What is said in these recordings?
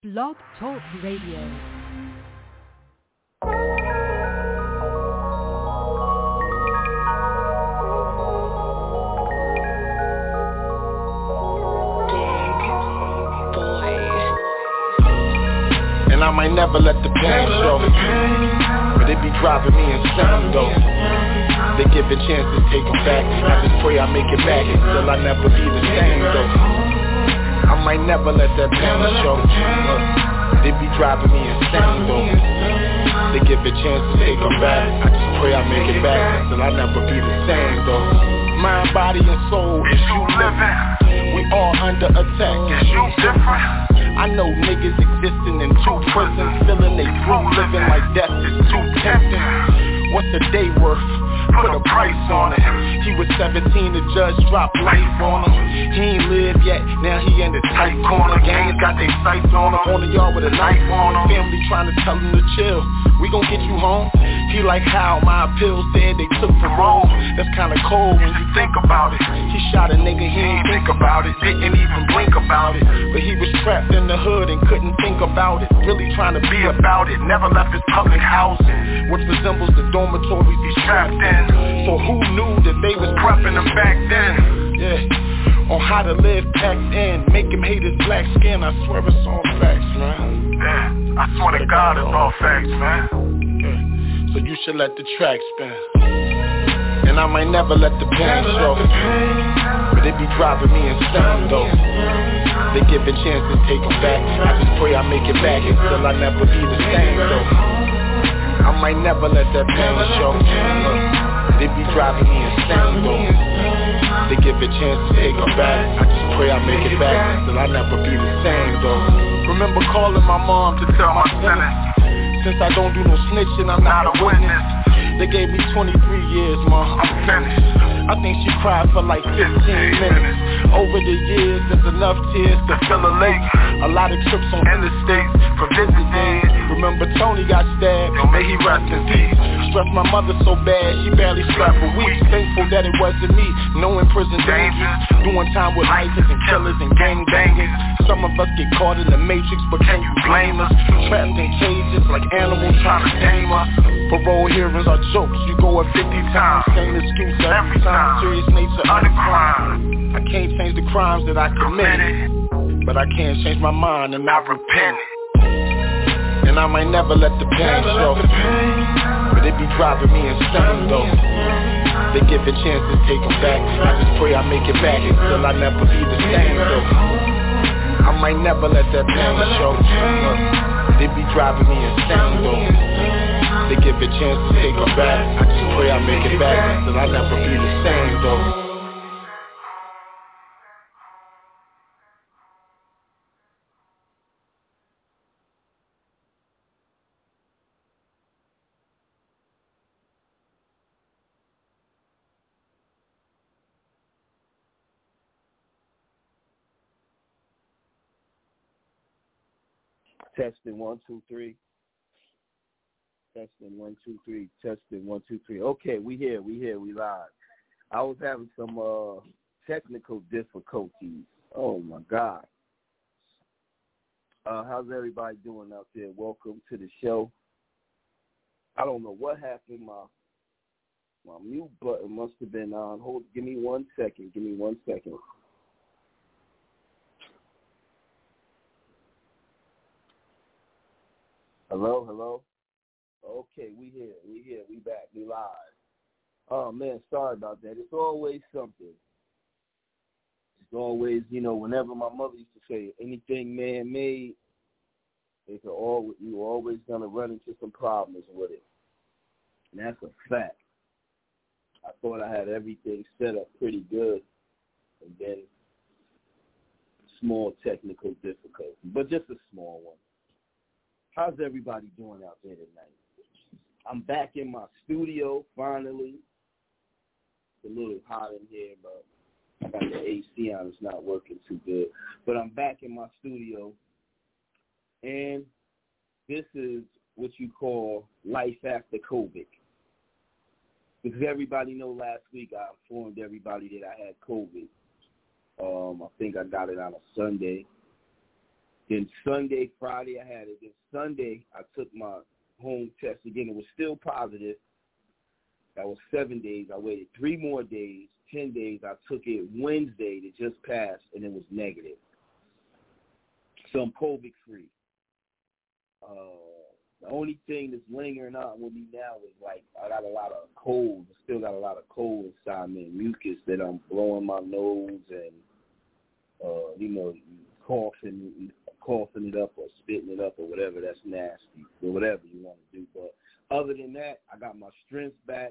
Blog Talk Radio. And I might never let the pain show, but it be driving me insane though. They give a chance to take them back. I just pray I make it back, and still I never be the same though. I might never let that pain show, but it be driving me insane though. They give a chance to take them back. I just pray I make it back, and still I never be the same though. Mind, body, and soul, is you living? We all under attack, is you different? I know niggas existing in two prisons, feeling they through, living like death is too tempting. What's a day worth? Put a price on it. He was 17, the judge dropped life on him. He ain't lived yet, now he in the tight corner. Gangs got their sights on him, on the yard with a knife on him. Family trying to tell him to chill, we gon' get you home. He like how my appeals said they took from Rome. That's kinda cold when you think about it. He shot a nigga, he ain't think about it, didn't even blink about it. But he was trapped in the hood and couldn't think about it. Really trying to be about it, never left his public housing, which resembles the dormitories he's trapped in. So who knew that they was prepping him back then? Yeah, on how to live packed in, make him hate his black skin. I swear it's all facts, man. Yeah, I swear to God it's all facts, man. Yeah. So you should let the track spin. And I might never let the pain show, but it be driving me insane though. They give a chance to take them back. I just pray I make it back, and still I never be the same though. I might never let that pain show, but it be driving me insane though. They give a chance to take them back. I just pray I make it back, and still I never be the same though. Remember calling my mom to tell my sentence. Since I don't do no snitching, I'm not a witness. They gave me 23 years, ma, I'm finished. I think she cried for like 15 minutes. Over the years, there's enough tears to fill a lake. A lot of trips on interstates for visiting. Remember Tony got stabbed, may he rest in peace. Stressed my mother so bad, she barely slept for weeks. Thankful that it wasn't me, knowing prison dangers, doing time with lifers and killers and gang bangers. Some of us get caught in the matrix, but can you blame us? Trapped in cages like animals trying to tame us. Parole hearings are jokes, you go up 50 times. Same excuse every time, serious nature of the crime. I can't change the crimes that I committed, but I can change my mind and I repent. And I might never let the pain show, but it be driving me insane though. They give a chance to take them back. I just pray I make it back, and still I never be the same though. I might never let that pain show, but it be driving me insane though. They give a chance to take them back. I just pray I make it back, and still I never be the same though. Testing 1 2 3. Testing 1 2 3. Testing 1 2 3. Okay, we here, we live. I was having some technical difficulties. Oh my God. How's everybody doing out there? Welcome to the show. I don't know what happened. My mute button must have been on. Give me 1 second. Hello. Okay, we here, we back, we live. Oh man, sorry about that. It's always something. It's always, whenever my mother used to say anything man-made, you're always gonna run into some problems with it. And that's a fact. I thought I had everything set up pretty good, and then small technical difficulty, but just a small one. How's everybody doing out there tonight? I'm back in my studio, finally. It's a little hot in here, but I got the AC on. It's not working too good. But I'm back in my studio, and this is what you call life after COVID. Because everybody know last week I informed everybody that I had COVID. I think I got it on a Sunday. Then Sunday, Friday, I had it. Then Sunday, I took my home test again. It was still positive. That was 7 days. I waited 3 more days, 10 days. I took it Wednesday that just passed, and it was negative. So I'm COVID-free. The only thing that's lingering on with me now is, like, I got a lot of cold. I still got a lot of cold inside me, mucus that I'm blowing my nose and, coughing it up or spitting it up or whatever. That's nasty, or whatever you want to do. But other than that, I got my strength back.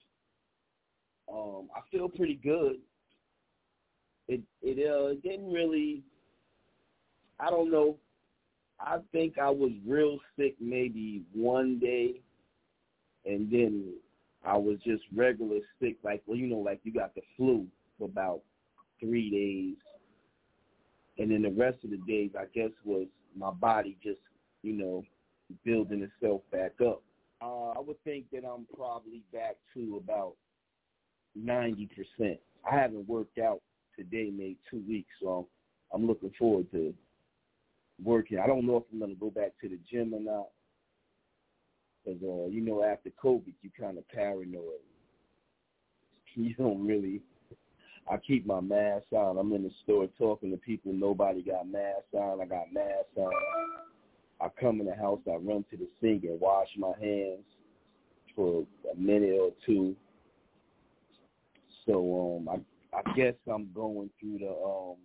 I feel pretty good. It didn't really, I don't know. I think I was real sick maybe one day, and then I was just regular sick, like you got the flu for about 3 days. And then the rest of the days, I guess, was my body just, building itself back up. I would think that I'm probably back to about 90%. I haven't worked out today, maybe 2 weeks, so I'm looking forward to working. I don't know if I'm going to go back to the gym or not. Because, after COVID, you kind of paranoid. You don't really... I keep my mask on. I'm in the store talking to people. Nobody got masks on. I got masks on. I come in the house. I run to the sink and wash my hands for a minute or two. So I guess I'm going through the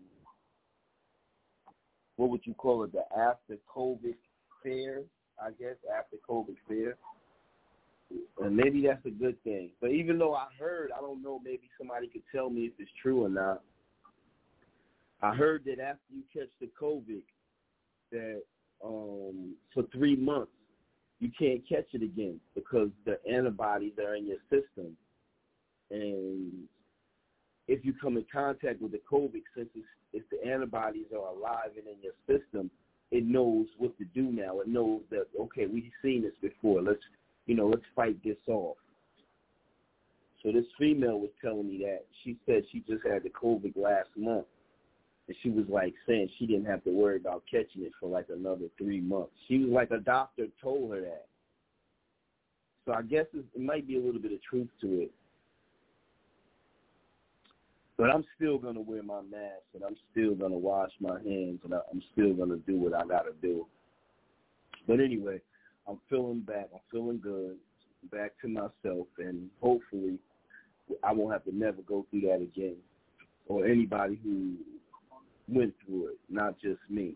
what would you call it? The after COVID fair. I guess after COVID fair. And maybe that's a good thing. But even though I heard, I don't know, maybe somebody could tell me if it's true or not. I heard that after you catch the COVID, that for 3 months, you can't catch it again because the antibodies are in your system. And if you come in contact with the COVID, since if the antibodies are alive and in your system, it knows what to do now. It knows that, okay, we've seen this before. Let's fight this off. So this female was telling me that. She said she just had the COVID last month. And she was like saying she didn't have to worry about catching it for like another 3 months. She was like, a doctor told her that. So I guess it might be a little bit of truth to it. But I'm still going to wear my mask, and I'm still going to wash my hands, and I'm still going to do what I got to do. But anyway, I'm feeling back. I'm feeling good, back to myself, and hopefully I won't have to never go through that again, or anybody who went through it, not just me.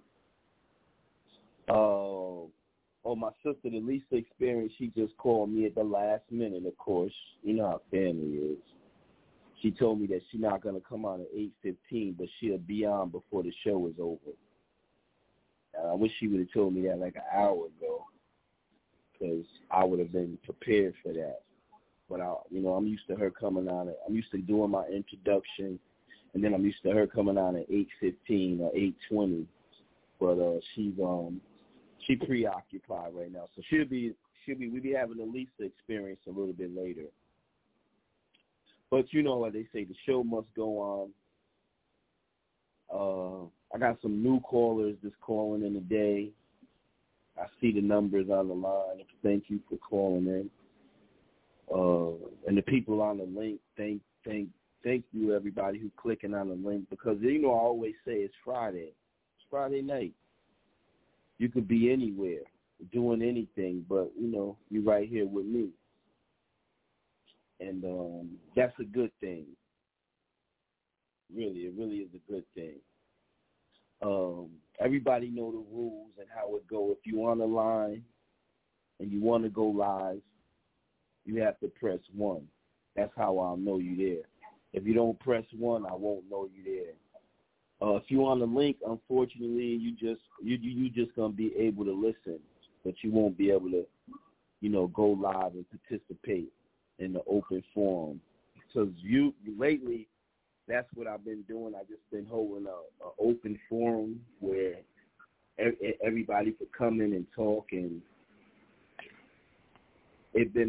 My sister, the Lisa Experience, she just called me at the last minute, of course. You know how family is. She told me that she's not going to come on at 8:15, but she'll be on before the show is over. I wish she would have told me that like an hour ago, because I would have been prepared for that. But, I'm used to her coming on. I'm used to doing my introduction, and then I'm used to her coming on at 8:15 or 8:20. But she preoccupied right now, so we'll be having the Lisa Experience a little bit later. But like they say, the show must go on. I got some new callers that's calling in today. I see the numbers on the line. Thank you for calling in. And the people on the link, thank you, everybody who's clicking on the link, because, I always say it's Friday. It's Friday night. You could be anywhere, doing anything, but, you're right here with me. And that's a good thing. Really, it really is a good thing. Everybody know the rules and how it go. If you're on the line and you want to go live, you have to press 1. That's how I'll know you there. If you don't press 1, I won't know you there. If you're on the link, unfortunately, you just gonna be able to listen, but you won't be able to, go live and participate in the open forum. Because lately, that's what I've been doing. I've just been holding an open forum where everybody could come in and talk, and it's been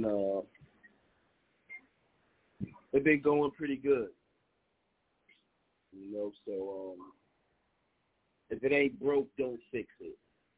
going pretty good. So If it ain't broke, don't fix it.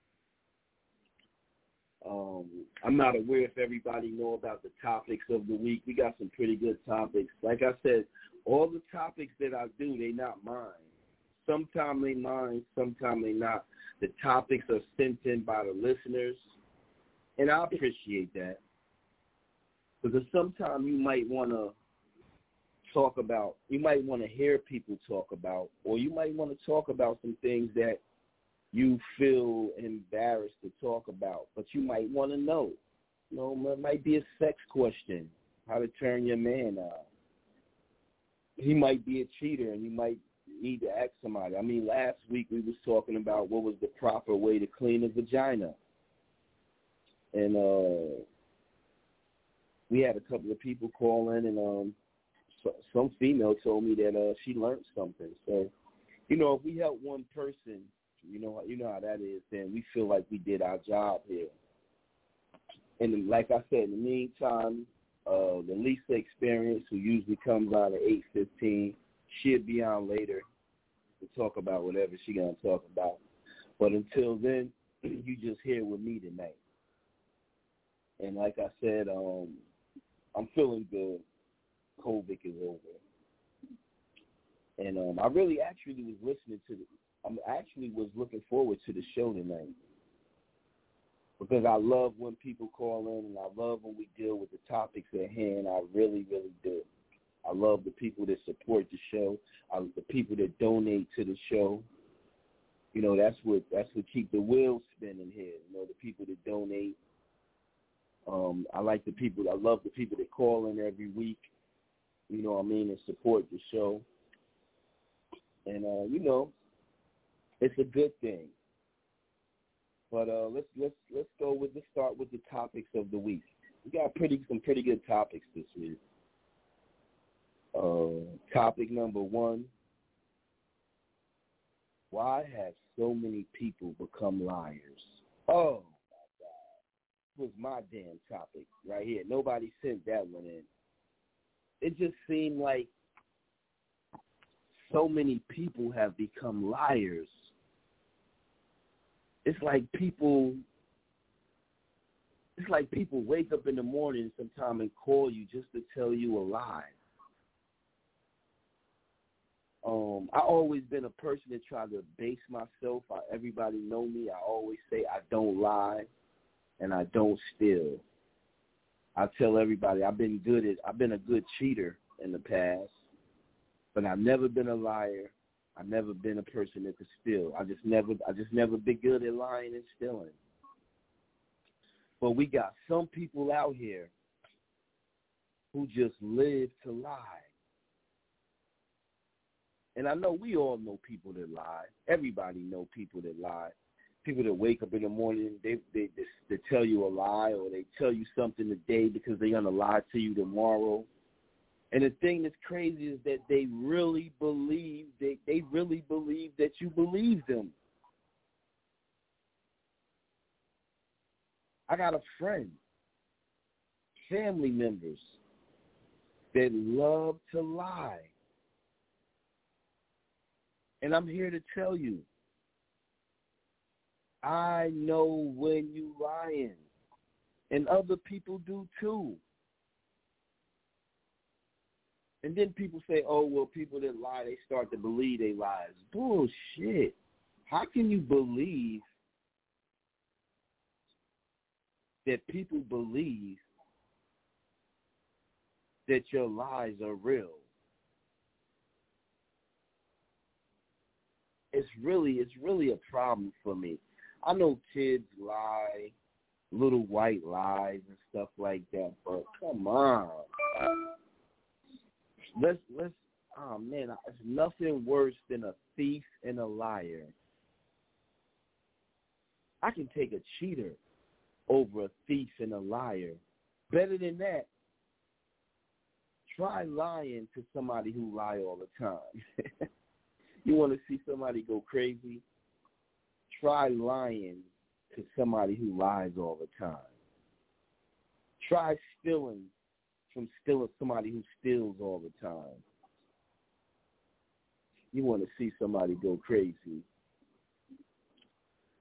I'm not aware if everybody know about the topics of the week. We got some pretty good topics. Like I said, all the topics that I do, they not mine. Sometimes they mine, sometimes they not. The topics are sent in by the listeners, and I appreciate that. Because sometimes you might want to talk about, you might want to hear people talk about, or you might want to talk about some things that you feel embarrassed to talk about, but you might want to know. You know, it might be a sex question, how to turn your man out. He might be a cheater, and you might need to ask somebody. I mean, last week we was talking about what was the proper way to clean a vagina. And we had a couple of people call in, and some female told me that she learned something. So, you know, if we help one person, you know how that is, then we feel like we did our job here. And like I said, in the meantime, the Lisa Experience, who usually comes on at 8:15, she'll be on later to talk about whatever she's going to talk about. But until then, you just here with me tonight. And like I said, I'm feeling good. COVID is over. And I really actually was listening to was looking forward to the show tonight. Because I love when people call in, and I love when we deal with the topics at hand. I really, really do. I love the people that support the show. The people that donate to the show. You know, that's what keep the wheels spinning here. You know, the people that donate. I love the people that call in every week. You know what I mean, and support the show. And you know, it's a good thing. But let's start with the topics of the week. We got some pretty good topics this week. Topic number 1: why have so many people become liars? Oh my God, this was my damn topic right here. Nobody sent that one in. It just seemed like so many people have become liars. It's like people wake up in the morning sometime and call you just to tell you a lie. I always been a person that tried to base myself. Everybody know me. I always say I don't lie and I don't steal. I tell everybody I've been a good cheater in the past, but I've never been a liar. I've never been a person that could steal. I just never been good at lying and stealing. But we got some people out here who just live to lie. And I know we all know people that lie. Everybody know people that lie. People that wake up in the morning, they tell you a lie, or they tell you something today because they're going to lie to you tomorrow. And the thing that's crazy is that they really believe that you believe them. I got a friend, family members that love to lie. And I'm here to tell you, I know when you lying, and other people do too. And then people say, oh, well, people that lie, they start to believe they lies. Bullshit. How can you believe that people believe that your lies are real? It's really a problem for me. I know kids lie, little white lies and stuff like that, but come on. Let's oh man, it's nothing worse than a thief and a liar. I can take a cheater over a thief and a liar. Better than that, try lying to somebody who lie all the time. You want to see somebody go crazy? Try lying to somebody who lies all the time. Try stealing from somebody who steals all the time. You want to see somebody go crazy.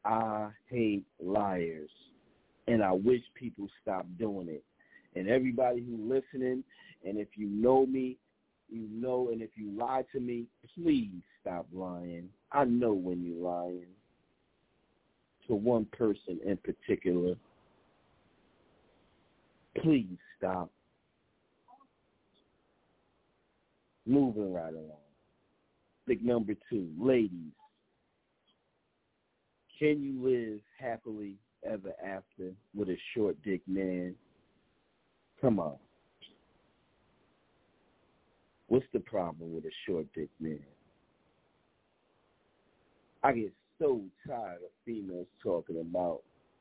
I hate liars, and I wish people stop doing it. And everybody who's listening, and if you know me, you know, and if you lie to me, please stop lying. I know when you're lying. To one person in particular, please stop. Moving right along. Topic number 2, ladies. Can you live happily ever after with a short dick man? Come on. What's the problem with a short dick man? I get so tired of females talking about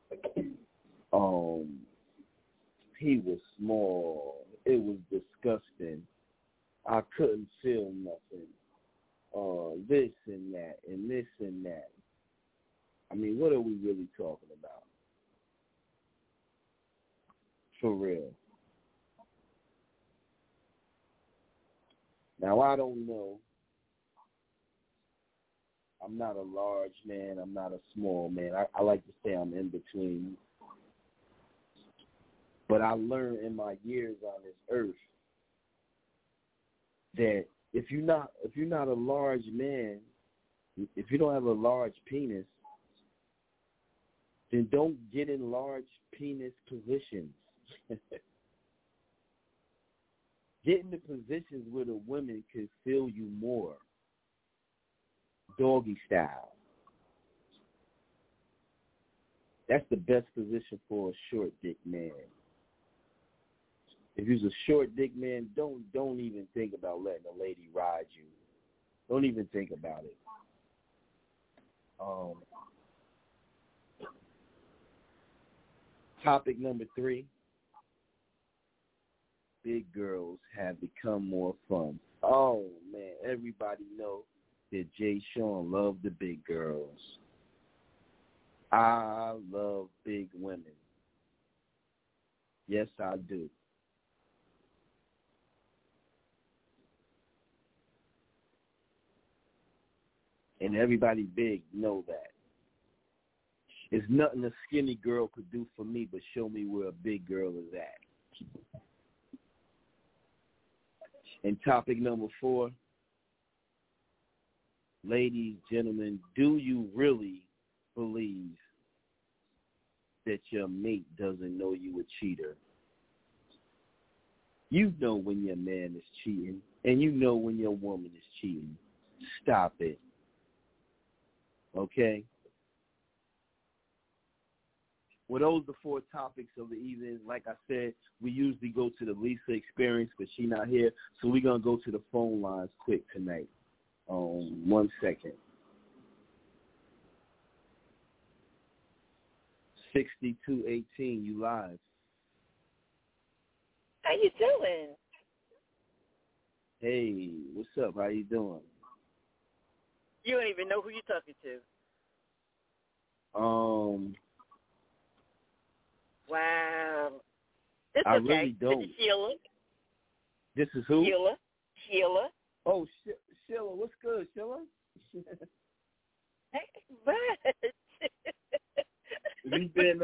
he was small, it was disgusting, I couldn't feel nothing, this and that, and this and that. I mean, what are we really talking about? For real. Now, I don't know. I'm not a large man. I'm not a small man. I like to say I'm in between. But I learned in my years on this earth that if you're not a large man, if you don't have a large penis, then don't get in large penis positions. Get in the positions where the women can feel you more. Doggy style. That's the best position for a short dick man. If you're a short dick man, don't even think about letting a lady ride you. Don't even think about it. Topic number 3. Big girls have become more fun. Oh man, everybody know that Jay Sean loved the big girls. I love big women. Yes, I do. And everybody big know that. It's nothing a skinny girl could do for me but show me where a big girl is at. And topic number 4, ladies, gentlemen, do you really believe that your mate doesn't know you a cheater? You know when your man is cheating, and you know when your woman is cheating. Stop it. Okay? Well, those are the 4 topics of the evening. Like I said, we usually go to the Lisa Experience, but she's not here, so we're going to go to the phone lines quick tonight. 1 second. 6218, you live. How you doing? Hey, what's up? How you doing? You don't even know who you're talking to. Wow. It's I okay. really don't. This is Sheila. This is who? Sheila. Oh, Sheila. What's good, Sheila? Hey, what? You've been,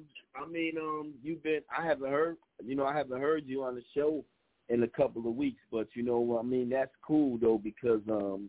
I haven't heard you on the show in a couple of weeks, but that's cool though, because,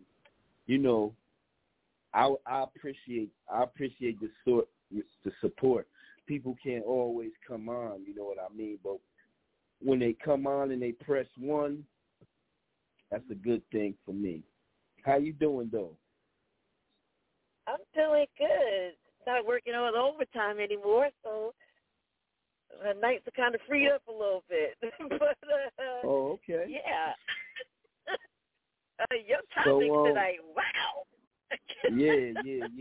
I appreciate the support. People can't always come on, you know what I mean? But when they come on and they press 1, that's a good thing for me. How you doing, though? I'm doing good. Not working on overtime anymore, so the nights are kind of freed up a little bit. But, oh, okay. Yeah. Your topic tonight, wow. Yeah.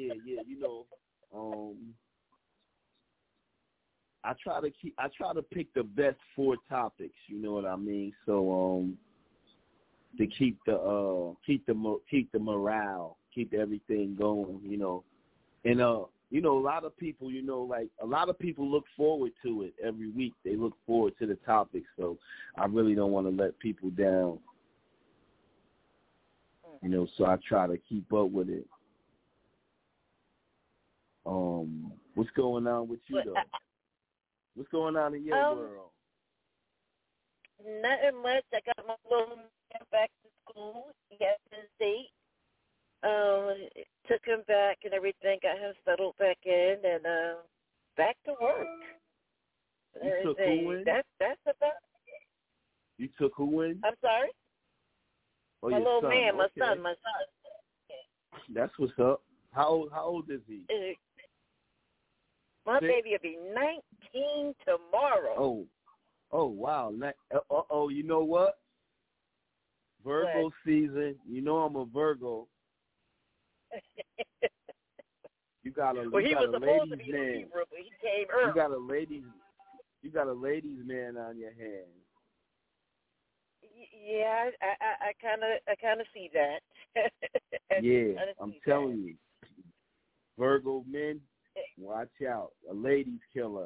I try to pick the best 4 topics, you know what I mean? So to keep the morale, keep everything going, And a lot of people, a lot of people look forward to it every week. They look forward to the topic, so I really don't want to let people down. So I try to keep up with it. What's going on with you, though? What's going on in your world? Nothing much. I got my little man back to school yesterday. Took him back and everything, got him settled back in, and back to work. You took who in? That's about it. You took who in? I'm sorry? Oh, my your little son. man, my Okay. son. That's what's up. How old is he? My baby will be 19 tomorrow. Oh, wow. You know what? Virgo season. You know I'm a Virgo. You got a well, he was supposed to ladies be man. a Libra, but he came early. You got a ladies man on your hands. Yeah, I kind of see that. Yeah, I'm telling you, Virgo men, watch out, a ladies killer.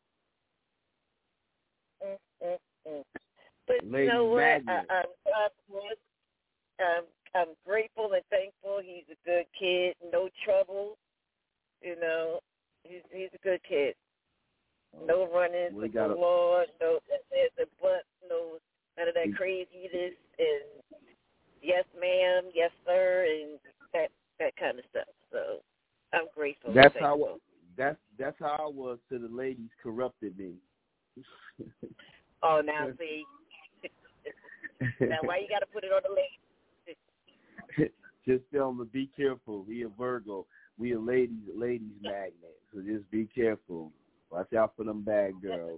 But you know what? I'm grateful and thankful. He's a good kid, no trouble. You know, he's a good kid. No running, no law, no but no none of that craziness and yes ma'am, yes sir, and that kind of stuff. So I'm grateful. That's how I was to the ladies corrupted me. Oh, now see. Now why you got to put it on the ladies? Just tell them to be careful. We a Virgo. We a ladies magnet. So just be careful. Watch out for them bad girls.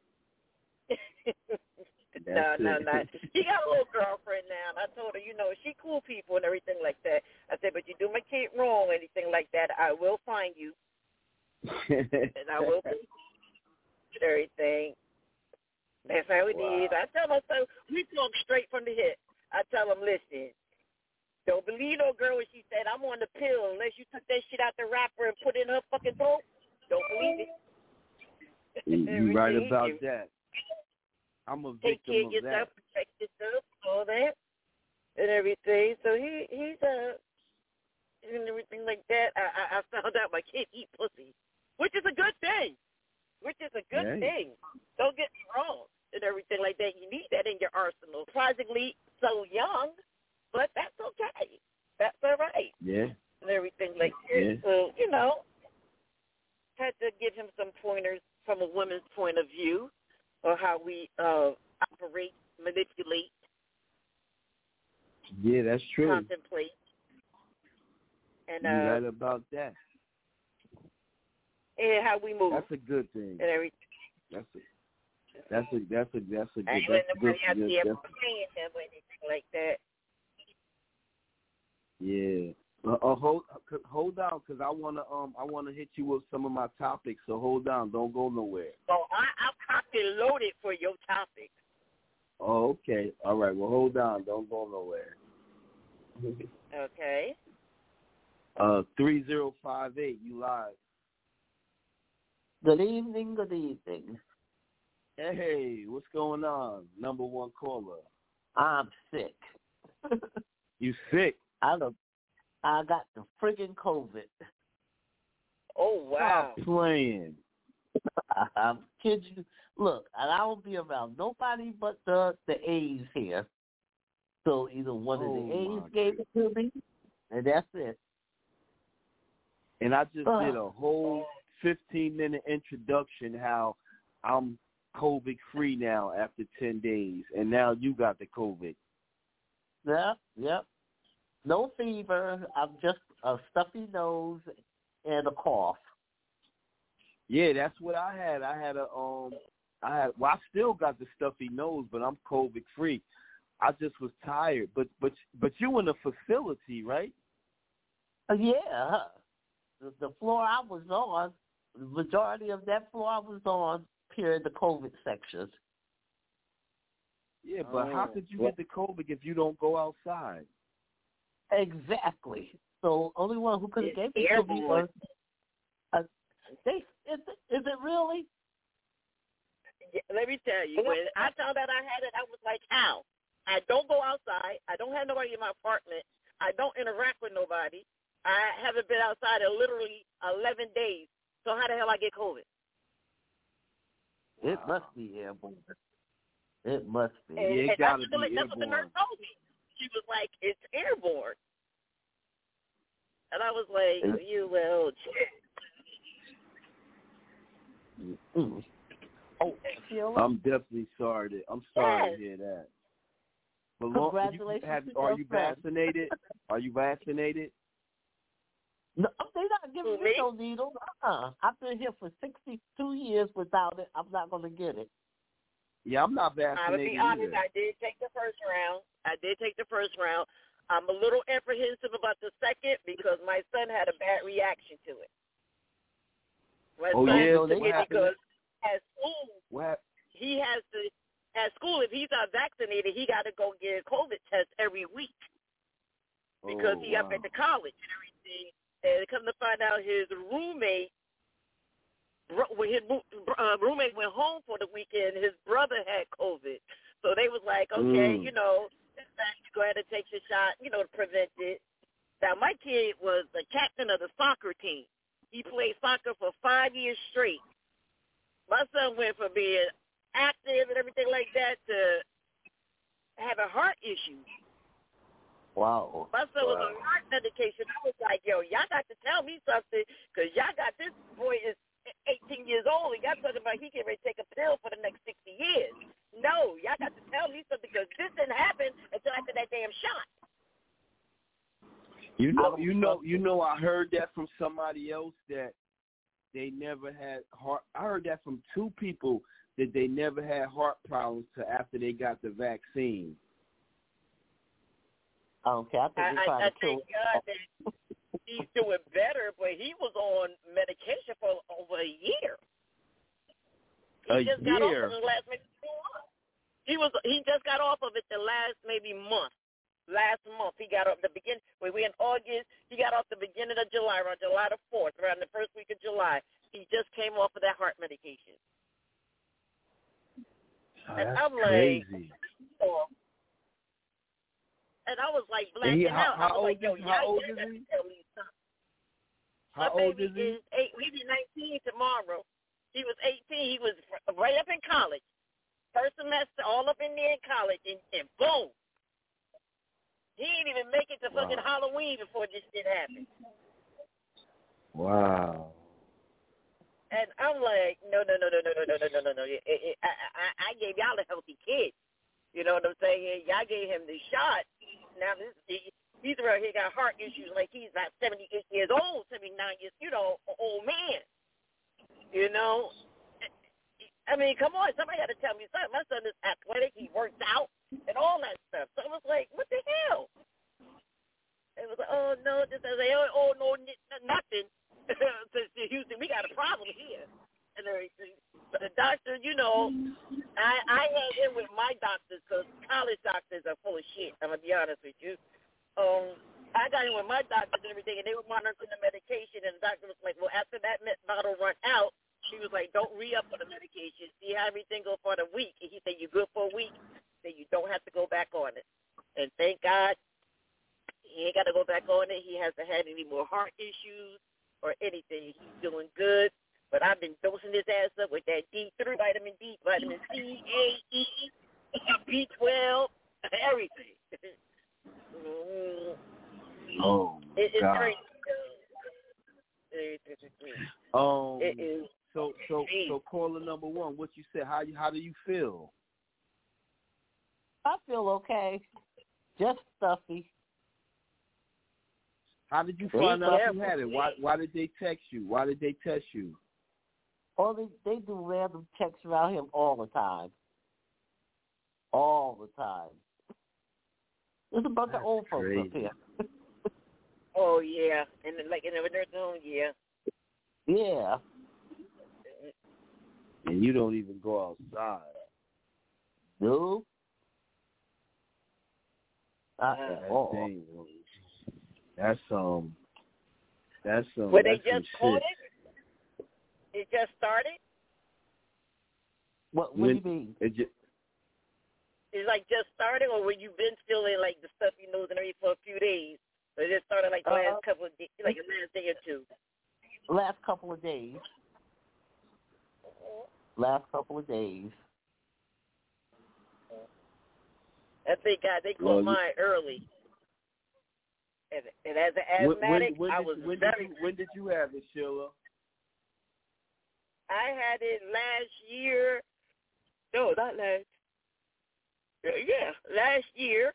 No. He got a little girlfriend now, and I told her, she cool people and everything like that. I said, but you do my kid wrong or anything like that, I will find you. And I will pay you and everything. That's how it is. I tell my son, we talk straight from the hip. I tell him, listen, don't believe no girl when she said, I'm on the pill unless you took that shit out the wrapper and put it in her fucking throat. Don't believe it. You're right about that. I'm a victim Take care of yourself, protect yourself, all that, and everything. So he's and everything like that. I found out my kid eat pussy, which is a good thing. Thing. Don't get me wrong, and everything like that. You need that in your arsenal. Surprisingly, so young, but that's okay. That's all right. Yeah. And everything like that. Yeah. So had to give him some pointers from a woman's point of view, or how we operate, manipulate. Yeah, that's true. Contemplate. And you're right about that. And how we move. That's a good thing. And everything. That's a good. I ain't letting nobody out there paying him or anything like that. Yeah. Hold on, because I wanna hit you with some of my topics. So hold on, don't go nowhere. Oh, I'm cocked and loaded for your topics. Oh, okay. All right. Well, hold on, don't go nowhere. Okay. 3058, you live. Good evening. Hey, what's going on? Number one caller. I'm sick. You sick? I got the friggin' COVID. Oh, wow. Stop playing. I'm kidding you. Look, I don't be around nobody but the A's here. So either one of the A's gave it to me, and that's it. And I just did a whole 15-minute introduction how I'm COVID-free now after 10 days, and now you got the COVID. Yep. No fever. I'm just a stuffy nose and a cough. Yeah, that's what I had. I still got the stuffy nose, but I'm COVID-free. I just was tired. But you in a facility, right? Yeah. The floor I was on, the majority of that floor I was on appeared the COVID sections. Yeah, but how could you get the COVID if you don't go outside? Exactly. So only one who could have gave it to me was is it really? Yeah, let me tell you, when I found out I had it, I was like, how? I don't go outside. I don't have nobody in my apartment. I don't interact with nobody. I haven't been outside in literally 11 days. So how the hell I get COVID? It must be airborne. It must be. It gotta be that's what the nurse told me. She was like, it's airborne. And I was like, you will. Oh, I'm definitely sorry to hear that. But congratulations. Are you vaccinated? Are you vaccinated? No, they're not giving me no needle. I've been here for 62 years without it. I'm not going to get it. Yeah, I'm not vaccinated. I'm going to be honest, I did take the first round. I'm a little apprehensive about the second because my son had a bad reaction to it. Because at school, he has to, at school, if he's not vaccinated, he got to go get a COVID test every week because he up at the college and everything. And come to find out his roommate went home for the weekend. His brother had COVID. So they was like, okay, you know, go ahead and take your shot, you know, to prevent it. Now, my kid was the captain of the soccer team. He played soccer for 5 years straight. My son went from being active and everything like that to having heart issues. Wow. My son was on heart medication. I was like, yo, y'all got to tell me something because y'all got this boy is 18 years old and y'all talking about he can ready to take a pill for the next 60 years. No, y'all got to tell me something because this didn't happen until after that damn shot. You know, I heard that from somebody else that they never had heart. I heard that from two people that they never had heart problems till after they got the vaccine. Okay, I think I thank God that he's doing better, but he was on medication for over a year. He just got off of it last maybe 2 months. He just got off of it the last maybe month. Last month he got off the beginning. When we in August, he got off the beginning of July, around July the 4th, around the first week of July. He just came off of that heart medication. And I'm like, crazy. And I was like blacking out. How old is he? How old is he? He'll be 19 tomorrow. He was 18. He was right up in college. First semester, all up in there in college, and boom. He didn't even make it to fucking Halloween before this shit happened. Wow. And I'm like, no. I gave y'all a healthy kid. You know what I'm saying? Y'all gave him the shot. Now he's around here got heart issues like he's about 78 years old, 79 years, you know, an old man. You know? I mean, come on, somebody got to tell me something. My son is athletic, he works out, and all that stuff. So I was like, what the hell? It was like, oh, no, this is nothing. To Houston, we got a problem here. And everything. But the doctor, you know, I had him with my doctors because college doctors are full of shit. I'm going to be honest with you. I got him with my doctors and everything, and they were monitoring the medication, and the doctor was like, well, after that bottle run out, she was like, don't re-up on the medication. See how everything go for a week. And he said, you're good for a week, then you don't have to go back on it. And thank God he ain't got to go back on it. He hasn't had any more heart issues or anything. He's doing good. But I've been dosing his ass up with that D3, vitamin D, vitamin C, A, E, B12, everything. Oh, it's God. crazy. It is. So caller number one, what you said? How do you feel? I feel okay. Just stuffy. How did you find out you had it? Why did they text you? Why did they test you? Oh, they do random checks around him all the time. All the time. There's a bunch of old folks up here. Oh, yeah. And like in the nursing home, yeah. Yeah. And you don't even go outside. No. Not at all. That's Were they just caught it? It just started? What do you mean? It's like just started, or were you been still in like the stuff you know and everything for a few days? So it just started like the last couple of days, like the last day or two. Last couple of days. I think God, they caught mine early. And as an asthmatic, when did you have it, Sheila? I had it last year. No, not last. Yeah, last year.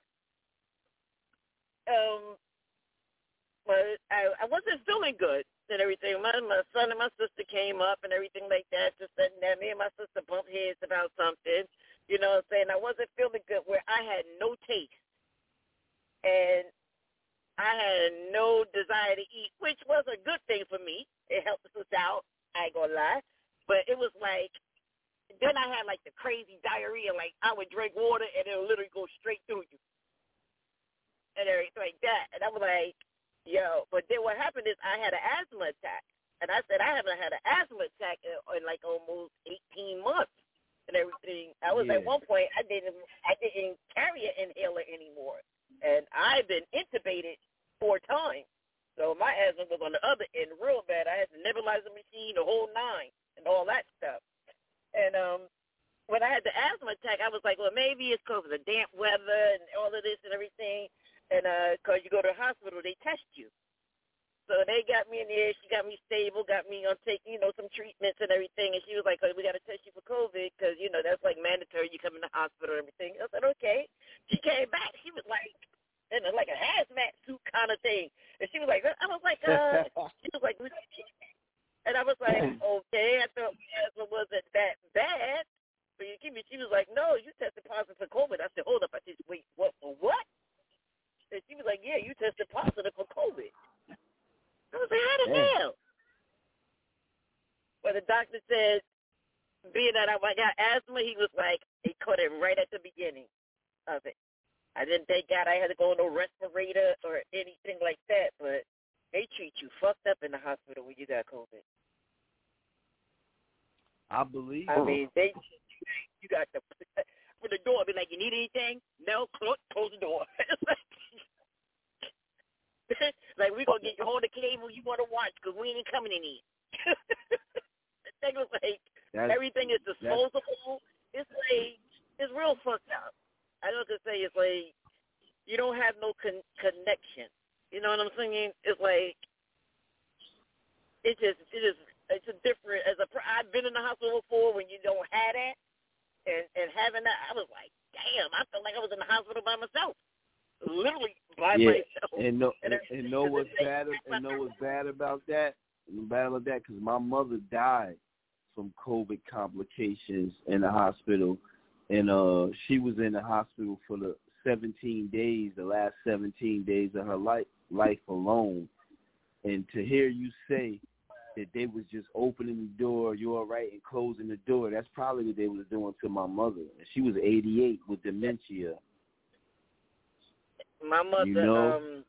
But I wasn't feeling good and everything. My son and my sister came up and everything like that, just sitting there. Me and my sister bumped heads about something. You know what I'm saying? I wasn't feeling good where I had no taste. And I had no desire to eat, which was a good thing for me. It helped us out. I ain't gonna lie. But it was like, then I had like the crazy diarrhea. Like I would drink water and it would literally go straight through you. And everything like that. And I was like, yo. But then what happened is I had an asthma attack. And I said I haven't had an asthma attack in like almost 18 months and everything. I was at one point, I didn't carry an inhaler anymore. And I've been intubated 4 times. So my asthma was on the other end real bad. I had the nebulizer machine, the whole 9, and all that stuff. And when I had the asthma attack, I was like, well, maybe it's because of the damp weather and all of this and everything. And because you go to the hospital, they test you. So they got me in there. She got me stable, got me on taking, some treatments and everything. And she was like, oh, we got to test you for COVID because, that's like mandatory. You come in the hospital and everything. I said, okay. She came back. She was like, in like a hazmat suit kind of thing. And she was like, I was like, she was like, and I was like, okay. I thought my asthma wasn't that bad. So she was like, no, you tested positive for COVID. I said, hold up. I said, wait, what? And she was like, yeah, you tested positive for COVID. I was like, how the hell? Well, the doctor said, being that I got asthma, he was like, he caught it right at the beginning of it. I didn't thank God I had to go on no respirator or anything like that, but they treat you fucked up in the hospital when you got COVID. I believe. I mean, you got the with the door, be like, you need anything? No, close the door. Like, we're going to get you all the cable you want to watch because we ain't coming in here. The thing was like, everything is disposable. It's like, it's real fucked up. I know what to say. It's like, you don't have no connection. You know what I'm saying? It's like, it's a different, I've been in the hospital before when you don't have that. And having that, I was like, damn, I felt like I was in the hospital by myself. Literally by myself. And know what's bad about that? Because my mother died from COVID complications in the hospital, and she was in the hospital for the last 17 days of her life alone. And to hear you say that they was just opening the door, you all right, and closing the door, that's probably what they was doing to my mother. And she was 88 with dementia. My mother,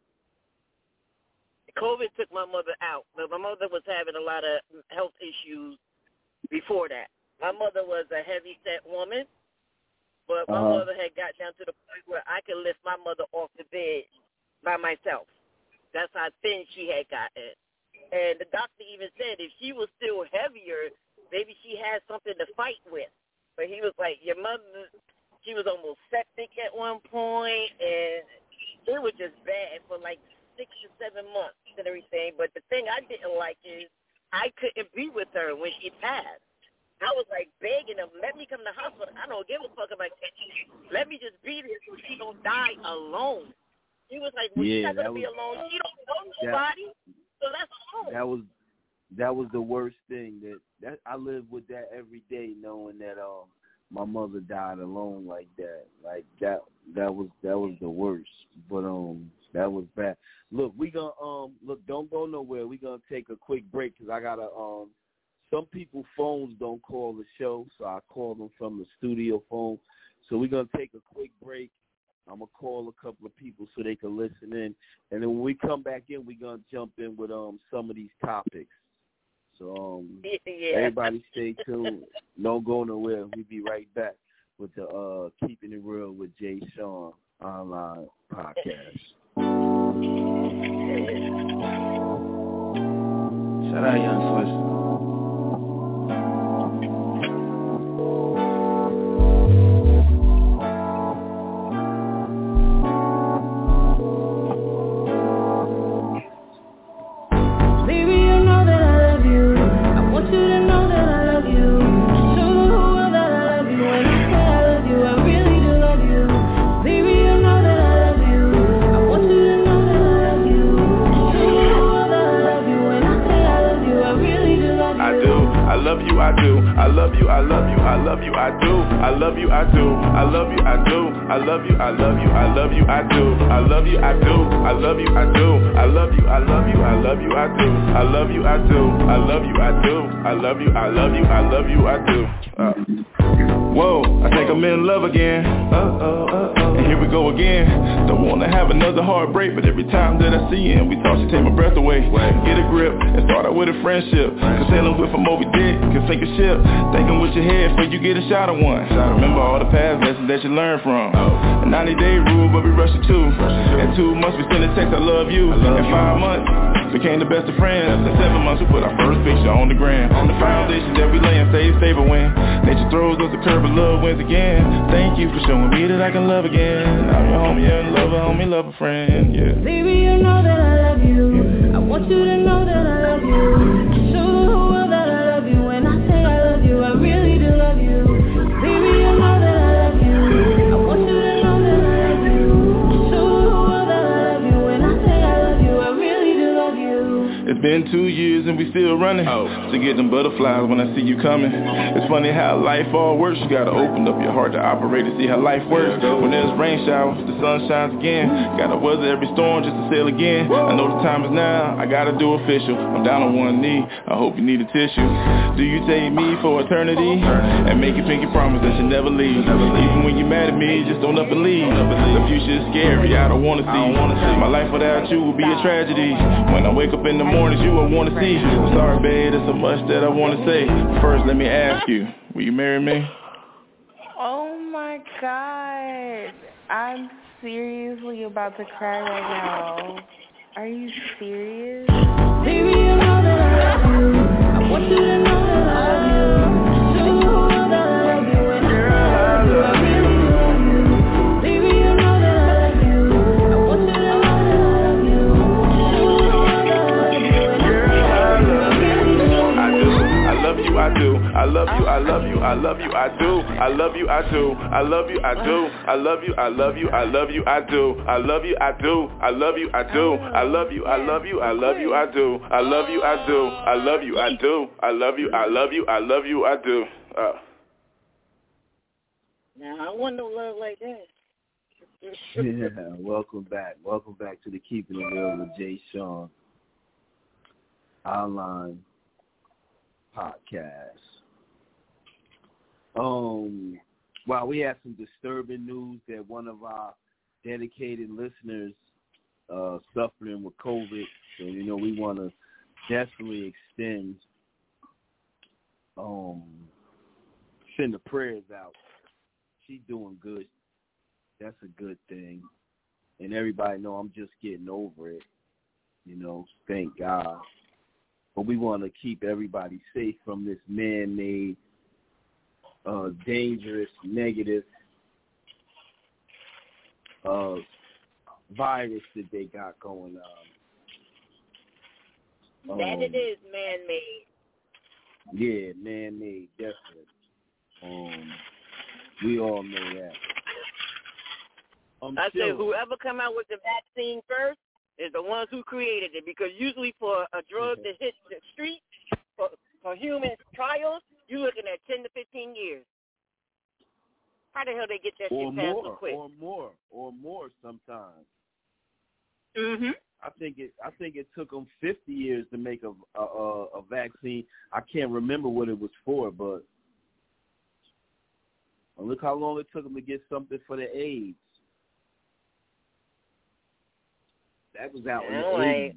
COVID took my mother out, but my mother was having a lot of health issues before that. My mother was a heavy-set woman, but my mother had got down to the point where I could lift my mother off the bed by myself. That's how thin she had gotten. And the doctor even said if she was still heavier, maybe she had something to fight with. But he was like, your mother, she was almost septic at one point, and it was just bad for like 6 or 7 months and everything. But the thing I didn't like is I couldn't be with her when she passed. I was like begging him, let me come to the hospital. I don't give a fuck about that. Let me just be there so she don't die alone. He was like, well, she's not going to be alone. She don't know nobody. So that's alone. That was the worst thing. That I live with that every day, knowing that my mother died alone like that. Like that was the worst. But that was bad. Look, we gonna don't go nowhere. We gonna take a quick break because I gotta some people phones don't call the show, so I call them from the studio phone. So we're gonna take a quick break. I'm gonna call a couple of people so they can listen in, and then when we come back in, we're gonna jump in with some of these topics. So everybody stay tuned. Don't go nowhere. We'll be right back with the Keeping It Real with Jay Sean online podcast. Shout out Young Swiss. I do. I love you, I love you, I love you, I do. I love you, I do. I love you, I do. I love you, I love you, I love you, I do. I love you, I do. I love you, I do. I love you, I love you, I love you, I do. I love you, I do. I love you, I do. I love you, I love you, I love you, I do. Whoa, I think I'm in love again. And here we go again. Don't wanna have another heartbreak, but every time that I see him, we talk, she take my breath away. Get a grip and start out with a friendship. Cause sailing with a Moby Dick can sink a ship. Thinking with your head before you get a shot of one. Remember all the past lessons that you learned from. A 90-day rule, but we rushed it too. In 2 months we sent a text, I love you. In 5 months became the best of friends. In 7 months we put our first picture on the gram. On the foundation that we lay and stay stable when nature throws us a curve, but love wins again. Thank you for showing me that I can love again. I'm your homie and lover, homie, lover, friend, yeah. Baby, you know that I love you. I want you to know that I love you. Show the whole world that I love you. When I say I love you, I really do love you. Baby, you know that I love you. I want you to know that I love you. Show the whole world that I love you. When I say I love you, I really do love you. It's been 2 years and we still running. To get them butterflies when I see you coming. It's funny how life all works. You gotta open up your heart to operate and see how life works. When there's rain showers, the sun shines again. Gotta weather every storm just to sail again. I know the time is now, I gotta do official. I'm down on one knee, I hope you need a tissue. Do you take me for eternity? And make a pinky promise that you never leave. Even when you're mad at me, just don't up and leave. The future is scary, I don't wanna see. My life without you will be a tragedy. When I wake up in the mornings, you won't wanna see. I'm sorry, babe, there's so much that I wanna say. First, let me ask you, will you marry me? Oh my God. I'm seriously about to cry right now. Are you serious? Baby, you know that I love you. I want you to know that I love you. Show the whole world that I love you. When I say I love you, I really do love you. Baby, you know that I love you. I want you to know that I love you. Show the whole world that I love you. When I say I love you, I really do love you. I love you, I do. I love you, I love you, I love you, I do. I love you, I do. I love you, I do. I love you, I love you, I love you, I do. I love you, I do. I love you, I do. I love you, I love you, I love you, I do. I love you, I do. I love you, I do. I love you, I love you, I love you, I do. Now I want no love like that. Yeah, welcome back. Welcome back to the Keeping It Real with Jay Sean online podcast. Wow, we had some disturbing news that one of our dedicated listeners suffering with COVID. So, we want to definitely send the prayers out. She's doing good. That's a good thing. And everybody know I'm just getting over it. Thank God. But we want to keep everybody safe from this man-made, dangerous, negative virus that they got going on. That it is man-made. Yeah, man-made, definitely. We all know that. I say whoever come out with the vaccine first is the ones who created it, because usually for a drug to hit the street, for human trials, you're looking at 10 to 15 years. How the hell they get that shit passed so quick? Or more sometimes. Mhm. I think it took them 50 years to make a vaccine. I can't remember what it was for, but look how long it took them to get something for the AIDS. That was out in the 80s.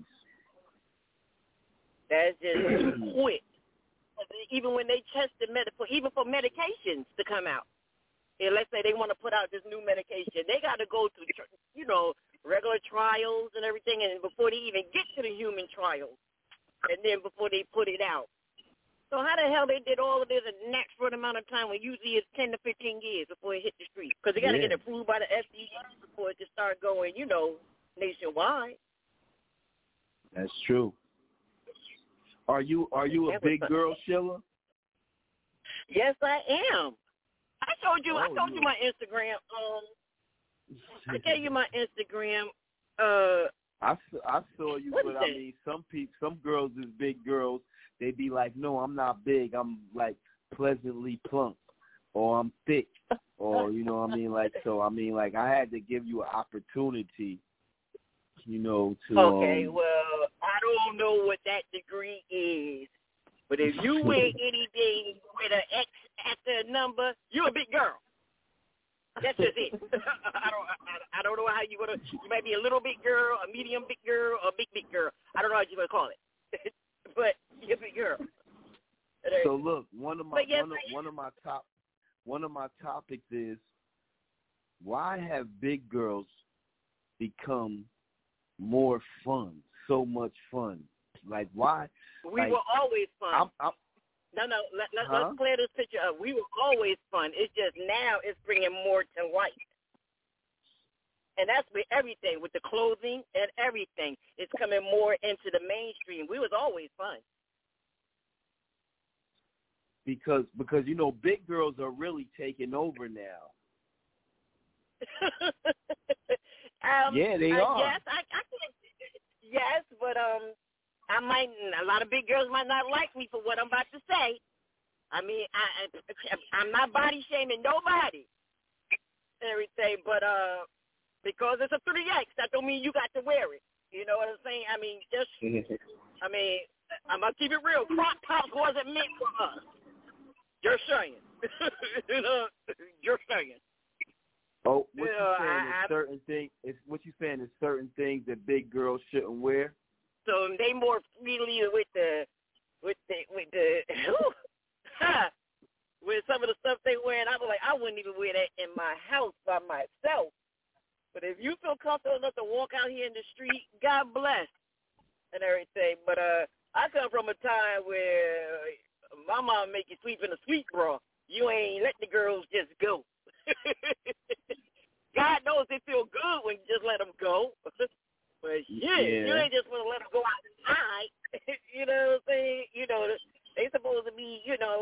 That's just too quick. Even when they tested even for medications to come out. And let's say they want to put out this new medication, they got to go to, regular trials and everything, and before they even get to the human trials, and then before they put it out. So how the hell they did all of this in that short amount of time when usually it's 10 to 15 years before it hit the street? Because they got to get approved by the FDA before it just start going, nationwide. That's true. Are you a big girl, Sheila? Yes, I am. I told you my Instagram. I gave you my Instagram. I saw you, but I mean, some girls is big girls. They be like, no, I'm not big. I'm like pleasantly plump, or I'm thick, or you know what I mean. Like so, I mean, like I had to give you an opportunity, to. Okay, well, I don't know what that degree is, but if you wear anything with an X after a number, you're a big girl. That's just it. I don't know how you want to. You might be a little big girl, a medium big girl, or a big girl. I don't know how you want to call it, but you're a big girl. So look, one of my topics is why have big girls become more fun? So much fun. Like why? We were always fun. Let's clear this picture up. We were always fun. It's just now it's bringing more to light. And that's with everything, with the clothing and everything. It's coming more into the mainstream. We was always fun. Because big girls are really taking over now. Yeah, they are. Yes, I yes, but a lot of big girls might not like me for what I'm about to say. I mean, I'm not body shaming nobody and everything, but because it's a 3X, that don't mean you got to wear it. You know what I'm saying? I mean, I'm gonna keep it real. Crop tops wasn't meant for us. You're saying, you're saying. Oh, what you saying is certain things. What you saying is certain things that big girls shouldn't wear. So they more freely with with some of the stuff they wear, and I was like, I wouldn't even wear that in my house by myself. But if you feel comfortable enough to walk out here in the street, God bless and everything. But I come from a time where my mom make you sleep in a sweet bra. You ain't let the girls just go. God knows they feel good when you just let them go. But you ain't just want to let them go outside. You know what I'm saying? They supposed to be,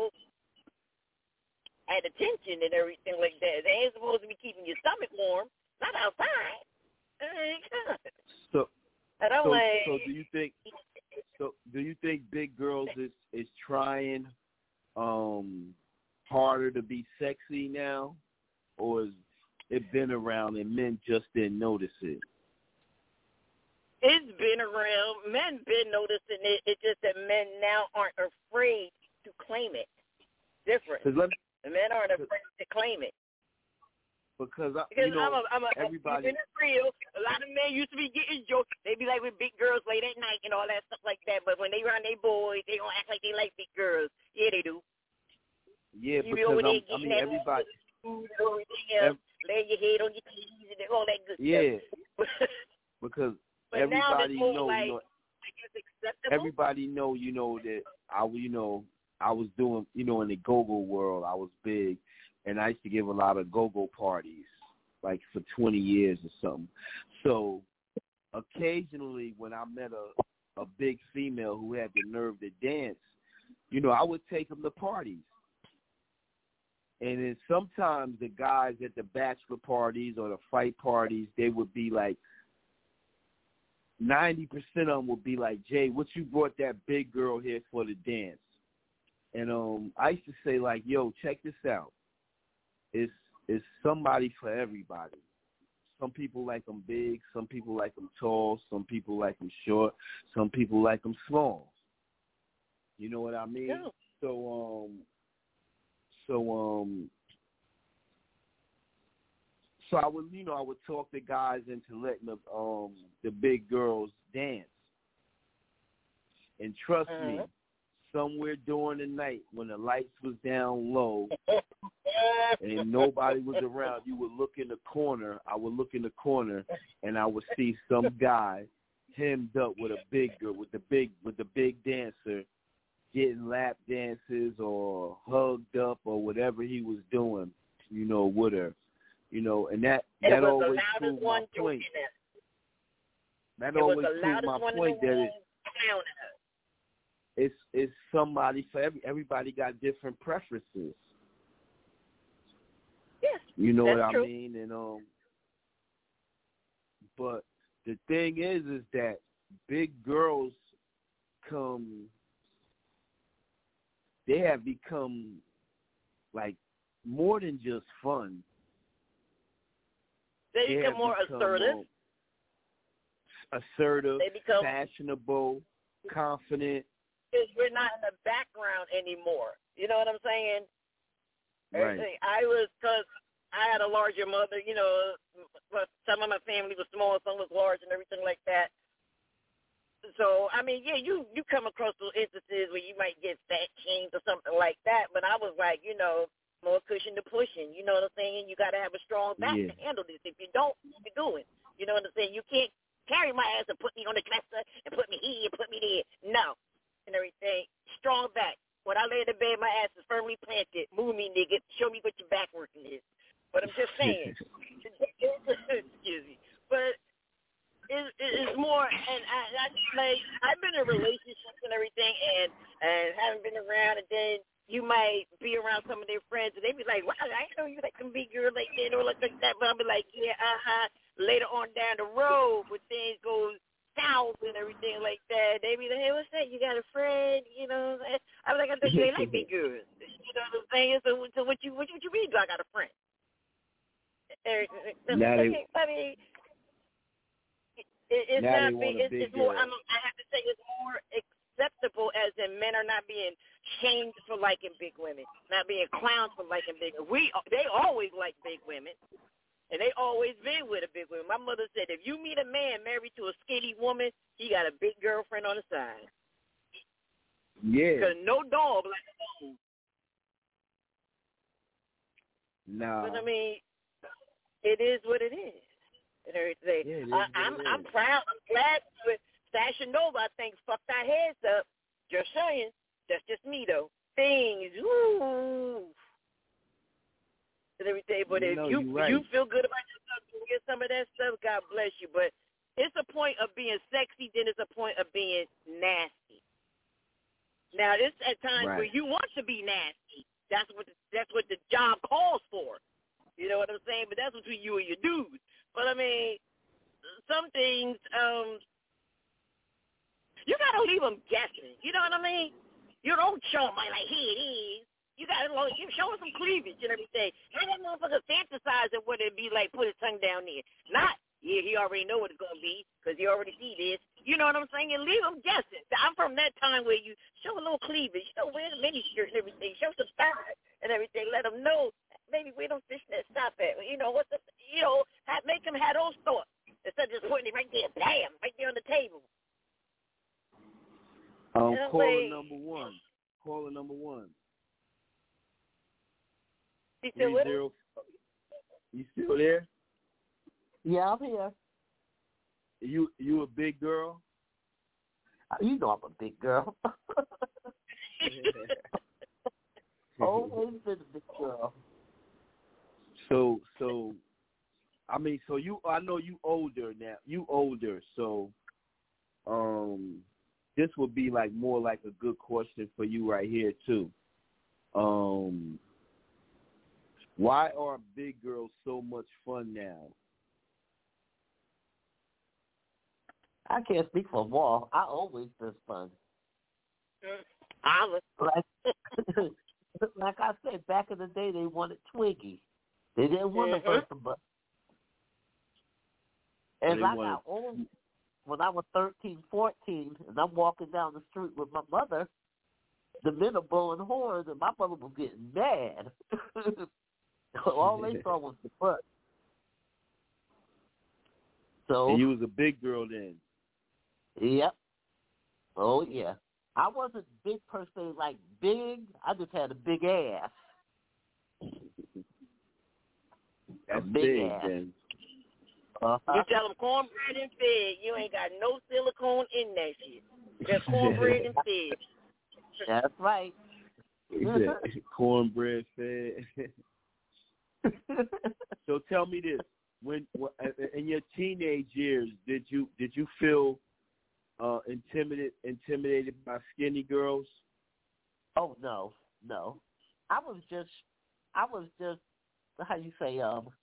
at attention and everything like that. They ain't supposed to be keeping your stomach warm, not outside. So do you think big girls is trying harder to be sexy now, or is it been around and men just didn't notice it? It's been around. Men been noticing it. It's just that men now aren't afraid to claim it. Different. The men aren't afraid to claim it. Because everybody. It's real. A lot of men used to be getting jokes. They be like with big girls late at night and all that stuff like that. But when they around their boys, they don't act like they like big girls. Yeah, they do. Yeah, you because everybody. Laying your head on your knees and all that good stuff. Yeah. Because everybody know, like, everybody know, that I was doing, in the go-go world, I was big, and I used to give a lot of go-go parties, like for 20 years or something. So occasionally when I met a big female who had the nerve to dance, I would take them to parties. And then sometimes the guys at the bachelor parties or the fight parties, they would be like, 90% of them would be like, Jay, what you brought that big girl here for to dance? And I used to say, like, yo, check this out. It's somebody for everybody. Some people like them big. Some people like them tall. Some people like them short. Some people like them small. You know what I mean? Yeah. So I would talk the guys into letting the big girls dance. And trust me, somewhere during the night when the lights was down low, and nobody was around, you would look in the corner. I would look in the corner, and I would see some guy hemmed up with a big girl, with the big dancer, getting lap dances or hugged up or whatever he was doing, with her, and that always proved my point. That always proved my point that it's somebody for everybody got different preferences. Yes, you know what I true. mean, and but the thing is that big girls they have become like more than just fun. They become more assertive. They become fashionable, confident. Because we're not in the background anymore. You know what I'm saying? Right. Because I had a larger mother, some of my family was small, some was large and everything like that. So, I mean, yeah, you come across those instances where you might get fat shamed or something like that, but I was like, more cushion to pushing. You know what I'm saying? You got to have a strong back to handle this. If you don't, what you doing? You know what I'm saying? You can't carry my ass and put me on the dresser and put me here and put me there. No. And everything. Strong back. When I lay in the bed, my ass is firmly planted. Move me, nigga. Show me what your back working is. But I'm just saying. Excuse me. But it's more, and I've been in relationships and everything, and haven't been around, and then you might be around some of their friends, and they be like, wow, I know you like them big girls like that or like that, but I'll be like, yeah, later on down the road, when things go south and everything like that, they be like, hey, what's that? You got a friend? I'm like, I think they like big girls. You know what I'm saying? So what you mean? Do I got a friend? It's more. I have to say, it's more acceptable, as in men are not being shamed for liking big women, not being clowns for liking big. They always like big women, and they always been with a big woman. My mother said, if you meet a man married to a skinny woman, he got a big girlfriend on the side. Yeah. Because no dog like a dog. Nah. But I mean, it is what it is. And everything. Yeah, I'm proud. I'm glad with Fashion Nova. I think fucked our heads up. Just saying. That's just me though. Things, ooh, and everything. But if you feel good about yourself, you get some of that stuff. God bless you. But it's a point of being sexy. Then it's a point of being nasty. Now it's at times where you want to be nasty. That's what the job calls for. You know what I'm saying? But that's between you and your dudes. But, I mean, some things, you got to leave them guessing. You know what I mean? You don't show them like, here it is. You got to show them some cleavage and everything. Have that motherfucker fantasize of what it'd be like, put his tongue down there. Not, he already know what it's going to be because he already see this. You know what I'm saying? And leave them guessing. I'm from that time where you show a little cleavage. Wear the mini skirt and everything. Show some thigh and everything. Let them know. Maybe we don't fishnet stop at. Make them have those thoughts instead of just putting it right there, bam, right there on the table. Caller number one. You still with us? You still there? Yeah, I'm here. You a big girl? You know I'm a big girl. Always been a big girl. So I know you older now. You older, so this would be more like a good question for you right here too. Why are big girls so much fun now? I can't speak for them all. I always been fun. Like I said, back in the day, they wanted Twiggy. They didn't want the person, but as I got old, when I was 13, 14, and I'm walking down the street with my mother, the men are blowing horns, and my mother was getting mad. All they saw was the butt. So, and you was a big girl then. Yep. Oh, yeah. I wasn't big per se, like big. I just had a big ass. That's big big, ass. then. You tell them cornbread and fed. You ain't got no silicone in that shit. Just cornbread and fed. That's right. Cornbread fed. So tell me this: when in your teenage years, did you feel intimidated by skinny girls? Oh no. I was just how you say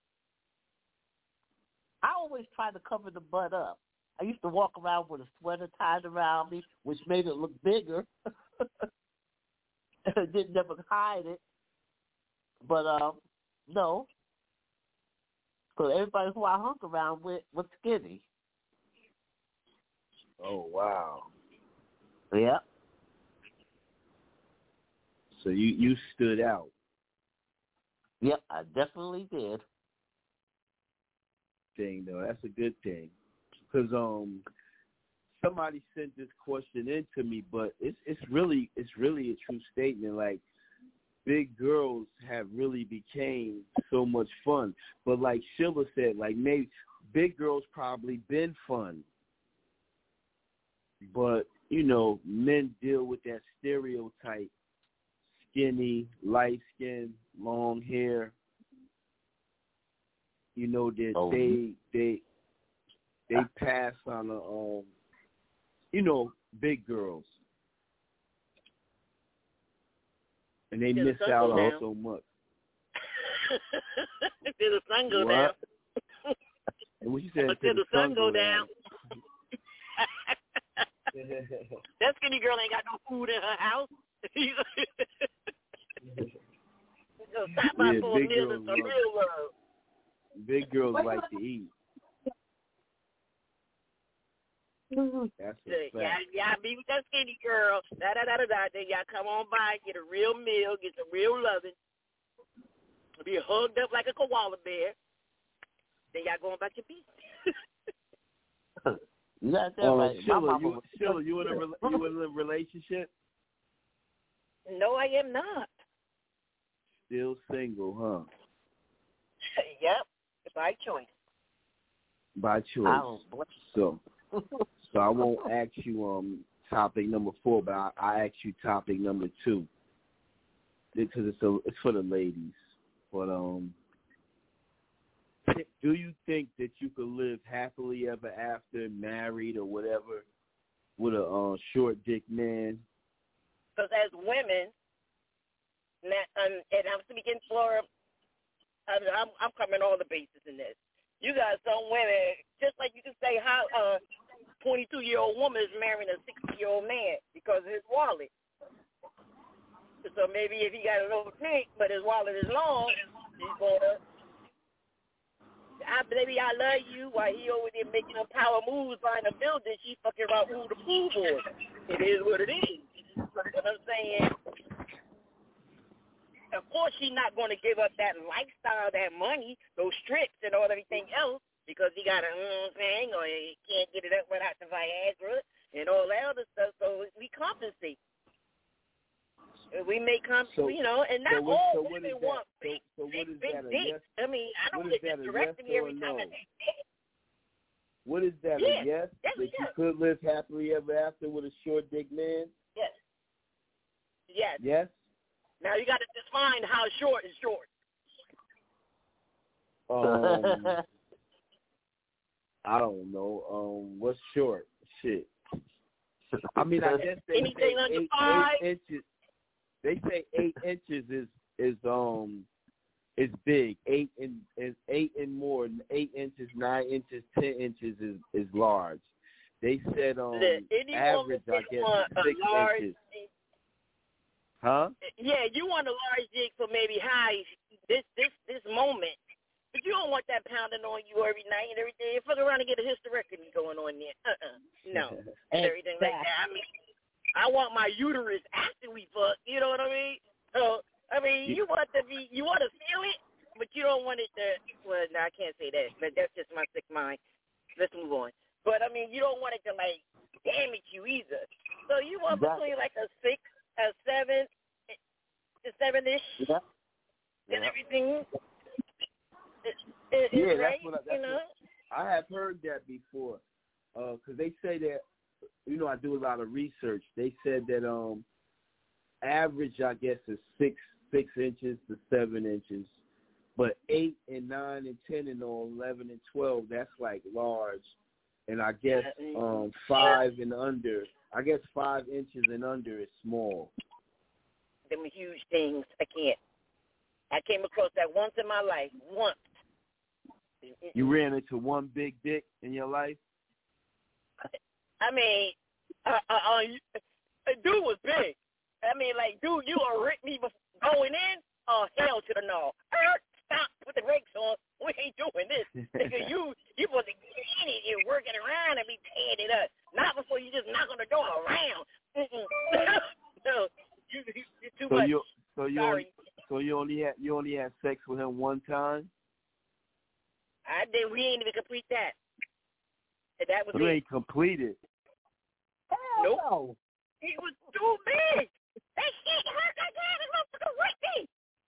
I always tried to cover the butt up. I used to walk around with a sweater tied around me, which made it look bigger. Didn't never hide it. But no. Because everybody who I hung around with was skinny. Oh wow. Yeah. So you stood out. Yep, I definitely did. Thing though, that's a good thing. Because somebody sent this question in to me, but it's really a true statement. Like, big girls have really became so much fun. But like Sheila said, like maybe big girls probably been fun. But, men deal with that stereotype. Skinny, light skin, long hair. That they pass on big girls. And they miss out on so much. Until the sun go down. And what you said? Until the sun go down. That skinny girl ain't got no food in her house. So stop by for a meal and some real love. Big girls like to eat. That's a fact. Y'all be with that skinny girl. Then y'all come on by, get a real meal, get some real loving. Be hugged up like a koala bear. Then y'all going about your business. That's right. Sheila, you in a relationship? No, I am not. Still single, huh? Yep, by choice. By choice. So I won't ask you topic number 4, but I ask you topic number 2 because it's for the ladies. But do you think that you could live happily ever after, married or whatever, with a short dick man? Because as women, and I'm speaking for, I'm covering all the bases in this. You got some women, just like you can say how a 22-year-old woman is marrying a 60-year-old man because of his wallet. So maybe if he got a little dick, but his wallet is long, he's gonna, baby, I love you, while he over there making them power moves buying a building, she fucking around with the pool boy. It is what it is. You know what I'm saying? Of course, she's not going to give up that lifestyle, that money, those trips and all everything else because he got a thing or he can't get it up without the Viagra and all that other stuff. So we compensate. We make compensate, and not all women want big dicks. Yes? I mean, I don't get directed me every time I say that. What is that, a yes? That you could live happily ever after with a short dick man? Yes. Yes. Yes? Now you got to define how short is short. I don't know. What's short? Shit. I mean, I guess they anything say under 5 inches. They say 8 inches is big. 8 and more. 8 inches, 9 inches, 10 inches is large. They said average, I guess, 6 inches. Huh? Yeah, you want a large dick for maybe high this moment, but you don't want that pounding on you every night and everything. You fuck around and get a hysterectomy going on there. No, everything like that. I mean, I want my uterus after we fuck. You know what I mean? So I mean, you want to feel it, but you don't want it to. Well, no, I can't say that. But that's just my sick mind. Let's move on. But I mean, you don't want it to like damage you either. So you want between like a 6. A 7, the 7-ish, and everything. Yeah, right, that's what I have heard that before. Because they say that, I do a lot of research. They said that average, I guess, is 6 inches to 7 inches. But 8 and 9 and 10 and 11 and 12, that's like large. And I guess 5 and under, 5 inches and under is small. Them huge things, I can't. I came across that once in my life, once. You ran into one big dick in your life? I mean, dude was big. I mean, like, dude, you gonna rip me going in? Oh, hell to the no. Stop, put the brakes on. We ain't doing this. Nigga, you supposed to get in it and working around and be tearing it up. Not before you just knock on the door around. No, you're too much. So you only had sex with him one time? I did. We ain't even complete that. And that was you it. Ain't completed. Nope. No. He was too big. That shit hurt like that. This motherfucker raped me.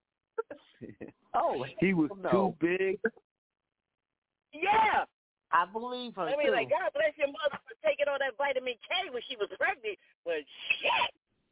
Oh, he was too big? Yeah. I believe her, I mean, too. like, God bless your mother for taking all that vitamin K when she was pregnant. But shit.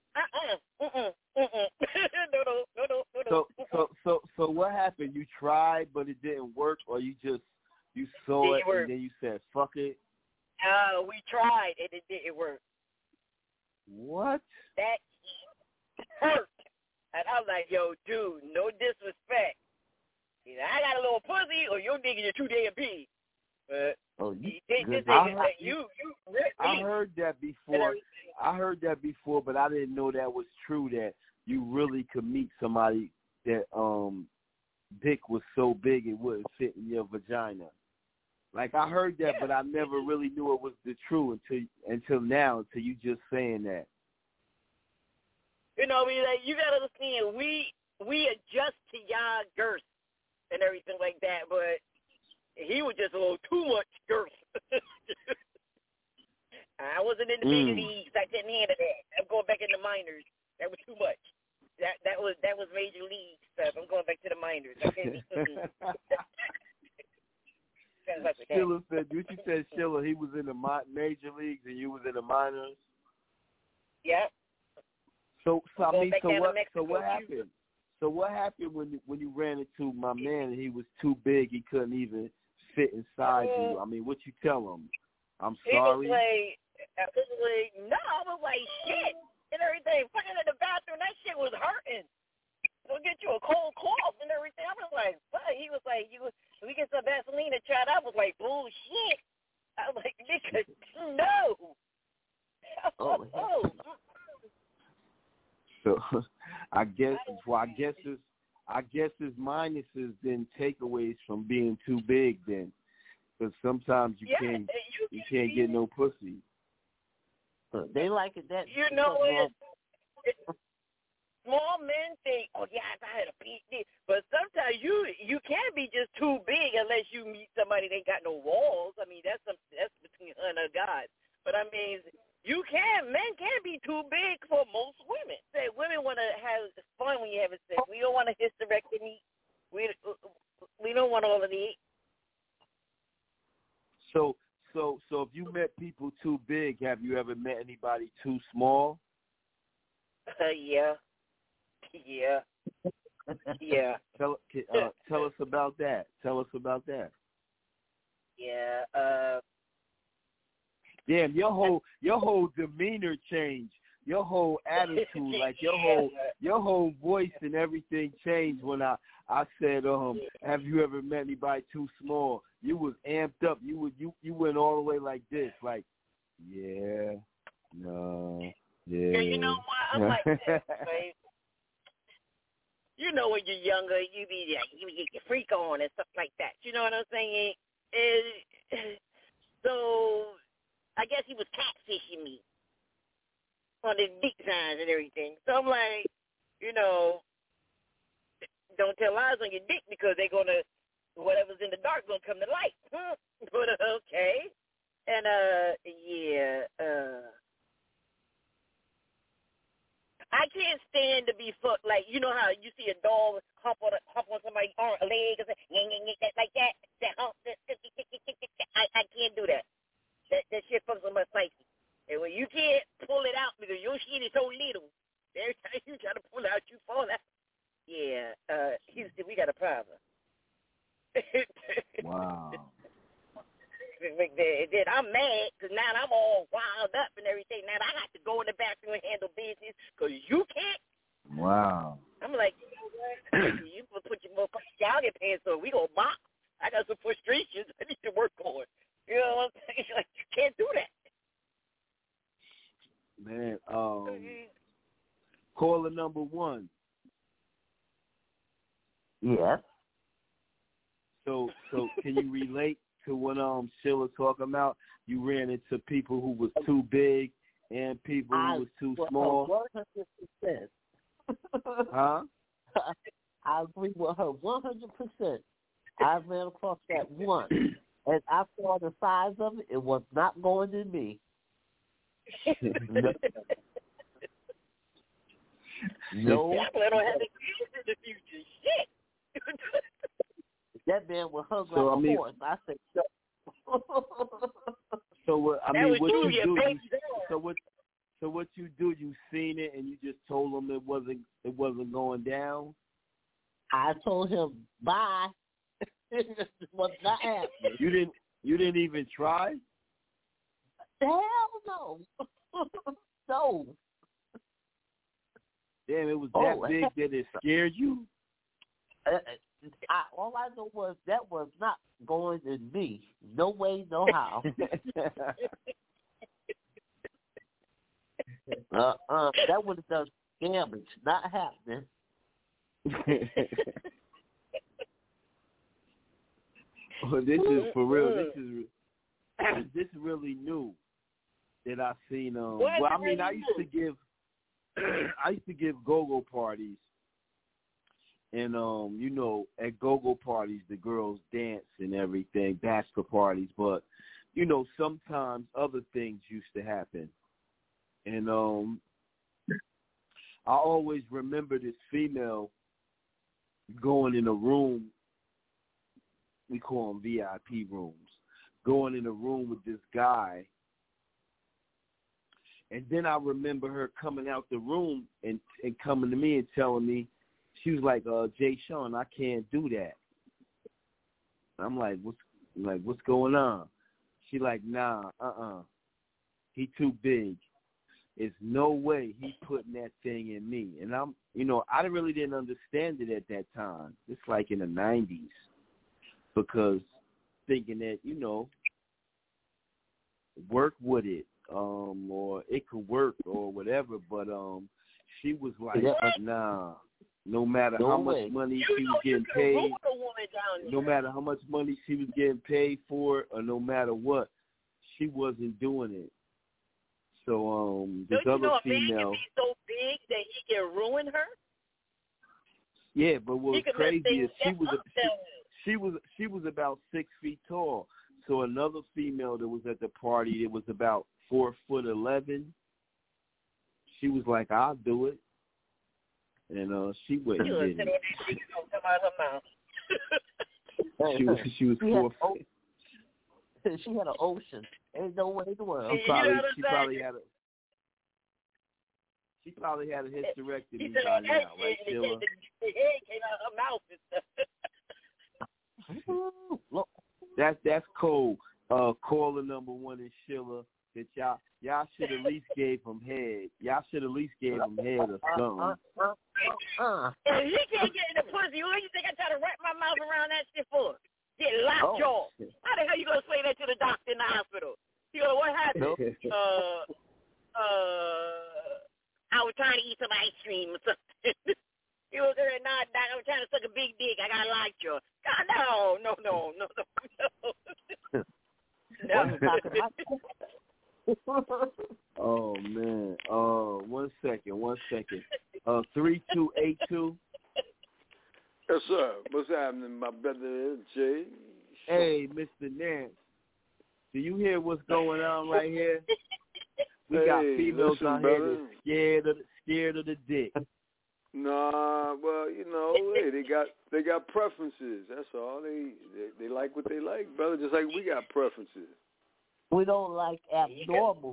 No. So what happened? You tried, but it didn't work, or you saw it and then you said, fuck it? We tried, and it didn't work. What? That hurt. And I was like, yo, dude, no disrespect. Either I got a little pussy, or your nigga is too damn big. I heard that before. But I didn't know that was true, that you really could meet somebody that dick was so big it wouldn't fit in your vagina. Like, I heard that, but I never really knew it was the truth until now, until you just saying that. You know, you gotta understand, we adjust to y'all girth and everything like that, but he was just a little too much girth. I wasn't in the big leagues. I couldn't handle that. I'm going back in the minors. That was too much. That was major league stuff. I'm going back to the minors. Sheila said, you said Sheila, he was in the major leagues and you was in the minors. Yeah. So what happened? So what happened when you ran into my man and he was too big, he couldn't even fit inside you? I mean, what you tell him? I'm sorry. No, I was like, shit and everything. Fucking in the bathroom, that shit was hurting. It'll get you a cold cough and everything. I was like, what? He was like, we get some Vaseline and try it. I was like, bullshit. I was like, nigga, no. So I guess his minuses then takeaways from being too big then, because sometimes you can't get no pussy. They like it that. You know what? Small men think, oh yeah, I had a big dick, but sometimes you can't be just too big unless you meet somebody that ain't got no walls. I mean, that's between her and God. But I mean, men can be too big for most women. Say women want to have fun when you have sex. We don't want a hysterectomy. We don't want all of the. So if you met people too big, have you ever met anybody too small? Yeah. Tell us about that. Yeah. Damn, your whole demeanor changed. Your whole attitude, like your whole voice and everything changed when I said, have you ever met anybody too small? You was amped up. You went all the way like this, like, yeah, no, yeah. You know what? I'm like this, babe. You know when you're younger, you get your freak on and stuff like that. You know what I'm saying? So I guess he was catfishing me on his dick signs and everything. So I'm like, don't tell lies on your dick because they're gonna, whatever's in the dark gonna come to light. But okay, and I can't stand to be like, you know how you see a dog hump on somebody's arm, leg, and like that. got a problem. Wow. Then I'm mad because now I'm all wild up and everything. Now I got to go in the bathroom and handle business because you can't. Wow. I'm like, you know what? You put your motherfucking jogging pants on. We gonna box. I got some frustrations I need to work on. You know what I'm saying? Like, you can't do that. Man, caller number 1. Yes. So can you relate to what Sheila talking about? You ran into people who was too big and people who was too small. 100%. Huh? I agree with her 100%. I ran across that once, and I saw the size of it. It was not going in me. No. I plan on having kids in the future. Shit. That man was hung like a horse. I said, no. So what? I mean, what you do? So what you do? You seen it and you just told him it wasn't going down. I told him bye. It was not happening. You didn't even try? Hell no. No. Damn, it was that big that it scared you? All I know was that was not going in me. No way, no how. That would have done damage. Not happening. Well, this is for real. This is really new that I seen. Well, I mean, I used to give go-go parties, and you know, at go-go parties, the girls dance and everything, bachelor parties. But you know, sometimes other things used to happen, and I always remember this female going in a room. We call them VIP rooms. Going in a room with this guy. And then I remember her coming out the room and coming to me and telling me, she was like, Jay Sean, I can't do that. I'm like, what's going on? She like, nah, he too big. There's no way he putting that thing in me. And I really didn't understand it at that time. It's like in the 90s. Because thinking that, you know, work with it, or it could work or whatever, but she was like, nah, no matter how much money she was getting paid, no matter how much money she was getting paid for it, or no matter what, she wasn't doing it. So this other female, can be so big that he can ruin her? Yeah, but what was crazy is she was about 6 feet tall. So another female that was at the party that was about 4'11", she was like, "I'll do it," and she went and did it. She was 4 feet. She had an ocean. Ain't no way in the world. She probably had a hysterectomy by now, right, Sheila? The head came out of her mouth and stuff. That's cold. Caller number 1 is Sheila. That y'all should at least gave him head. Y'all should at least gave him head or something. If he can't get in the pussy, what do you think I try to wrap my mouth around that shit for? Get lockjaw. How the hell you gonna say that to the doctor in the hospital? You know what happened? I was trying to eat some ice cream or something. He was there, nah, I was trying to suck a big dick. I got lockjaw. God, no. Oh man. 1 second. 3282. Yes, sir. What's happening, my brother Jay? Hey, Mr. Nance. Do you hear what's going on right here? We got females out here that's scared of the dick. Nah, well, you know, hey, they got preferences. That's all. They like what they like, brother. Just like we got preferences. We don't like abnormal.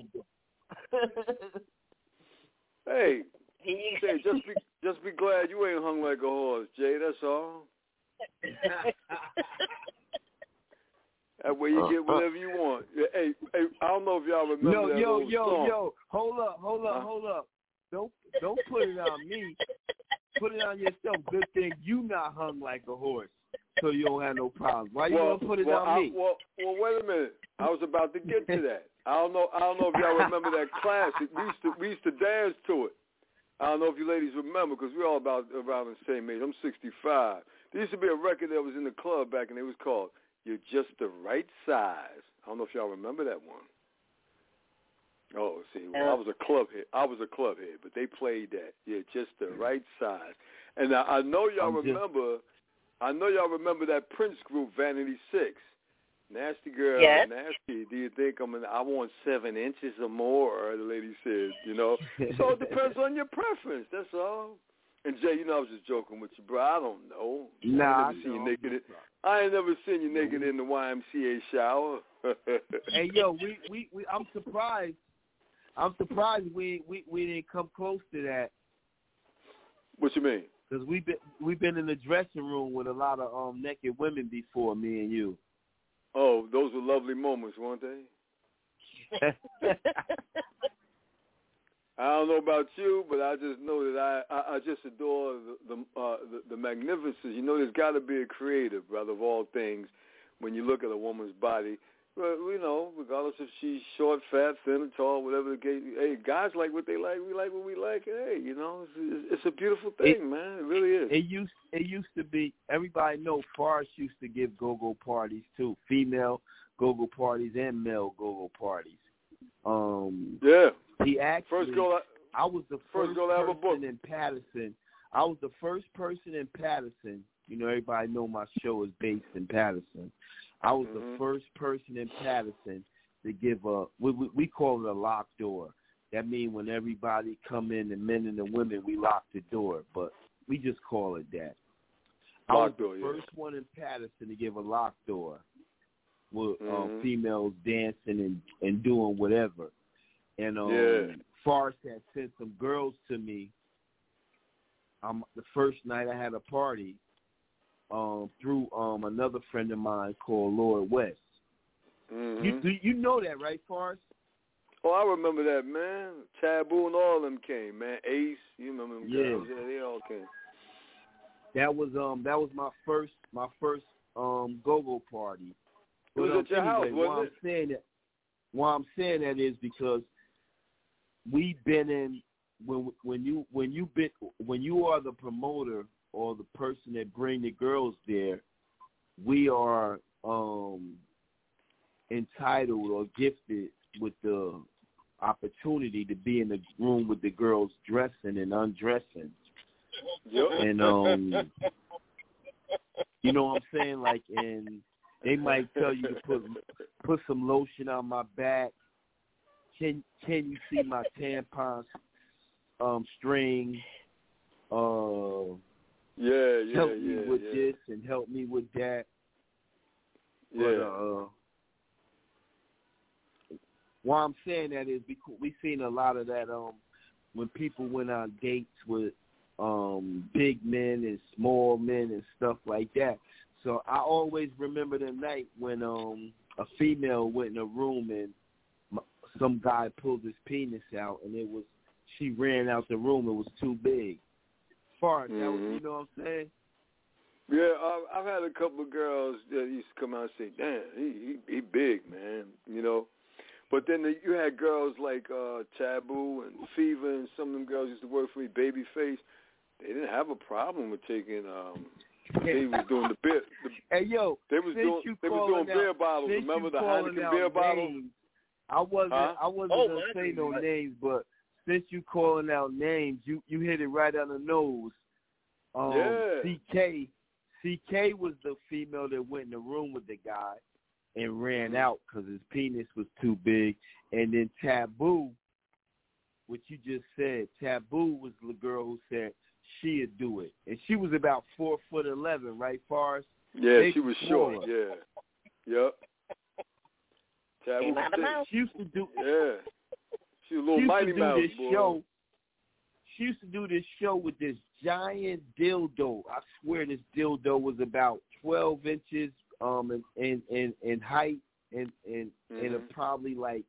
Hey, just be glad you ain't hung like a horse, Jay. That's all. That way you get whatever you want. Hey, I don't know if y'all remember that old song. Yo, hold up. Don't put it on me. Put it on yourself. Good thing you not hung like a horse, so you don't have no problems. Why you gonna put it on me? Well, wait a minute. I was about to get to that. I don't know if y'all remember that classic. We used to dance to it. I don't know if you ladies remember, because we're all around the same age. I'm 65. There used to be a record that was in the club back, and it was called "You're Just the Right Size." I don't know if y'all remember that one. Oh, see, well, I was a club head, but they played that. You're just the right size. And I know y'all remember. I know y'all remember that Prince group, Vanity 6. Nasty girl, yes. Nasty. Do you think I want 7 inches or more? The lady says, So it depends on your preference. That's all. And Jay, I was just joking with you, bro. I don't know. I ain't never seen you naked in the YMCA shower. Hey, yo, I'm surprised. We didn't come close to that. What you mean? Because we've been in the dressing room with a lot of naked women before, me and you. Oh, those were lovely moments, weren't they? I don't know about you, but I just know that I just adore the magnificence. There's got to be a creator, brother, of all things, when you look at a woman's body. Well, regardless if she's short, fat, thin, or tall, whatever the case. Hey, guys like what they like. We like what we like. Hey, it's a beautiful thing, man. It really is. It used to be. Everybody know Forrest used to give go-go parties too, female go-go parties and male go-go parties. Yeah. He actually. I was the first person in Patterson. I was the first person in Patterson. Everybody know my show is based in Patterson. I was the first person in Patterson to give we call it a locked door. That means when everybody come in, the men and the women, we lock the door, but we just call it that. I was the first one in Patterson to give a locked door with females dancing and doing whatever. And Forrest had sent some girls to me. The first night I had a party. Through another friend of mine called Lord West. Mm-hmm. You know that, right, Forrest? Oh, I remember that, man. Taboo and all of them came, man. Ace, you remember them guys? Yeah, they all came. That was my first go-go party. It was at your house, wasn't it? Why I'm saying that is because we've been in when you are the promoter or the person that bring the girls there, we are entitled or gifted with the opportunity to be in the room with the girls dressing and undressing. Yep. And you know what I'm saying? Like, and they might tell you to put some lotion on my back. Can you see my tampon string? Help me with this and help me with that. Yeah. But, why I'm saying that is because we've seen a lot of that when people went on dates with big men and small men and stuff like that. So I always remember the night when a female went in a room and some guy pulled his penis out and she ran out the room. It was too big. Far, that was, you know what I'm saying? Yeah, I've had a couple of girls that used to come out and say, "Damn, he big, man," But then you had girls like Taboo and Fever, and some of them girls used to work for me, Babyface. They didn't have a problem with taking. They was doing the beer. Hey yo, they was doing beer bottles. Remember the Heineken beer bottles? I wasn't gonna say no names, but since you calling out names, you hit it right on the nose. CK was the female that went in the room with the guy and ran out because his penis was too big. And then Taboo, what you just said, Taboo was the girl who said she'd do it. And she was about 4'11", right, Forrest? Yeah, she was short, yeah. Yep. Taboo she used to do She was a little Mighty Mouse boy. She used to do this show with this giant dildo. I swear this dildo was about 12 inches in height and probably like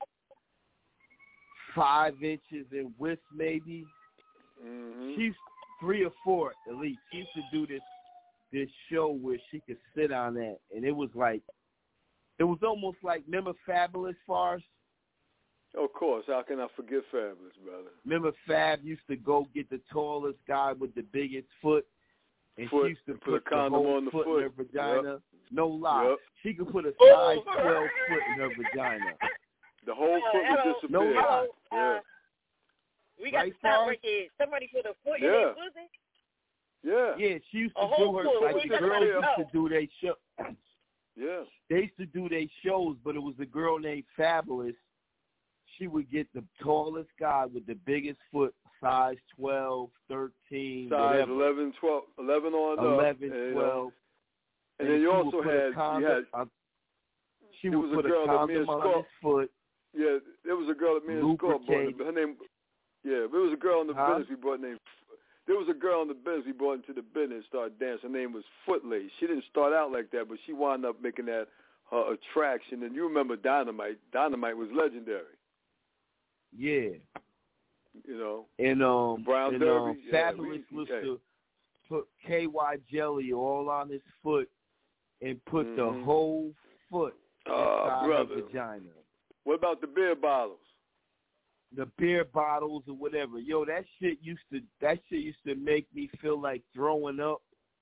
5 inches in width maybe. Mm-hmm. She's 3 or 4 at least. She used to do this show where she could sit on that, and it was almost like, remember Fabulous Farce? Of course, how can I forget Fabulous, brother? Remember Fab used to go get the tallest guy with the biggest foot, and she used to put the whole foot in her vagina. Yep. No lie. Yep. She could put a size 12 foot in her vagina. The whole foot would disappear. No lie. Yeah. We got to stop right there. Somebody put a foot in their pussy? Yeah. Yeah, she used to do her, like the girls used to do their show. Yeah. They used to do their shows, but it was a girl named Fabulous. She would get the tallest guy with the biggest foot, size 12, 13, size whatever. 11, 12, 11 on 11, up. 12. And then you also had, she would put a condom on his foot. Yeah, there was a girl that me and Score brought. Her name, yeah, there was a girl in the business we brought named. There was a girl in the business we brought into the business and started dancing. Her name was Footlace. She didn't start out like that, but she wound up making that her attraction. And you remember Dynamite. Dynamite was legendary. Yeah. You know. And Brown Derby. Fabulous used to put KY jelly all on his foot and put the whole foot inside her vagina. What about the beer bottles? The beer bottles or whatever. Yo, that shit used to make me feel like throwing up.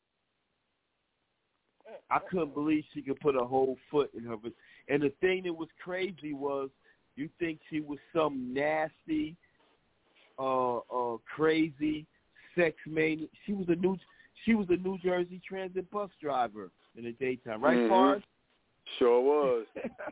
I couldn't believe she could put a whole foot in her. And the thing that was crazy was, you think she was some nasty, crazy sex maniac. She was a New Jersey Transit bus driver in the daytime, right, Forrest? Sure was.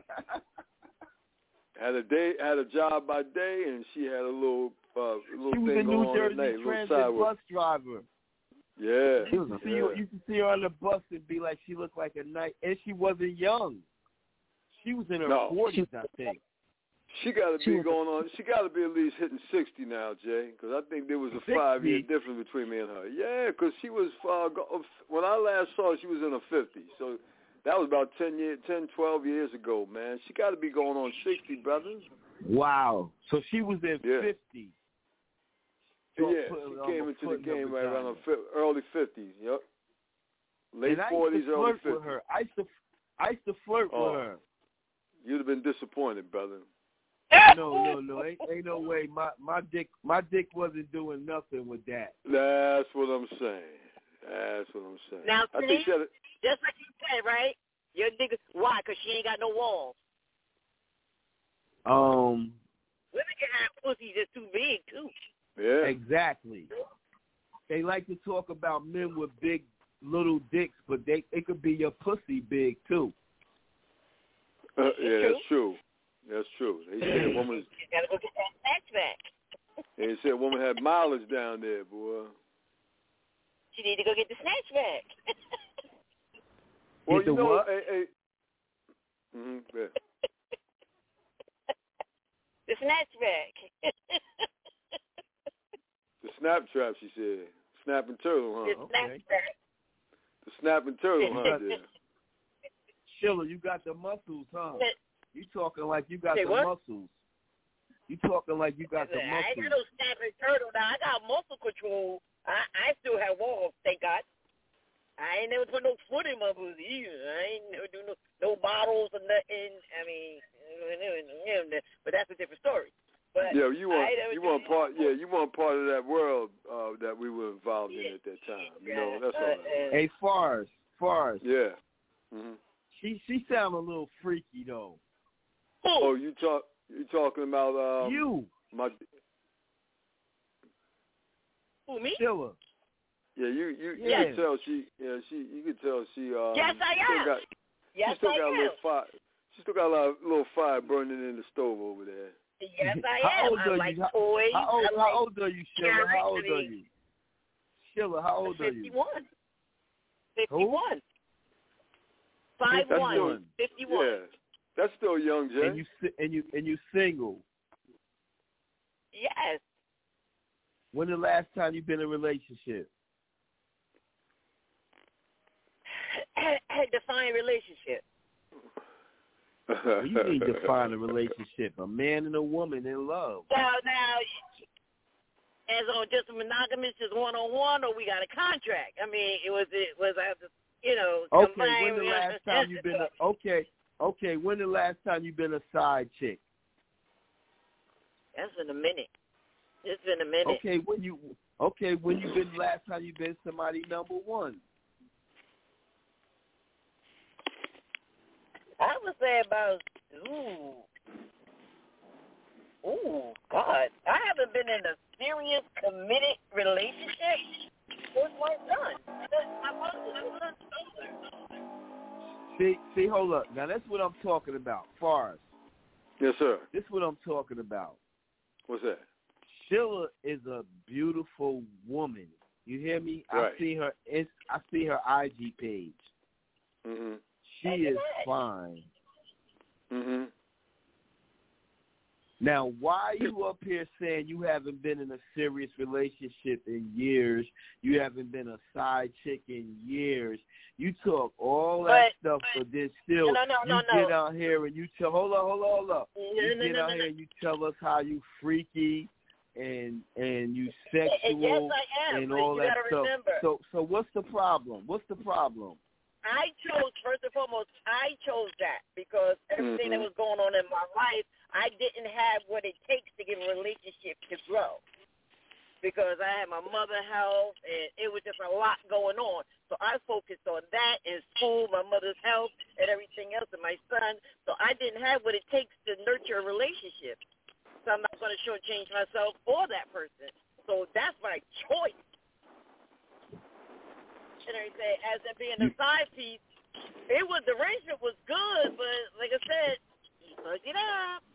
Had a job by day, and she had a little thing going on at night. She was a New Jersey Transit bus driver. Yeah. You can see her on the bus and be like, she looked like a night, and she wasn't young. She was in her 40s, I think. She got to be going on. She got to be at least hitting 60 now, Jay, because I think there was a 5-year difference between me and her. Yeah, because she was when I last saw her, she was in her 50s. So that was about 10, 12 years ago, man. She got to be going on 60, brother. Wow. So she was in 50. So yeah, she came into the game right around her early 50s. Yep. Late 40s, early 50s. With her. I used to flirt with her. You'd have been disappointed, brother. No. Ain't no way. My dick wasn't doing nothing with that. That's what I'm saying. Now, see, just like you said, right? Your nigga, why? Because she ain't got no walls. Women can have pussies that's too big, too. Yeah. Exactly. They like to talk about men with big, little dicks, but it could be your pussy big, too. Yeah, that's true. That's true. They said a woman. You gotta go get that snatch back. They said a woman had mileage down there, boy. She need to go get the snatch back. Well, you know what? Yeah. The snatch back. The snap trap, she said. Snapping turtle, huh? The snatch back. The snapping turtle, huh? There. Sheila, you got the muscles, huh? You talking like you got the what? muscles. You talking like you got the muscles. I ain't got no snapping turtle now. I got muscle control. I still have walls, thank God. I ain't never put no foot in my pussy either. I ain't never do no bottles or nothing. I mean, but that's a different story. But yeah, you weren't part of that world that we were involved in at that time. You know, that's all. Hey, Forrest. Yeah. Mm-hmm. She sound a little freaky though. Oh, you talking about you? My. Who, me? Sheila. Yeah, you could tell she. Yeah, you could tell she. Yes, I am. Yes, I am. She still got a little fire burning in the stove over there. Yes, I am. I like toys. How old are you, Sheila? How old are you? Sheila, how old are you? 51. 5'1", 51. Yeah, that's still young, Jay. And you single. Yes. When the last time you been in a relationship? define relationship. What do you mean define a relationship? A man and a woman in love. Now, as on just monogamous, just one-on-one, or we got a contract? I mean, Okay, when the last time you been okay, when the last time you been a side chick? That's in a minute. It's been a minute. Okay, when you been last time you been somebody number one? I would say about God. I haven't been in a serious, committed relationship with my son. See, hold up. Now, that's what I'm talking about, Forrest. Yes, sir. This is what I'm talking about. What's that? Sheila is a beautiful woman. You hear me? Right. I see her IG page. Mm-hmm. She is fine. Mm-hmm. Now, why are you up here saying you haven't been in a serious relationship in years? You haven't been a side chick in years. You talk all that stuff, but then still get out here and you tell. Hold up. You get out here and you tell us how you freaky and you sexual yes, I am, and but all you that gotta stuff. remember. So what's the problem? I chose, first and foremost, that because everything that was going on in my life, I didn't have what it takes to get a relationship to grow. Because I had my mother's health, and it was just a lot going on. So I focused on that in school, my mother's health, and everything else, and my son. So I didn't have what it takes to nurture a relationship. So I'm not going to shortchange myself or that person. So that's my choice. And I say, as it being a side piece, the arrangement was good, but like I said, fuck it up.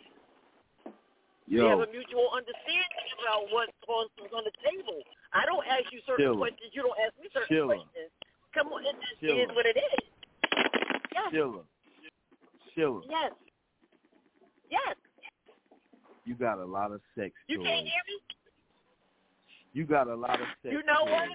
We have a mutual understanding about what's on the table. I don't ask you certain questions. You don't ask me certain questions. Come on, it just is what it is. Yes. Sheila. Yes. Yes. You got a lot of sex toys. You can't hear me? You got a lot of sex You know toys. what?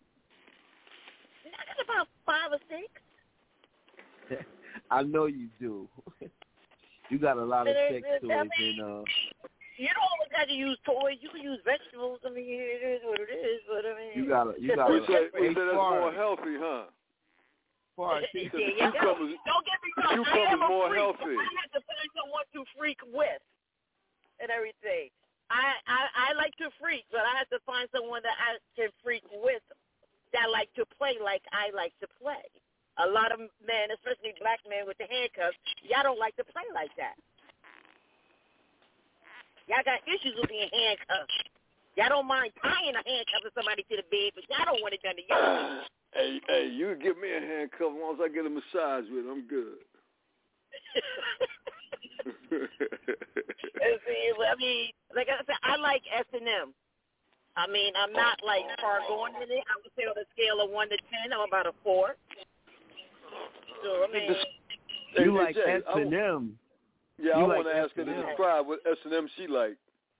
I got about 5 or 6. I know you do. You got a lot of sex toys and you don't always have to use toys. You can use vegetables. I mean, it is what it is. But I mean, you got. We say that's more healthy, huh? Don't get me wrong. Cucumbers more healthy. I have to find someone to freak with and everything. I like to freak, but I have to find someone that I can freak with that like to play like I like to play. A lot of men, especially black men with the handcuffs, y'all don't like to play like that. Y'all got issues with being handcuffed. Y'all don't mind tying a handcuff of somebody to the bed, but y'all don't want it done to y'all. Hey, you can give me a handcuff as long as I get a massage with it. I'm good. I mean, like I said, I like S&M. I mean, I'm not like far going in it. I would say on a scale of 1 to 10, I'm about a 4. So, I mean, you like S&M. Yeah, I want to ask her to describe what S&M she like.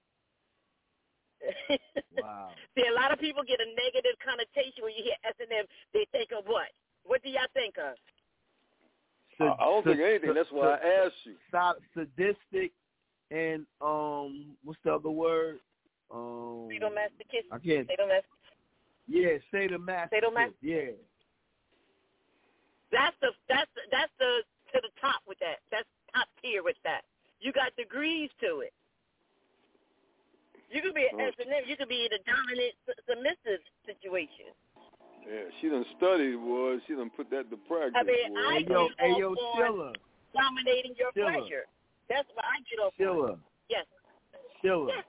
Wow. See, a lot of people get a negative connotation when you hear S&M. They think of what? What do y'all think of? I don't think anything. That's why I asked you. Sadistic and what's the other word? Sadomasochistic. I can't. Yeah, sadomasochistic. Yeah. That's the to the top with that. That's top tier with that. You got degrees to it. You could be an S&M. You could be in a dominant, submissive situation. Yeah, she done studied, boy. She done put that to practice. I mean, Ayo, Sheila. Dominating your pleasure. That's what I get off Sheila. on. Yes. Sheila. Yes.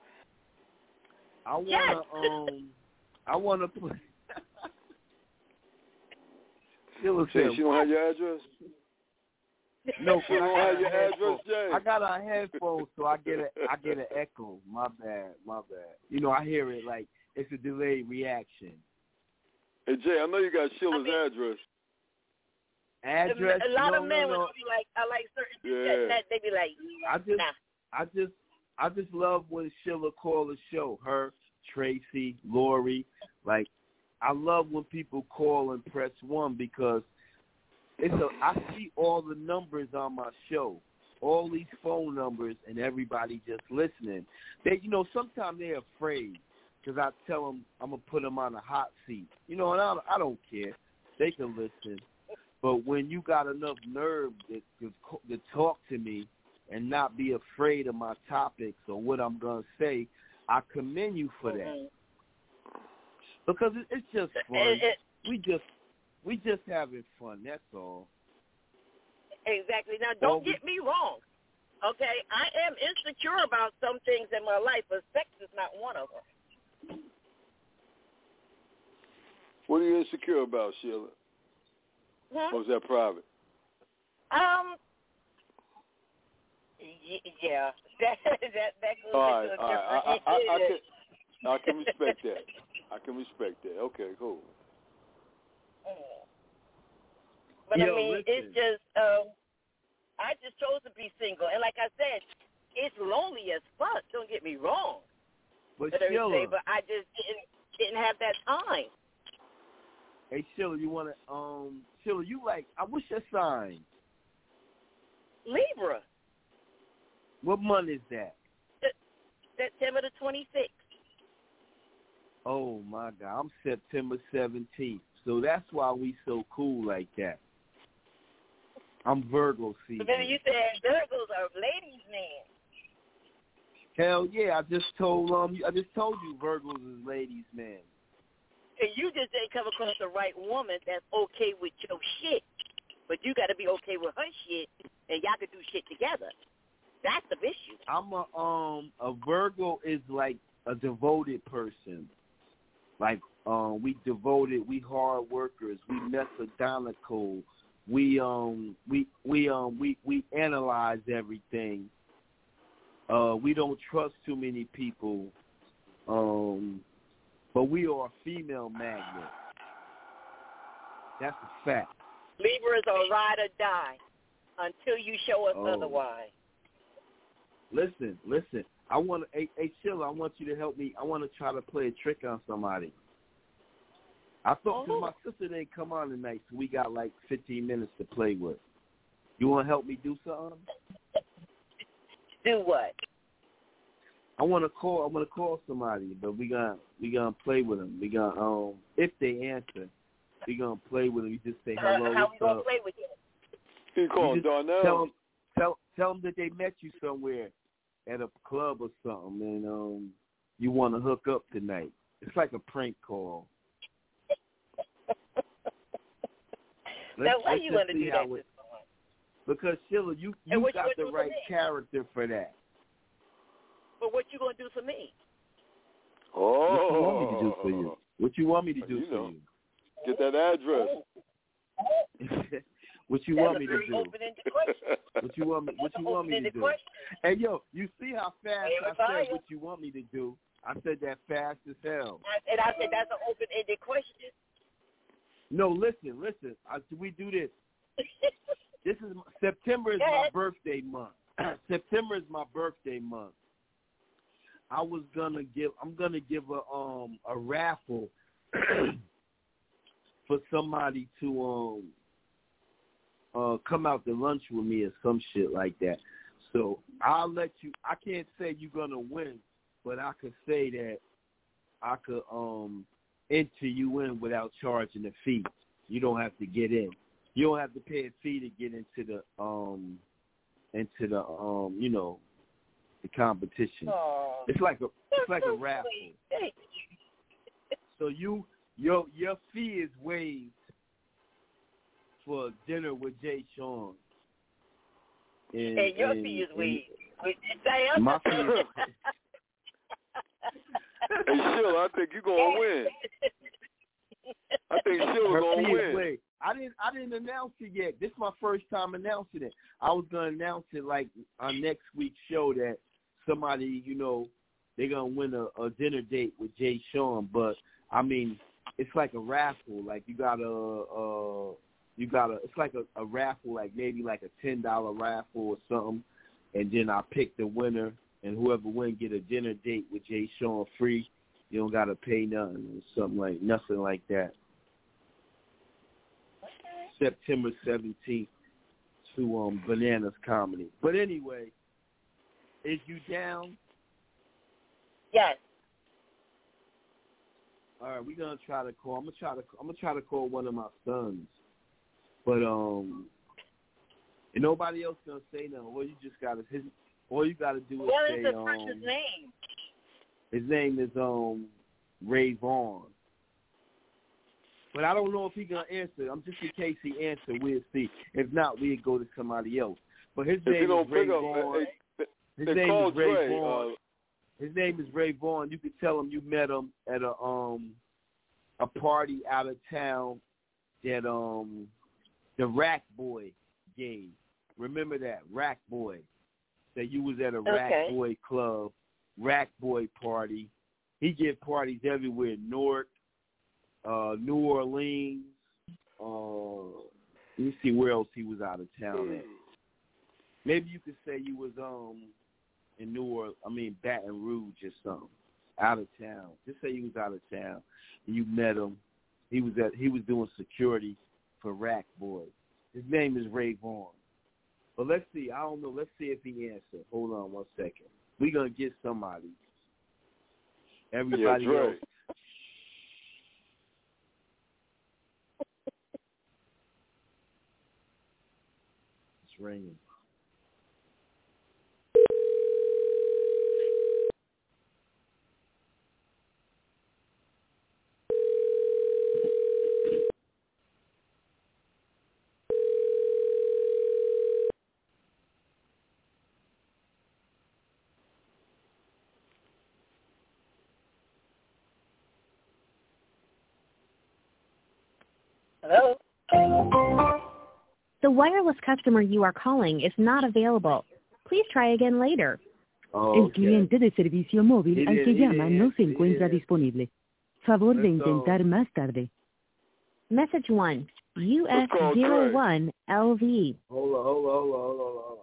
I wanna put. Sheila said, said, she don't have your address? No, she don't have your address, Jay. I got a headphone, so I get an echo. My bad. You know, I hear it like it's a delayed reaction. Hey Jay, I know you got Sheila's address. Address? A lot of men would be like, I like certain that they be like, I just love when Sheila call the show. Her, Tracy, Lori, like I love when people call and press 1 because I see all the numbers on my show, all these phone numbers, and everybody just listening. They, sometimes they're afraid because I tell them I'm gonna put them on a hot seat, and I don't care. They can listen, but when you got enough nerve to talk to me and not be afraid of my topics or what I'm gonna say, I commend you for that. Because it's just fun. We just having fun. That's all. Exactly. Now, don't get me wrong. Okay, I am insecure about some things in my life, but sex is not one of them. What are you insecure about, Sheila? Or was that private? Yeah. That goes all into right, a different. I can respect that. Okay, cool. But Yo, I mean, listen. it's just, I just chose to be single. And like I said, it's lonely as fuck. Don't get me wrong. But Sheila, but I just didn't have that time. Hey, Sheila, you want to, Sheila, what's your sign? Libra. What month is that? September the 26th. Oh, my God. I'm September 17th. So that's why we so cool like that. I'm Virgo season. But then you said Virgos are ladies' man. Hell yeah! I just told you Virgos is ladies' man. And you just didn't come across the right woman that's okay with your shit. But you got to be okay with her shit, and y'all can do shit together. That's the issue. I'm a Virgo is like a devoted person. Like we devoted, we hard workers, we methodical. We analyze everything. We don't trust too many people. But we are a female magnet. That's a fact. Libras are ride or die until you show us otherwise. Listen. Hey, Sheila, I want you to help me. I want to try to play a trick on somebody. I thought because my sister didn't come on tonight, so we got like 15 minutes to play with. You want to help me do something? Do what? I want to call somebody, but we gonna play with them. We gonna if they answer, we gonna play with them. You just say hello. How we gonna play with you? You call Darnell. Tell them that they met you somewhere at a club or something, and you want to hook up tonight. It's like a prank call. Now, why you want to do that? Because Sheila, you got the right character for that. But what you gonna do for me? What you want me to do for you? Get that address. What you want me to do? What you want me to do? Hey, yo, you see how fast I said what you want me to do? I said that fast as hell. And I said that's an open-ended question. No, listen. We do this. September is my birthday month. September is my birthday month. I'm gonna give a raffle for somebody to come out to lunch with me or some shit like that. So I'll let you. I can't say you're gonna win, but I could say that I could enter you in without charging a fee. You don't have to get in. You don't have to pay a fee to get into the the competition. Aww. It's like a raffle. So your fee is waived for dinner with Jay Sean. And your fee is waived. My fee is Hey, Sheila, I think you're gonna win. I think Sheila's gonna win. I didn't announce it yet. This is my first time announcing it. I was gonna announce it like on next week's show that somebody, they're gonna win a dinner date with Jay Sean. But I mean, it's like a raffle. Like you gotta. It's like a raffle, like maybe like a $10 raffle or something, and then I pick the winner, and whoever wins get a dinner date with Jay Sean free. You don't gotta pay nothing or nothing like that. September 17th to Bananas Comedy. But anyway, is you down? Yes. All right, we're gonna try to call. I'm gonna try to call one of my sons, but and nobody else gonna say no. All you gotta do is what say is the person's name? His name is Ray Vaughn. But I don't know if he's gonna answer. I'm just in case he answers, we'll see. If not, we'll go to somebody else. But his name is Ray Vaughn. His name is Ray Vaughn. His name is Ray Vaughn. You could tell him you met him at a party out of town that the Rack Boy gave. Remember that Rack Boy? That you was at a Rack Boy club, Rack Boy party. He give parties everywhere. Newark, New Orleans. Let me see where else he was out of town at. Maybe you could say you was in Baton Rouge or something, out of town. Just say he was out of town. And you met him. He was doing security for Rack Boy. His name is Ray Vaughn. But let's see. I don't know. Let's see if he answers. Hold on 1 second. We're gonna get somebody. Everybody else. It's ringing. Hello? The wireless customer you are calling is not available. Please try again later. Oh, El cliente de servicio móvil al que llama no se encuentra disponible. Favor de intentar más tarde. Message 1, US01LV. Hold on.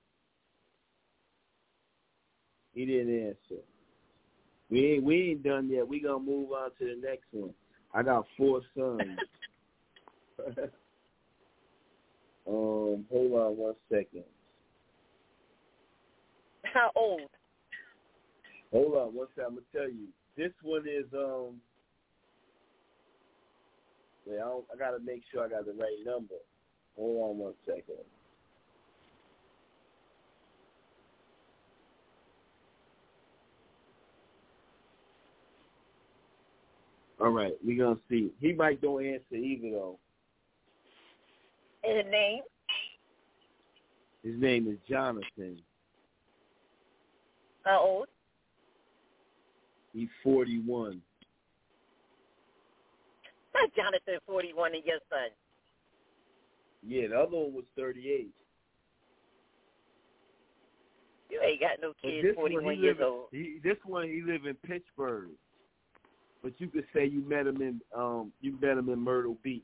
He didn't answer. We ain't done yet. We gonna move on to the next one. I got 4 sons. Hold on 1 second. How old? Hold on 1 second. I'm gonna tell you. This one is I gotta make sure I got the right number. Hold on 1 second. All right, we're gonna see. He might don't answer either though. And a name? His name is Jonathan. How old? He's 41. Not Jonathan 41 and your son. Yeah, the other one was 38. You ain't got no kids 41 years old. This one he live in Pittsburgh. But you could say you met him in Myrtle Beach.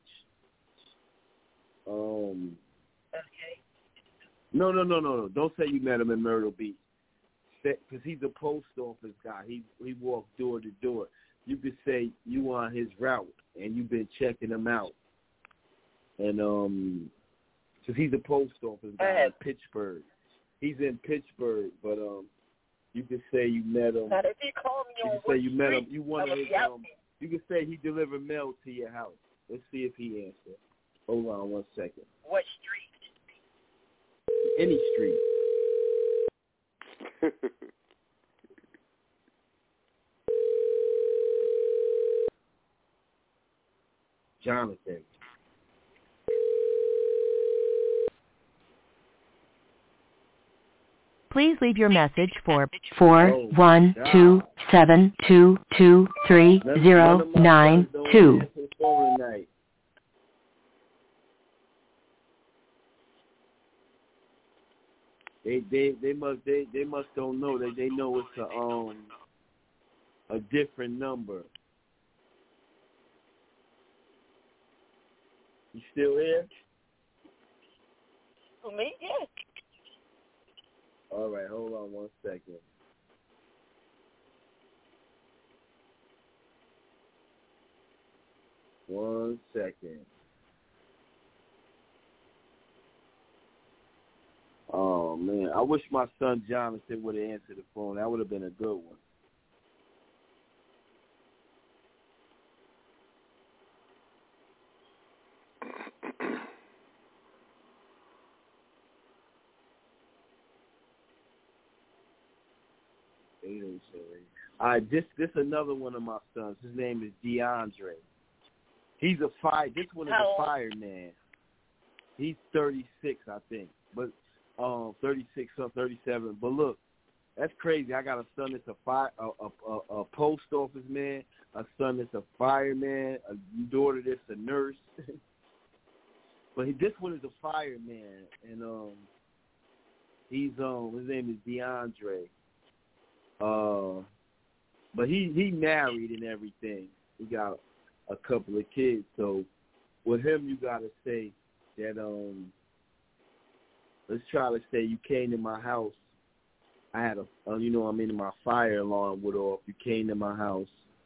Okay. No. Don't say you met him in Myrtle Beach. Because he's a post office guy. He walks door to door. You could say you on his route and you've been checking him out. And because he's a post office guy in Pittsburgh. He's in Pittsburgh, but you could say you met him. Now, if he called me on you met him. street, You wanted his. You could say he delivered mail to your house. Let's see if he answers. Hold on 1 second. What street? Any street. Jonathan. Please leave your message for 41272233092. They must don't know that they know it's a different number. You still here? For me, yes. All right, hold on 1 second. One second. man. I wish my son Jonathan would have answered the phone. That would have been a good one. All right, this another one of my sons. His name is DeAndre. He's a fire. This one is a fireman. He's 36, I think, but 36 or 37. But look, that's crazy. I got a son that's a post office man, a son that's a fireman, a daughter that's a nurse. But this one is a fireman, and he's his name is DeAndre. But he married and everything. He got a couple of kids. So with him, you gotta say that let's try to say you came to my house. I had my fire alarm went off. You came to my house.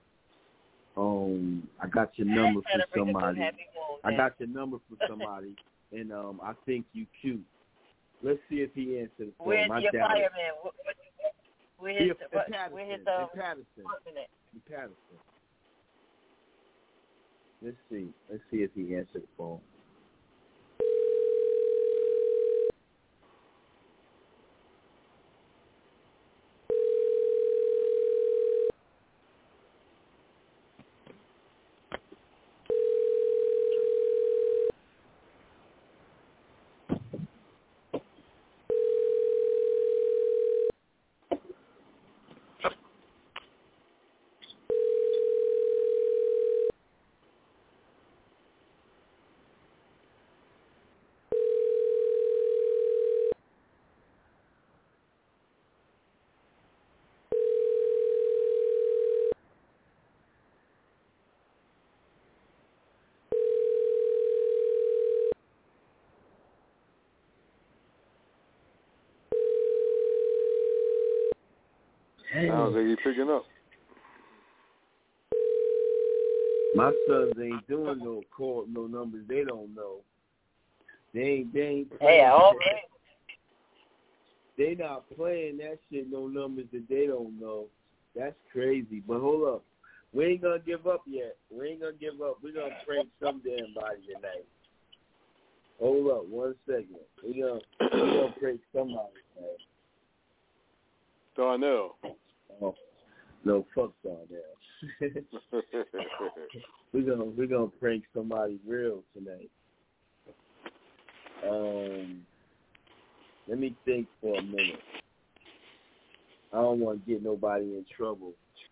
I got your number for somebody. And I think you cute. Let's see if he answers the phone. Where's your fireman? Where's Patterson. Let's see if he answered the phone. I don't think he's picking up. My sons ain't doing no call, no numbers they don't know. They ain't they not playing that shit, no numbers that they don't know. That's crazy. But hold up. We ain't gonna give up yet. We're gonna prank some damn body tonight. Hold up 1 second. We gonna prank somebody tonight. Darnell. Oh, no, fuck Darnell. We're gonna prank somebody real tonight. Let me think for a minute. I don't want to get nobody in trouble.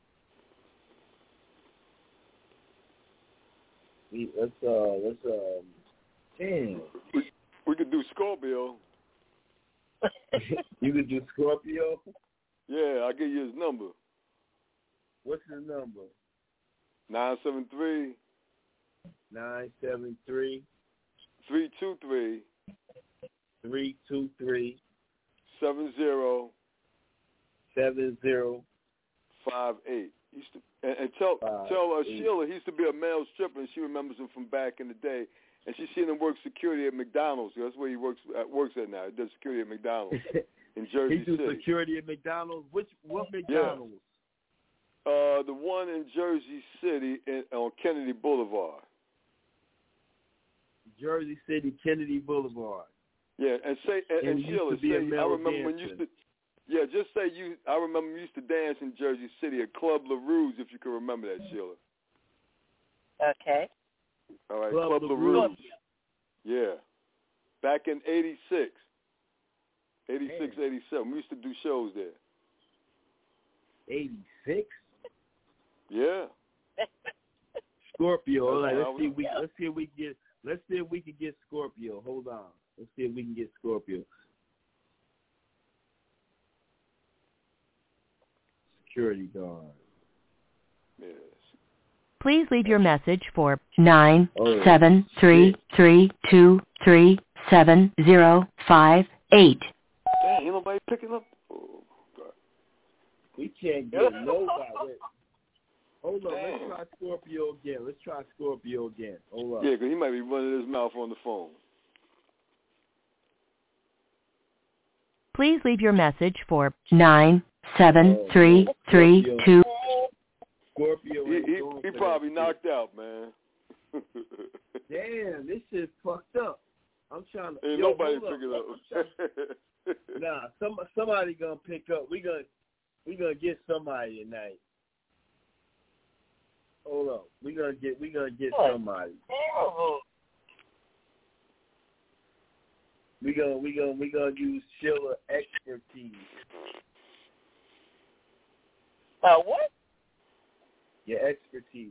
Damn. We could do Scorpio. You could do Scorpio? Yeah, I'll give you his number. What's his number? 973 323 7058. And tell Sheila he used to be a male stripper, and she remembers him from back in the day. And she's seen him work security at McDonald's. That's where he works at now. He does security at McDonald's in Jersey City. He does security at McDonald's? What McDonald's? Yeah. The one in Jersey City on Kennedy Boulevard. Jersey City, Kennedy Boulevard. Yeah, and Sheila, say, I remember dancer. when you used to. Yeah, just say you. I remember you used to dance in Jersey City at Club La Rouge, if you can remember that, Sheila. Okay. All right, Club La Rouge. Yeah, back in 86, 87. We used to do shows there. 86? Yeah. Scorpio. All right, let's see if we can get Scorpio. Hold on. Let's see if we can get Scorpio. Security guard. Yes. Please leave your message for 973-237-058. Dang, ain't nobody picking up. Oh, God. We can't get nobody. Hold on, let's try Scorpio again. Hold on. Yeah, because he might be running his mouth on the phone. Please leave your message for 97332. Scorpio he probably knocked out, man. Damn, this shit fucked up. I'm trying to. Ain't nobody pick it up. Nah, somebody gonna pick up. We gonna get somebody tonight. Hold up, we gonna get somebody. We gonna use Sheila expertise. What? Your expertise.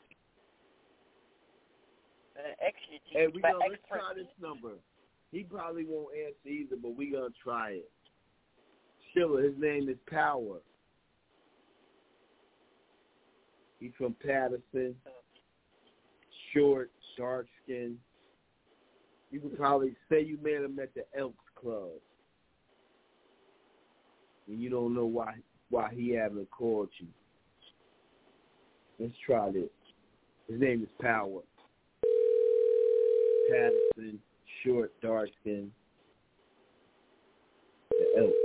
Expertise. Hey, let's try this number. He probably won't answer either, but we gonna try it. Sheila, his name is Power. He's from Patterson. Short, dark skin. You could probably say you met him at the Elks Club. And you don't know why he haven't called you. Let's try this. His name is Power. Patterson, short, dark skin. The Elks.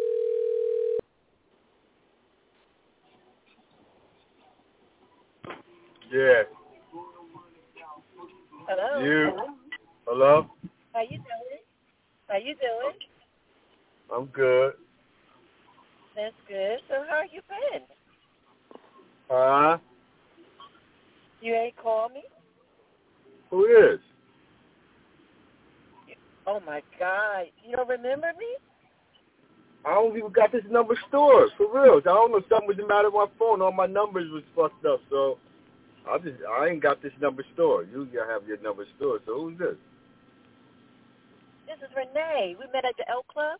Yeah. Hello. You. Hello. How you doing? I'm good. That's good. So how you been? Huh? You ain't called me? Who is? Oh my God. You don't remember me? I don't even got this number stored, for real. I don't know, something was the matter with my phone. All my numbers was fucked up, so I ain't got this number stored. You gotta have your number stored. So who's this? This is Renee. We met at the Elk Club.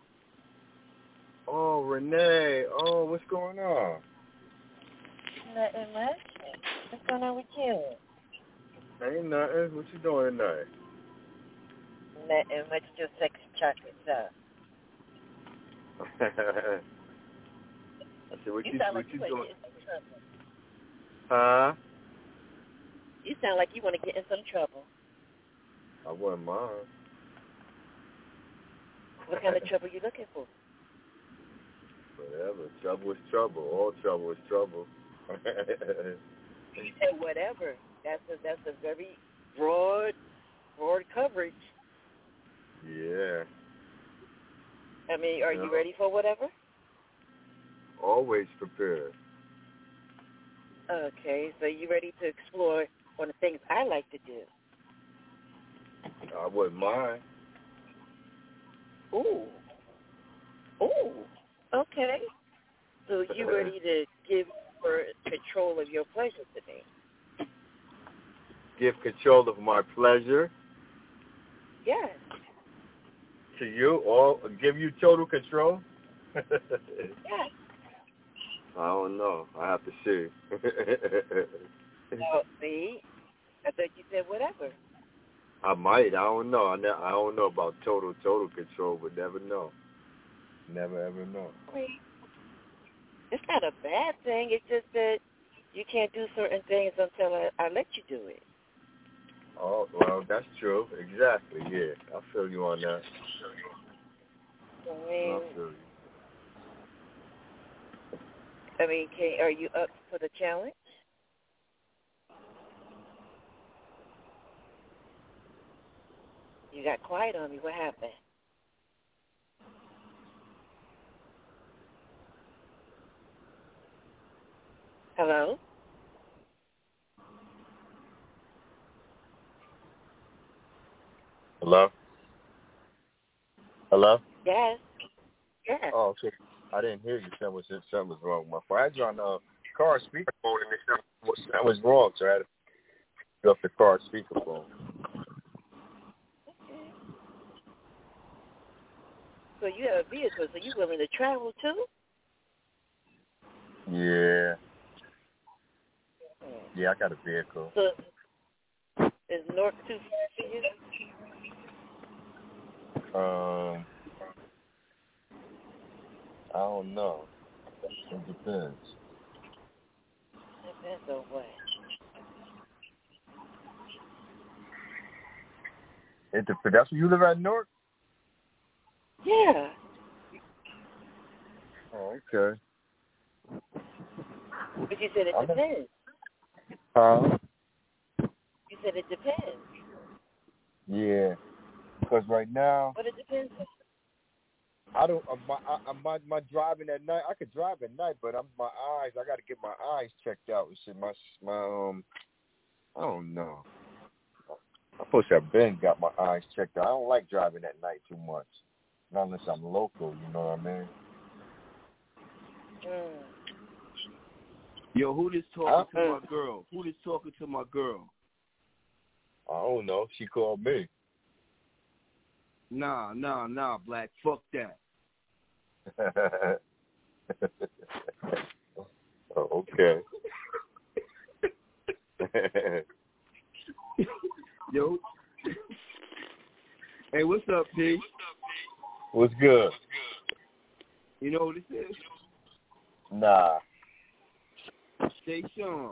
Oh, Renee. Oh, what's going on? Nothing much. What's going on with you? Ain't nothing. What you doing tonight? Nothing much. Just sexy chocolate stuff. I said, what you sound like you doing? want to get in some trouble. Huh? You sound like you want to get in some trouble. I wouldn't mind. What kind of trouble you looking for? Whatever. Trouble is trouble. All trouble is trouble. You said whatever. That's a very broad coverage. Yeah. I mean, are you ready for whatever? Always prepared. Okay, so you ready to explore one of the things I like to do? I wouldn't mind. Ooh. Okay. So you ready to give for control of your pleasure to me? Give control of my pleasure Yes. to you, or give you total control? Yes. I don't know. I have to see. Well, see, I thought you said whatever. I might. I don't know. I don't know about total control, but never know. Never ever know. I mean, it's not a bad thing. It's just that you can't do certain things until I let you do it. Oh, well, that's true. Exactly, yeah. I feel you on that. I mean, are you up for the challenge? You got quiet on me. What happened? Hello? Hello? Hello? Yes. Yes. Oh, okay. I didn't hear you. Something was wrong with my phone. I had you on the car speakerphone, and that was wrong, so I had to pick up the car speakerphone. So you have a vehicle, so you willing to travel too? Yeah. Yeah, I got a vehicle. So is North too far for you? I don't know. It depends. Depends on what? It depends. That's where you live at, Newark? Yeah. Oh, okay. But you said it depends. Huh? You said it depends. Yeah. Because right now, But it depends. I don't. My driving at night. I could drive at night, but my eyes. I got to get my eyes checked out. And shit. My I don't know. I'm supposed to have got my eyes checked out. I don't like driving at night too much, not unless I'm local. You know what I mean? Yo, who this talking to my girl? Who this talking to my girl? I don't know. She called me. Nah, Black. Fuck that. Oh, okay. Yo. Hey, what's up, P? What's good? You know who this is? Nah. Jay Sean.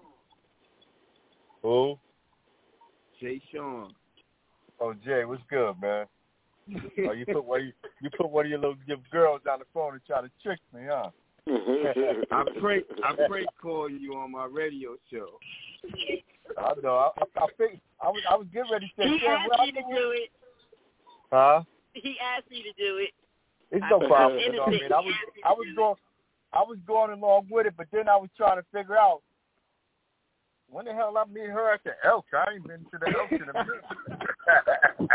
Who? Jay Sean. Oh, Jay, what's good, man? Oh, you put one of your little girls on the phone and try to trick me, huh? I prank call you on my radio show. I know. I think I was getting ready to say. He asked me to do it. Huh? He asked me to do it. It's no problem. You know what I mean? I was going along with it, but then I was trying to figure out when the hell I meet her at the Elk. I ain't been to the Elk in a minute.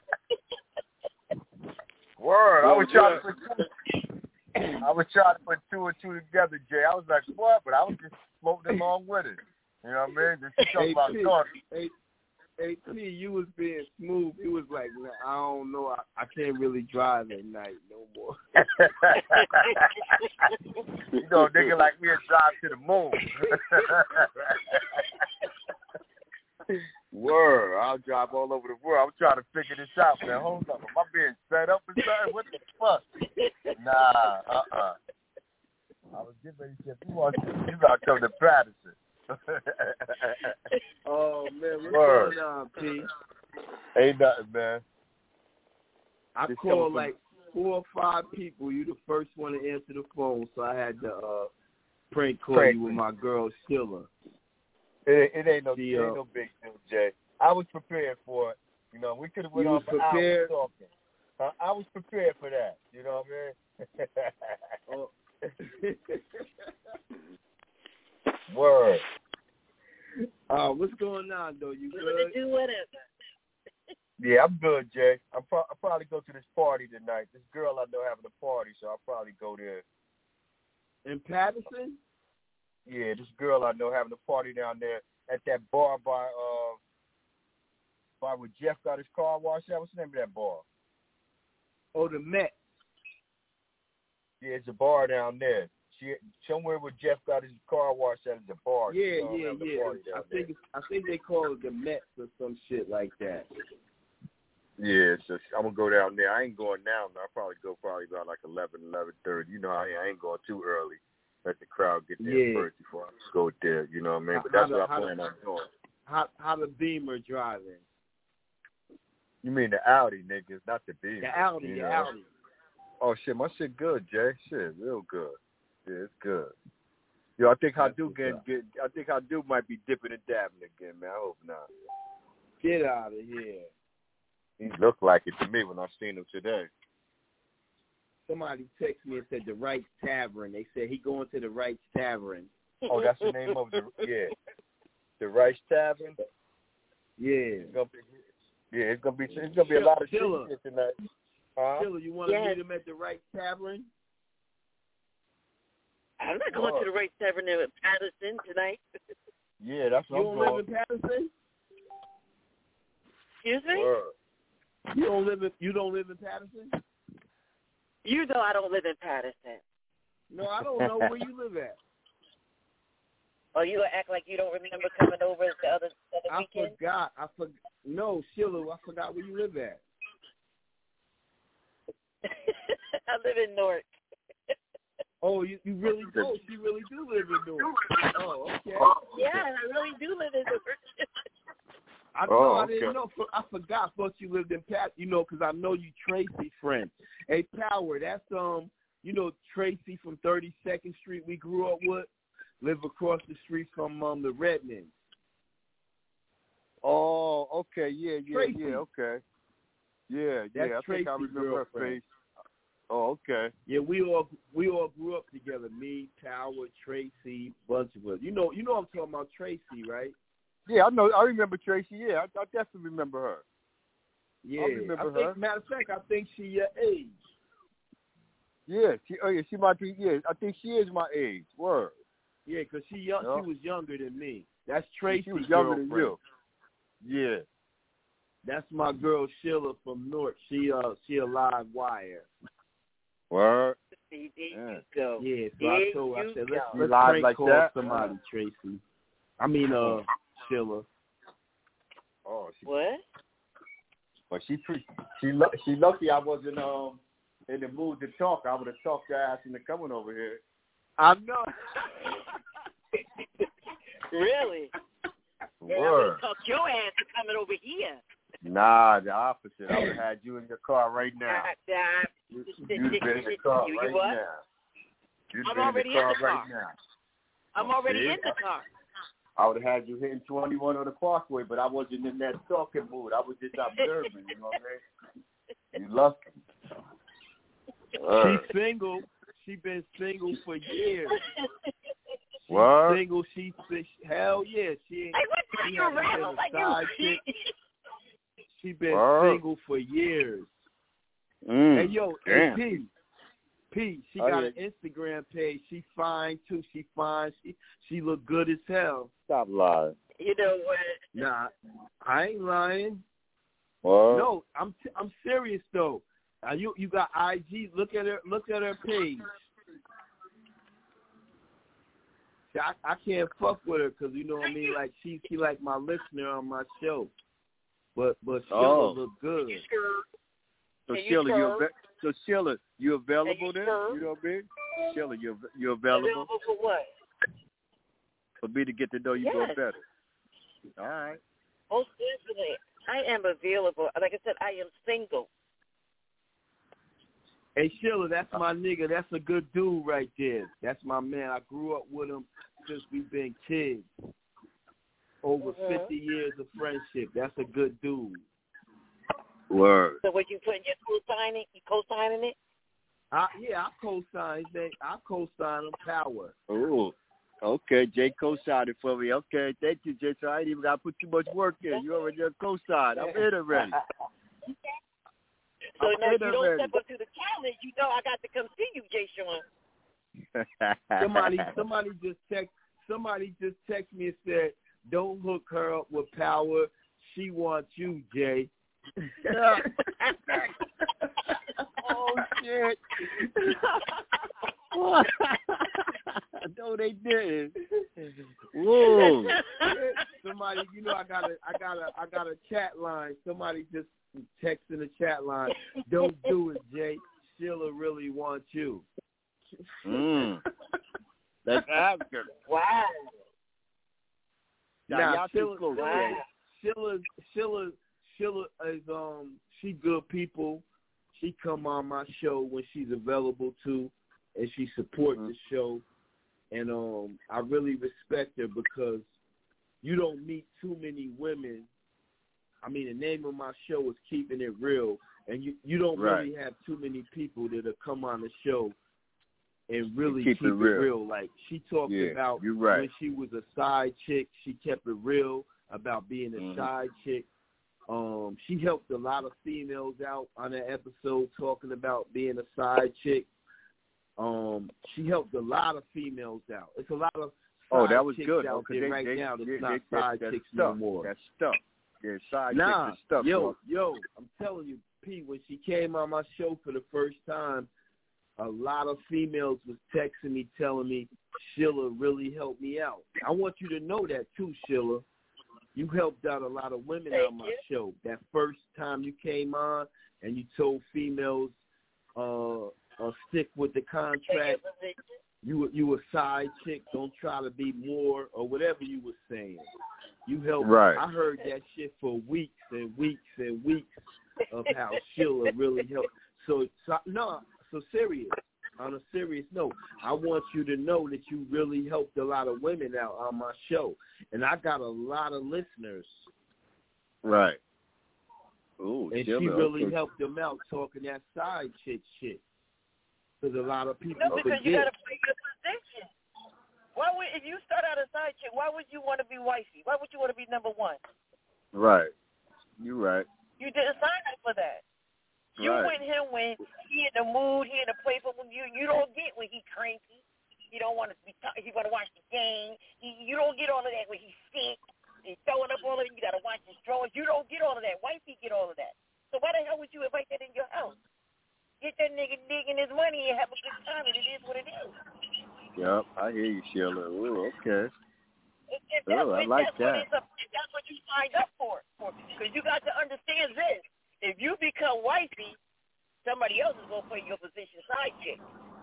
Word. I was trying to put two and two together, Jay. I was like, what? But I was just floating along with it. You know what I mean? This is something about talking. AP, you was being smooth. It was like, nah, I don't know. I can't really drive at night no more. You know, nigga like me and drive to the moon. Word, I'll drive all over the world. I'm trying to figure this out, man. Hold up. Am I being set up or something? What the fuck? Nah, I was getting ready to say, you got to come to Patterson. Oh, man, what's going on, P? Ain't nothing, man. I called like 4 or 5 people. You the first one to answer the phone, so I had to prank call you with my girl, Sheila. It ain't no big deal, Jay. I was prepared for it. You know, we could have went on for hours talking. I was prepared for that. You know what I mean? Word. What's going on, though? You good? To do whatever. Yeah, I'm good, Jay. I'll probably go to this party tonight. This girl I know having a party, so I'll probably go there. In Patterson? Yeah, this girl I know having a party down there at that bar by where Jeff got his car washed at. What's the name of that bar? Oh, the Met. Yeah, it's a bar down there. Somewhere where Jeff got his car washed at is a bar. Yeah. I think they call it the Mets or some shit like that. Yeah, so I'm gonna go down there. I ain't going now. I'll probably go about like 11:30. You know, I ain't going too early. Let the crowd get there first before I go there. You know what I mean? But that's what I plan on doing. How the Beamer driving? You mean the Audi, niggas, not the Beamer. The Audi, Audi. Oh shit, my shit good, Jay. Shit, real good. Yeah, it's good. Yo, I think Hadou might be dipping and dabbing again, man. I hope not. Get out of here. He looked like it to me when I seen him today. Somebody texted me and said the Wrights Tavern. They said he going to the Wrights Tavern. Oh, that's the name of the Wrights Tavern. Yeah. It's gonna be a lot of shit tonight. Chilla, you want to meet him at the Wrights Tavern? I'm not going to the Wrights Tavern in Patterson tonight. Yeah, that's what I'm going. You don't live in Patterson? Excuse me? You don't live in Patterson? You know I don't live in Patterson. No, I don't know where you live at. Oh, you act like you don't remember coming over the other weekend? I forgot. No, Sheila, I forgot where you live at. I live in Newark. Oh, you really do? Oh, she really do live in Newark. Oh, okay. Yeah, I really do live in Newark. I didn't know. I forgot. Thought you lived in Pat. You know, because I know you Tracy friend. Hey, Power, that's Tracy from 32nd Street we grew up with, live across the street from the Redmond. Oh, okay, yeah, Tracy. okay. Yeah, That's I think I Tracy's remember her girlfriend. face. Oh, okay. Yeah, we all grew up together. Me, Power, Tracy, bunch of us. You know I'm talking about Tracy, right? Yeah, I know. I remember Tracy. Yeah, I definitely remember her. Yeah, I remember her. Matter of fact, I think she your age. Yeah, she might be. Yeah, I think she is my age. Word. Yeah, because she was younger than me. That's Tracy's She was younger girlfriend. than you. Yeah. That's my girl Sheila from North. She a live wire. Word. See, there Yeah. you go. Yeah, so There I said let's You live prank like call that? somebody, Tracy. I mean Sheila. Oh, What? But she lucky I wasn't in the mood to talk. I would have talked her ass into coming over here. I know. Really? Yeah, I would Word. have talked your ass to coming over here. Nah, the opposite. I would have had you in your car right now. You'd been in the car You right what? now. You'd I'm been already in the car in the right car. now. I'm already See? in the car. I would have had you hitting 21 on the Parkway, but I wasn't in that talking mood. I was just observing, you know what I mean? You lucky. She's single. She's been single for years. What? Single. Hell yeah. She Hey, what she you hasn't around been a like side you? chick. She been Word. single for years. Mm. Hey yo, Damn. hey, P, she Oh, got yeah. an Instagram page. She fine too. She fine. She look good as hell. Stop lying. You know what? Nah, I ain't lying. What? No, I'm serious though. You got IG. Look at her page. See, I can't fuck with her because you know what I mean. Like she like my listener on my show. But Sheila look good. So Can you Sheila, serve? Sheila, you available Can you then? serve? You know what I mean? Sheila, you available Available for what? for me to get to know you Yes. more better? All right. Most definitely. I am available. Like I said, I am single. Hey Sheila, that's my nigga. That's a good dude right there. That's my man. I grew up with him since we've been kids. Over 50 years of friendship. That's a good dude. Word. So what you putting your co-signing? You co-signing it? Yeah, I co-sign that. I co-sign him. Power. Oh, okay. Jay co-signed it for me. Okay, thank you, Jay. So I ain't even got to put too much work in. You already done co-signed. I'm in already. So I'm now in you don't already. step up to the challenge. You know I got to come see you, Jay Sean. Somebody just text me and said, "Don't hook her up with Power. She wants you, Jay." Oh shit! No, they didn't. Whoa! Somebody, I got a chat line. Somebody just text in the chat line. Don't do it, Jay. Sheila really wants you. That's after. Wow. Now, Sheila is she good people. She come on my show when she's available to, and she supports the show. And I really respect her because you don't meet too many women. I mean, the name of my show is Keeping It Real, and you don't really have too many people that'll come on the show and really keep it real. Like she talked about when she was a side chick, she kept it real about being a side chick. She helped a lot of females out on that episode talking about being a side chick. She helped a lot of females out. It's a lot of that was chicks good. out there right now that's not side chicks stuff. no more. That's stuff. Yeah, side Nah, chicks and stuff. Yo, I'm telling you, P, when she came on my show for the first time, a lot of females was texting me, telling me, Sheila really helped me out. I want you to know that too, Sheila. You helped out a lot of women on my show. That first time you came on and you told females stick with the contract. You a side chick. Don't try to be more or whatever you were saying. You helped. Right. I heard that shit for weeks and weeks and weeks of how Sheila really helped. So serious. on a serious note, I want you to know that you really helped a lot of women out on my show. And I got a lot of listeners. Right. Ooh, and she really helped them out talking that side chick shit. Because a lot of people because forget. you got to play your position. If you start out a side chick, why would you want to be wifey? Why would you want to be number one? Right. You're right. You didn't sign up for that. You Right. with him when he in the mood, he in the playful mood. You don't get when he cranky. He don't want to be. He want to watch the game. You don't get all of that when he's sick. He's throwing up all of it. You got to watch his drawers. You don't get all of that. Wifey get all of that. So why the hell would you invite that in your house? Get that nigga digging his money and have a good time, and it is what it is. Yep, I hear you, Sheila. Ooh, okay. I like that. That's what you signed up for. Because you got to understand this. If you become wifey, somebody else is going to play your position side chick.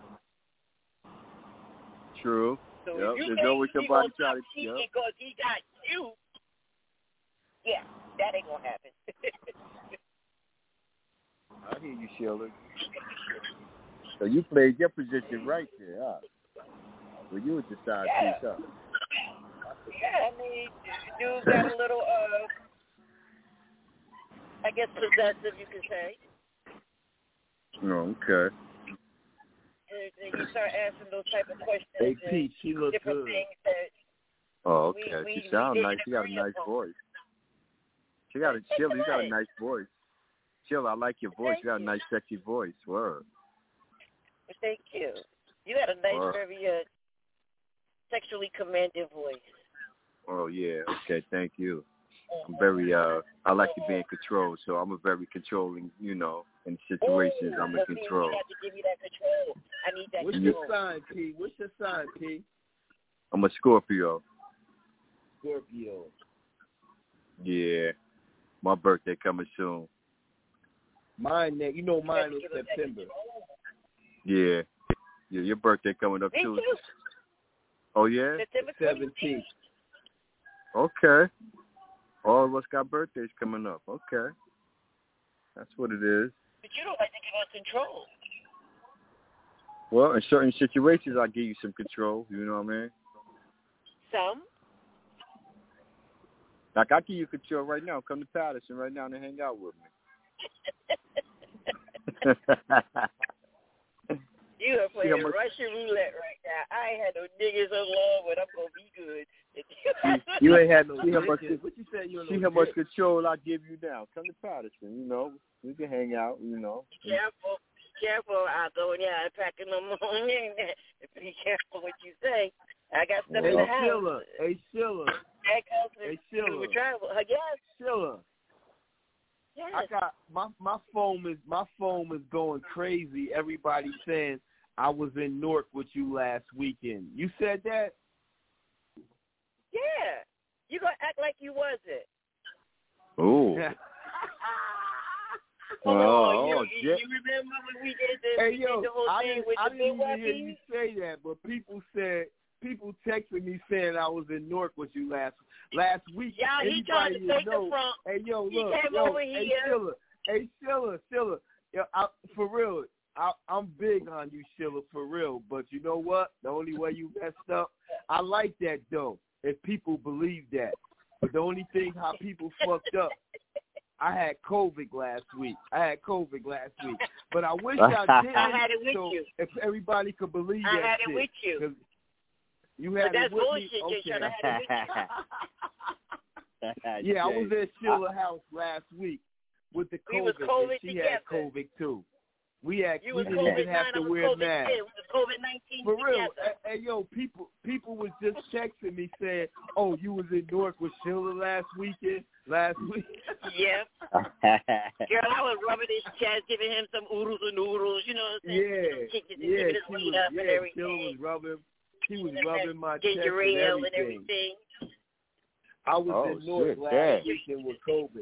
True. So yep. if you There's always somebody trying to cheat because he got you, yeah, that ain't going to happen. I hear you, Sheila. So you played your position right there, huh? Well, you was the side piece, huh? Yeah, I mean, dude got a little, I guess possessive, you could say. Oh, okay. And you start asking those type of questions. Hey, Pete, she looks different good. Things that oh, okay. She sounds nice. She got a nice voice. Sheila, you got a nice voice. Sheila, I like your voice. You got a nice, sexy voice. Word. Thank you. You got a nice, very sexually commanding voice. Oh, yeah. Okay, thank you. I'm very, I like to be in control, so I'm a very controlling, in situations, I'm in control. You have to give me that control. I need that What's control. your sign, P? What's your sign, P? I'm a Scorpio. Scorpio. Yeah. My birthday coming soon. Mine is September. Yeah. Yeah, your birthday coming up too. Me too. Oh, yeah? September 17th. Okay. All of us got birthdays coming up. Okay. That's what it is. But you don't like to give us control. Well, in certain situations, I give you some control. You know what I mean? Some? Like, I give you control right now. Come to Patterson right now and hang out with me. You are playing Russian roulette right now. I ain't had no niggas so long, but I'm going to be good. You ain't had no See how much, what you say? See how much control I give you now. Come to Patterson, We can hang out, Careful. I'll go in there and pack in the morning. Be careful what you say. I got stuff in the house. Hey, Sheila. Hey, Sheila. Yes. Sheila. Yes. I got my phone is going crazy. Everybody saying I was in Newark with you last weekend. You said that? Yeah. You gonna act like you wasn't. Ooh. You remember when we did the whole thing with the didn't even hear you say that, but people texted me saying I was in Newark with you last week. Yeah, he tried to take the front. Hey, yo, he look, came over here. Hey, Sheila. Yo, for real, I'm big on you, Sheila, for real. But you know what? The only way you messed up, I like that though. If people believe that, but the only thing how people fucked up. I had COVID last week. But I wish I didn't. I had it with you. If everybody could believe that I had shit. it with you. You had but it with bullshit, me? Okay. Jay, I had it with you. Yeah, I was at Sheila's house last week with the COVID. We was COVID and she together. had COVID too. We didn't COVID-9, even have to wear COVID masks. It was COVID-19 For real, together. yo, people was just texting me saying, "Oh, you was in Newark with Sheila last week." Yep. Girl, I was rubbing his chest, giving him some oodles and noodles. You know what I'm saying? Sheila was rubbing. She was rubbing my chest and everything. I was in Newark last weekend with COVID.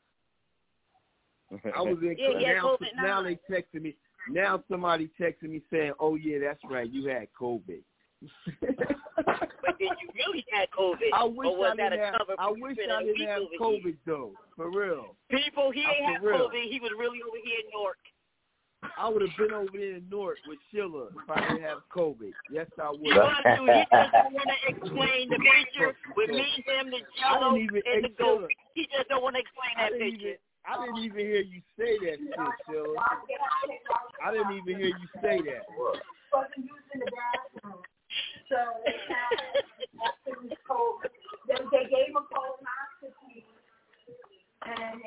I was in now they texting me. Now somebody texting me saying, "Oh yeah, that's right, you had COVID." But did you really had COVID? I wish I didn't have COVID though. For real. People, he ain't have COVID. He was really over here in Newark. I would have been over there in Newark with Sheila if I didn't have COVID. Yes, I would. He wants to. He just don't want to explain the picture with me, him, the jello, and the goat. He just don't want to explain that picture. I didn't even hear you say that shit, Sheila. I didn't even hear you say that. Fucking using the bathroom. So they gave him a colonoscopy. And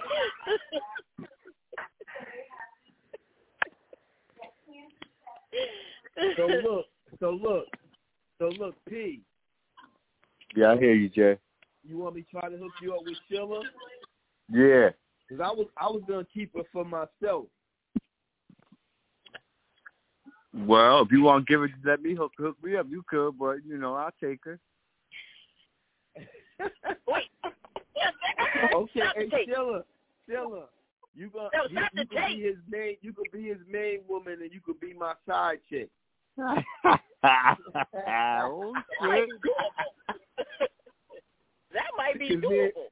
So look, P. Yeah, I hear you, Jay. You want me to try to hook you up with Sheila? Yeah. Because I was gonna keep her for myself. Well, if you want to give it, let me hook me up. You could, but I'll take her. Wait. Okay, hey Sheila, you could be his main. You could be his main woman, and you could be my side chick. Oh shit! That might be doable.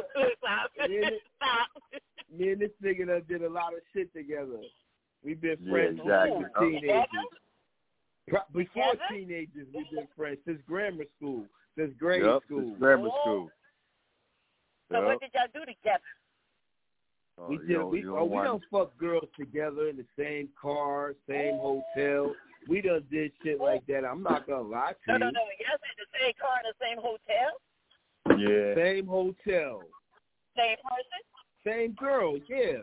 Me and this nigga done did a lot of shit together. We've been friends since teenagers. Before teenagers, we've been friends since grammar school, since grade school. Since grammar school. So what did y'all do together? We done fuck girls together in the same car, same hotel. We done did shit like that. I'm not gonna lie to you. No. Y'all said the same car in the same hotel? Yeah. Same hotel. Same person? Same girl, yeah.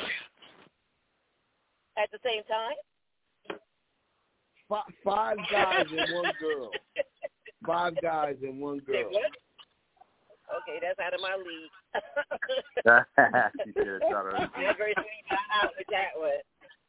At the same time? Five guys and one girl. 5 guys and one girl. Okay, that's out of my league. She said, I'm out with that one.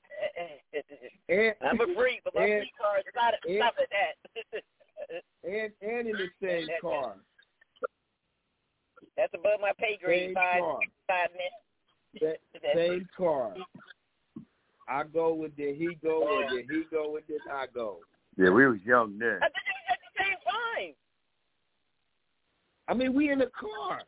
I'm a freak, but my free car is not at that. and in the same car. That's above my pay grade. Same 5 minutes. Same car. I go and then he go, and then he go and then I go. Yeah, we was young then. I think it was at the same time. I mean, we in the car.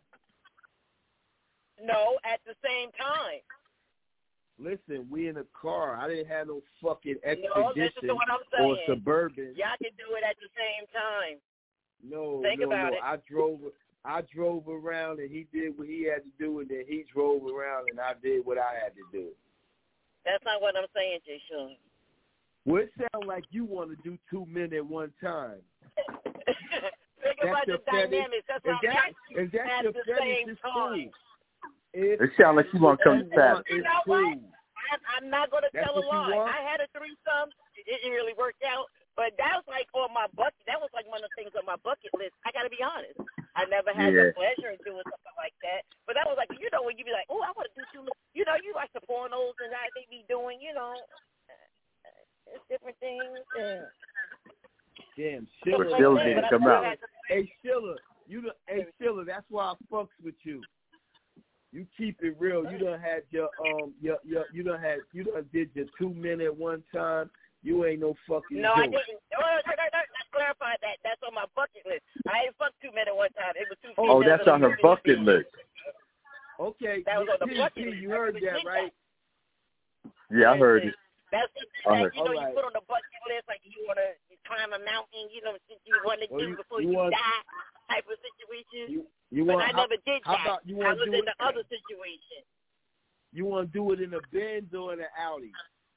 No, at the same time. Listen, we in a car. I didn't have no fucking Expedition listen to what I'm saying. or Suburban. Y'all can do it at the same time. No. It. I drove around and he did what he had to do, and then he drove around and I did what I had to do. That's not what I'm saying, Jay Sean. Well, it sounds like you want to do 2 men at one time. Think about the dynamics. That's what I'm asking. Is that your fetish? It's cool. It sounds like you want to come to that. You know what? I'm not going to tell a lie. I had a threesome. It didn't really work out, but that was like on my bucket. That was like one of the things on my bucket list. I got to be honest. I never had the pleasure in doing something like that, but that was like, when you be like, oh, I want to do too much. You like the pornos and that they be doing. It's different things. Damn, Sheila. Sheila didn't come out. Hey, Sheila, that's why I fucks with you. You keep it real. You done had you done did your 2 men at one time. You ain't no fucking No, I joke. didn't. Let's clarify that. That's on my bucket list. I ain't fucked 2 men at one time. It was 2 females. Oh, that's on her bucket list. Okay, that was on the bucket list. You heard that, right? Yeah, I heard it. That's you put on the bucket list, like you want to climb a mountain, you want to do before you die type of situation. I never did that. I was in the other situation. You want to do it in a Benz or in an Audi?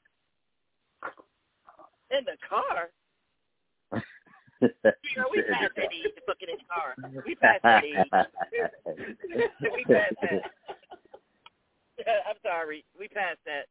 In the car? We passed that age to fucking in the car. We passed that age. We passed that. I'm sorry. We passed that.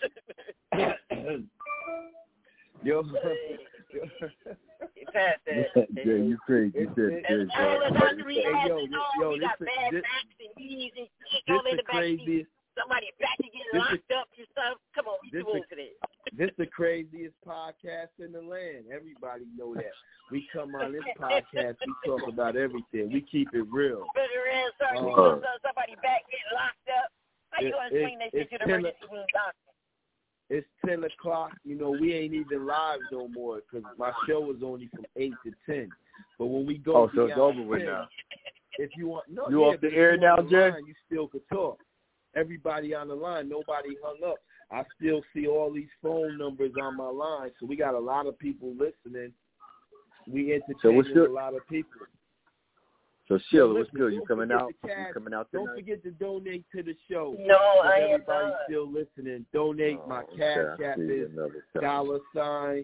Yo. You passed that. Yeah, you crazy. You said we got bad backs and knees and shit all in the back. Somebody back to get locked up and stuff. Come on, we too old for this. This is the craziest podcast in the land. Everybody know that. We come on this podcast, we talk about everything. We keep it real. Somebody back getting locked up. How you going to explain that shit to the emergency room doctor? It's 10 o'clock. We ain't even live no more because my show is only from 8 to 10. But when we go, so it's over with now. If you want, you off the air now, Jay? You still could talk. Everybody on the line, nobody hung up. I still see all these phone numbers on my line, so we got a lot of people listening. We entertaining a lot of people. So Sheila, what's good? You coming out? You coming out tonight? Don't forget to donate to the show. No, I am everybody not. Still listening. Donate. My cash app is $JASHON.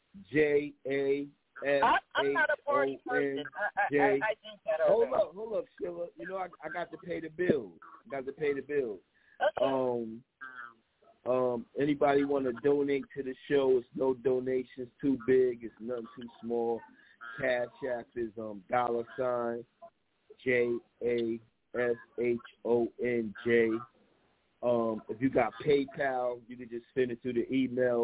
I'm not a party person. I think that Hold up, Sheila. You know I got to pay the bills. Okay. Anybody want to donate to the show? It's no donations too big. It's nothing too small. Cash app is $JASHON. If you got PayPal, you can just send it to the email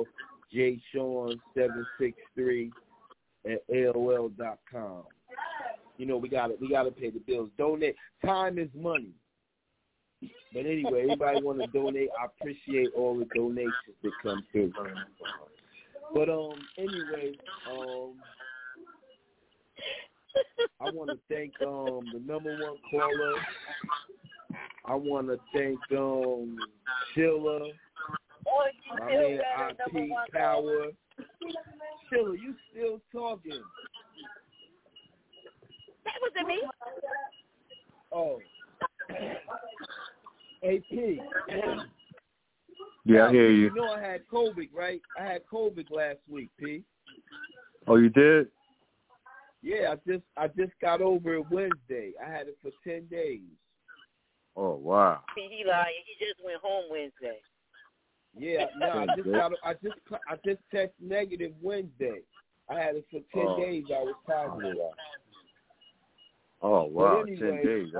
JSean763@AOL.com. You know we gotta pay the bills. Donate. Time is money. But anyway, anybody want to donate? I appreciate all the donations that come through. But anyway, I want to thank the number one caller. I want to thank Sheila, my man IP Power. Sheila, you still talking? That wasn't me. Oh. AP. Yeah, I hear you. You know I had COVID, right? I had COVID last week, P. Oh, you did? Yeah, I just got over it Wednesday. I had it for 10 days. Oh, wow. He lying. He just went home Wednesday. Yeah, no, I just tested negative Wednesday. I had it for 10 days. I was positive. Oh, wow. But anyway, 10 days.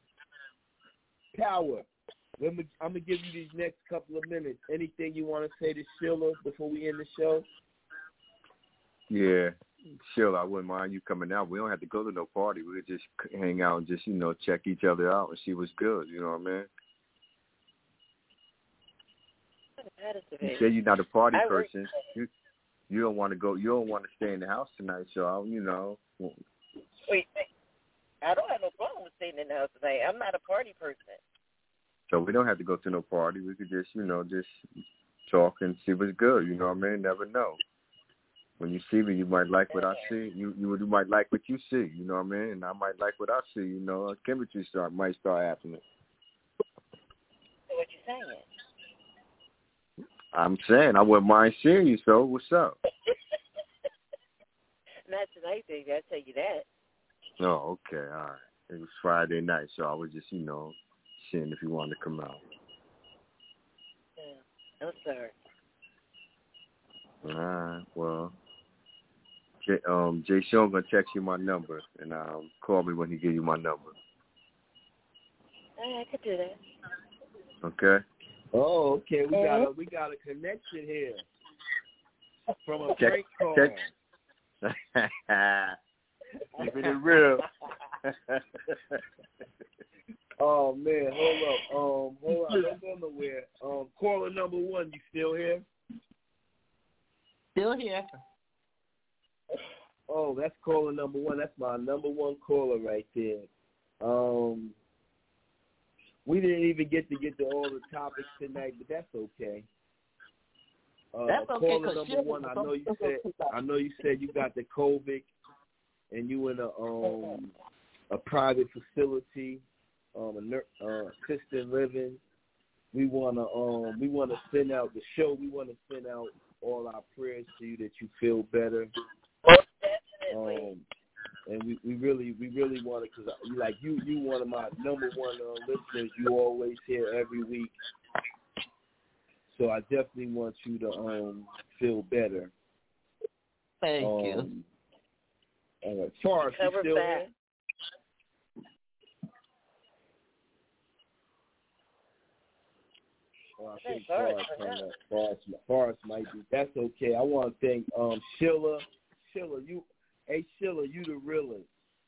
Power. I'm going to give you these next couple of minutes. Anything you want to say to Sheila before we end the show? Yeah. Sheila, I wouldn't mind you coming out. We don't have to go to no party. We could just hang out and just, check each other out and see what's good. You know what I mean? You say you're not a party person. You don't want to go. You don't want to stay in the house tonight, so Wait, I don't have no problem with staying in the house tonight. I'm not a party person. So we don't have to go to no party. We could just, just talk and see what's good. You know what I mean? Never know. When you see me, you might like what I see. You might like what you see. You know what I mean? And I might like what I see. Chemistry might start happening. So what you saying? I'm saying I wouldn't mind seeing you. So what's up? Not tonight, baby. I tell you that. Oh, okay, all right. It was Friday night, so I was just, seeing if you wanted to come out. Yeah, I'm sorry. All right, well, Jay Sean gonna text you my number and call me when he give you my number. I could do that. Okay. Oh, okay. We got a connection here from a prank call. Keeping it real. Oh man, hold on, don't go nowhere. Caller number one, you still here? Still here. Oh, that's caller number one. That's my number one caller right there. We didn't even get to all the topics tonight, but that's okay. That's okay. Caller number one, I know you said you got the COVID, and you in a private facility, assisted living. We wanna send out the show. We wanna send out all our prayers to you that you feel better. And we really want to, because you one of my number one listeners. You always hear every week, so I definitely want you to feel better. Thank you. Forrest, you still there? I think Forrest might be. That's okay. I want to thank Sheila. Sheila, you the realest.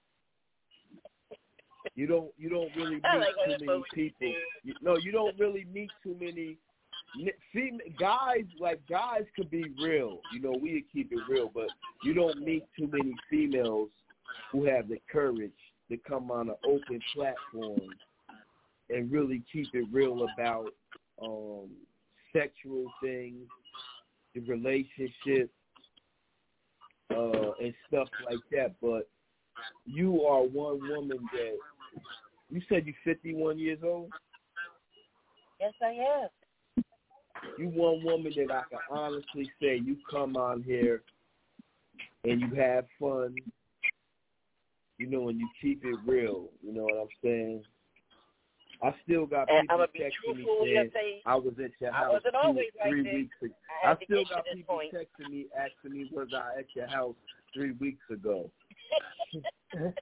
You don't really meet too many people. You don't really meet too many guys. Like, guys could be real. We keep it real, but you don't meet too many females who have the courage to come on an open platform and really keep it real about sexual things, the relationship, and stuff like that. But you are one woman that, you said you're 51 years old? Yes, I am. You one woman that I can honestly say you come on here and you have fun, you know, and you keep it real. You know what I'm saying? I still got people texting me saying I was at your house 3 weeks ago. I still got people texting me asking me was I at your house 3 weeks ago. Yeah,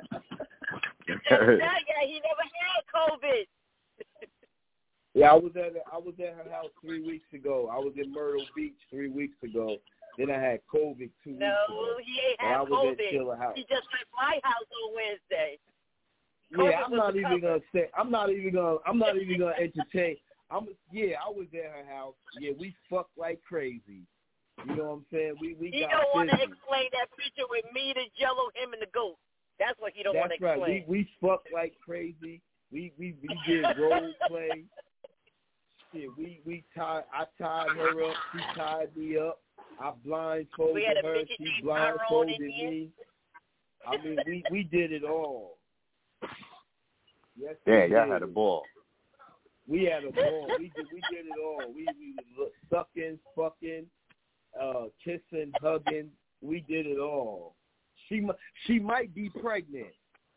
he never had COVID. Yeah, I was at her house 3 weeks ago. I was in Myrtle Beach 3 weeks ago. Then I had COVID 2 weeks ago. No, he ain't had COVID. He just left my house on Wednesday. Yeah, I'm not even gonna entertain. I was at her house. Yeah, we fucked like crazy. You know what I'm saying? We he got don't want to busy. explain that picture with me, the Jello, him, and the goat. That's what he don't want to That's explain. right. We fucked like crazy. We did role play. Shit, I tied her up. She tied me up. I blindfolded her. She blindfolded me. I mean, we did it all. Yes, yeah, y'all had a ball. We had a ball. We did it all. We sucking, fucking, kissing, hugging. We did it all. She might be pregnant.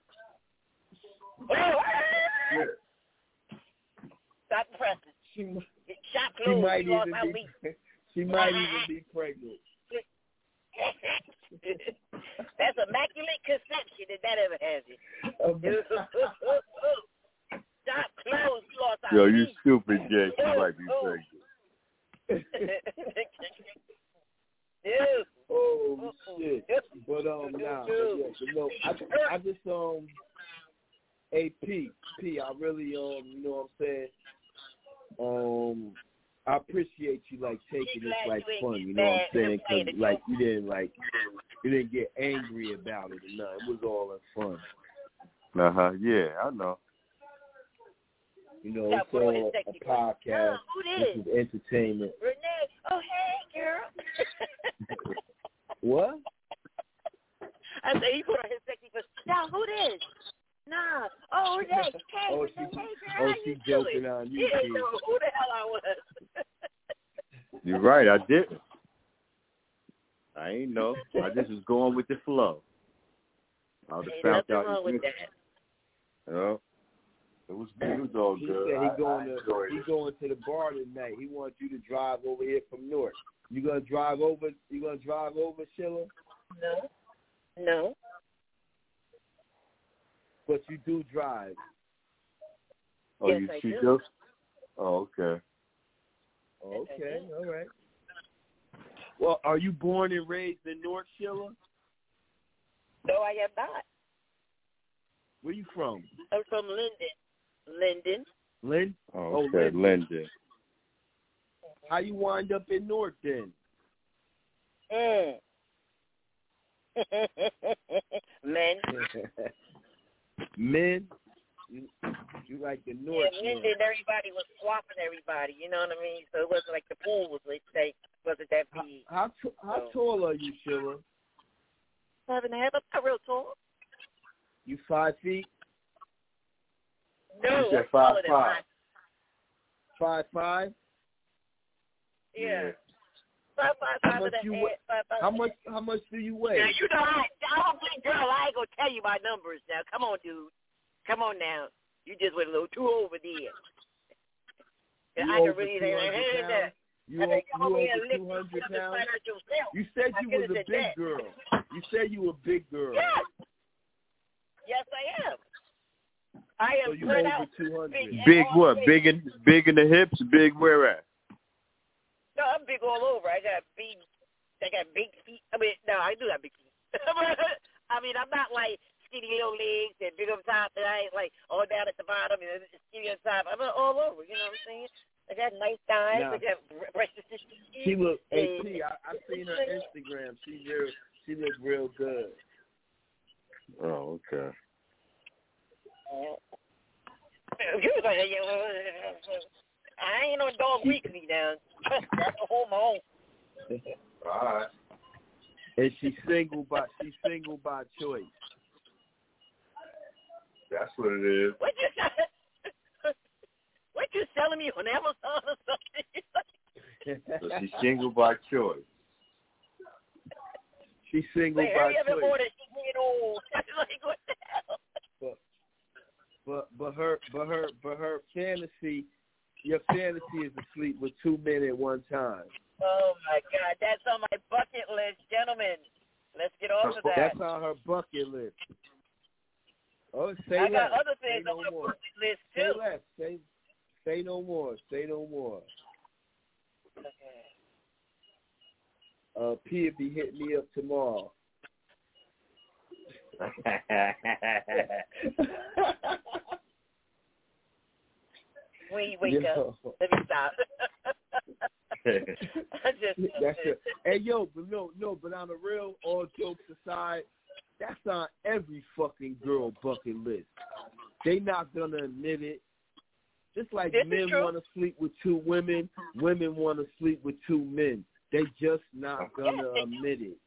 Stop pressing. She might even be pregnant. That's immaculate conception if that ever happens. Stop clothes, lost Yo, you stupid, Jay. She might be pregnant. Oh shit! But now, I just hey P, I really you know what I'm saying. I appreciate you like taking this like fun. You know what I'm saying? Cause like you didn't get angry about it or nothing. It was all in fun. Yeah, I know. You know, it's all a podcast. This is entertainment. Renee, oh hey girl. What? I say he put on his sexy voice. Now who this? Nah. Oh, Renee. Hey, Renee. Hey, girl. She's joking on you. He didn't know who the hell I was. You're right. I didn't. I ain't know. I just was going with the flow. I would have found out. Nothing wrong with that. Oh. It was all good. He said he's going to the bar tonight. He wants you to drive over here from North. You gonna drive over? Sheila? No. But you do drive. Oh, yes, she do. does? Oh, okay. Okay, all right. Well, are you born and raised in North, Sheila? No, I am not. Where you from? I'm from Linden. Linden? Oh, okay, Linden. How you wind up in North then? Men. Men? You like the North? Yeah, Linden, everybody was swapping everybody, you know what I mean? So it wasn't like the pool was, let's say, wasn't that big. How tall are you, Sheila? 5'5". I'm not real tall. You 5 feet? No, you I'm taller than 5. 5'5"? Yeah. 5'5", How much do you weigh? Now, you know, I'm a big girl. I ain't gonna tell you my numbers now. Come on, dude. Come on now. You just went a little too over there. You I over can really 200 pounds? You over 200 pounds? You said you was a big girl. You said you were a big girl. Yes, I am. I am so you over 200. Big what? Big in the hips? Big where at? No, I'm big all over. I got big feet. I mean, no, I do have big feet. I mean, I'm not like skinny little legs and big up top, and I ain't like all down at the bottom and skinny on top. I'm all over. You know what I'm saying? I got nice thighs. I got breasts. She look. Hey, P, I seen her Instagram. She look real good. Oh, okay. I ain't no dog weekly now. That's a whole my own. All right. And she's single by choice. That's what it is. What you selling me on Amazon or something? So she's single by choice. She's single by choice. More than she's getting old. Like, what the hell? But her fantasy, your fantasy is to sleep with 2 men at one time. Oh my God, that's on my bucket list, gentlemen. Let's get off of that. That's on her bucket list. Oh, say I less. got other things say on no my more. bucket list Say too. less. Say no more. Say no more. Okay. P will be hitting me up tomorrow. When you wake up, let me stop. That's it. Hey, yo, but on the real, all jokes aside, that's on every fucking girl bucket list. They not gonna admit it. Just like men want to sleep with 2 women, women want to sleep with 2 men. They just not gonna admit it.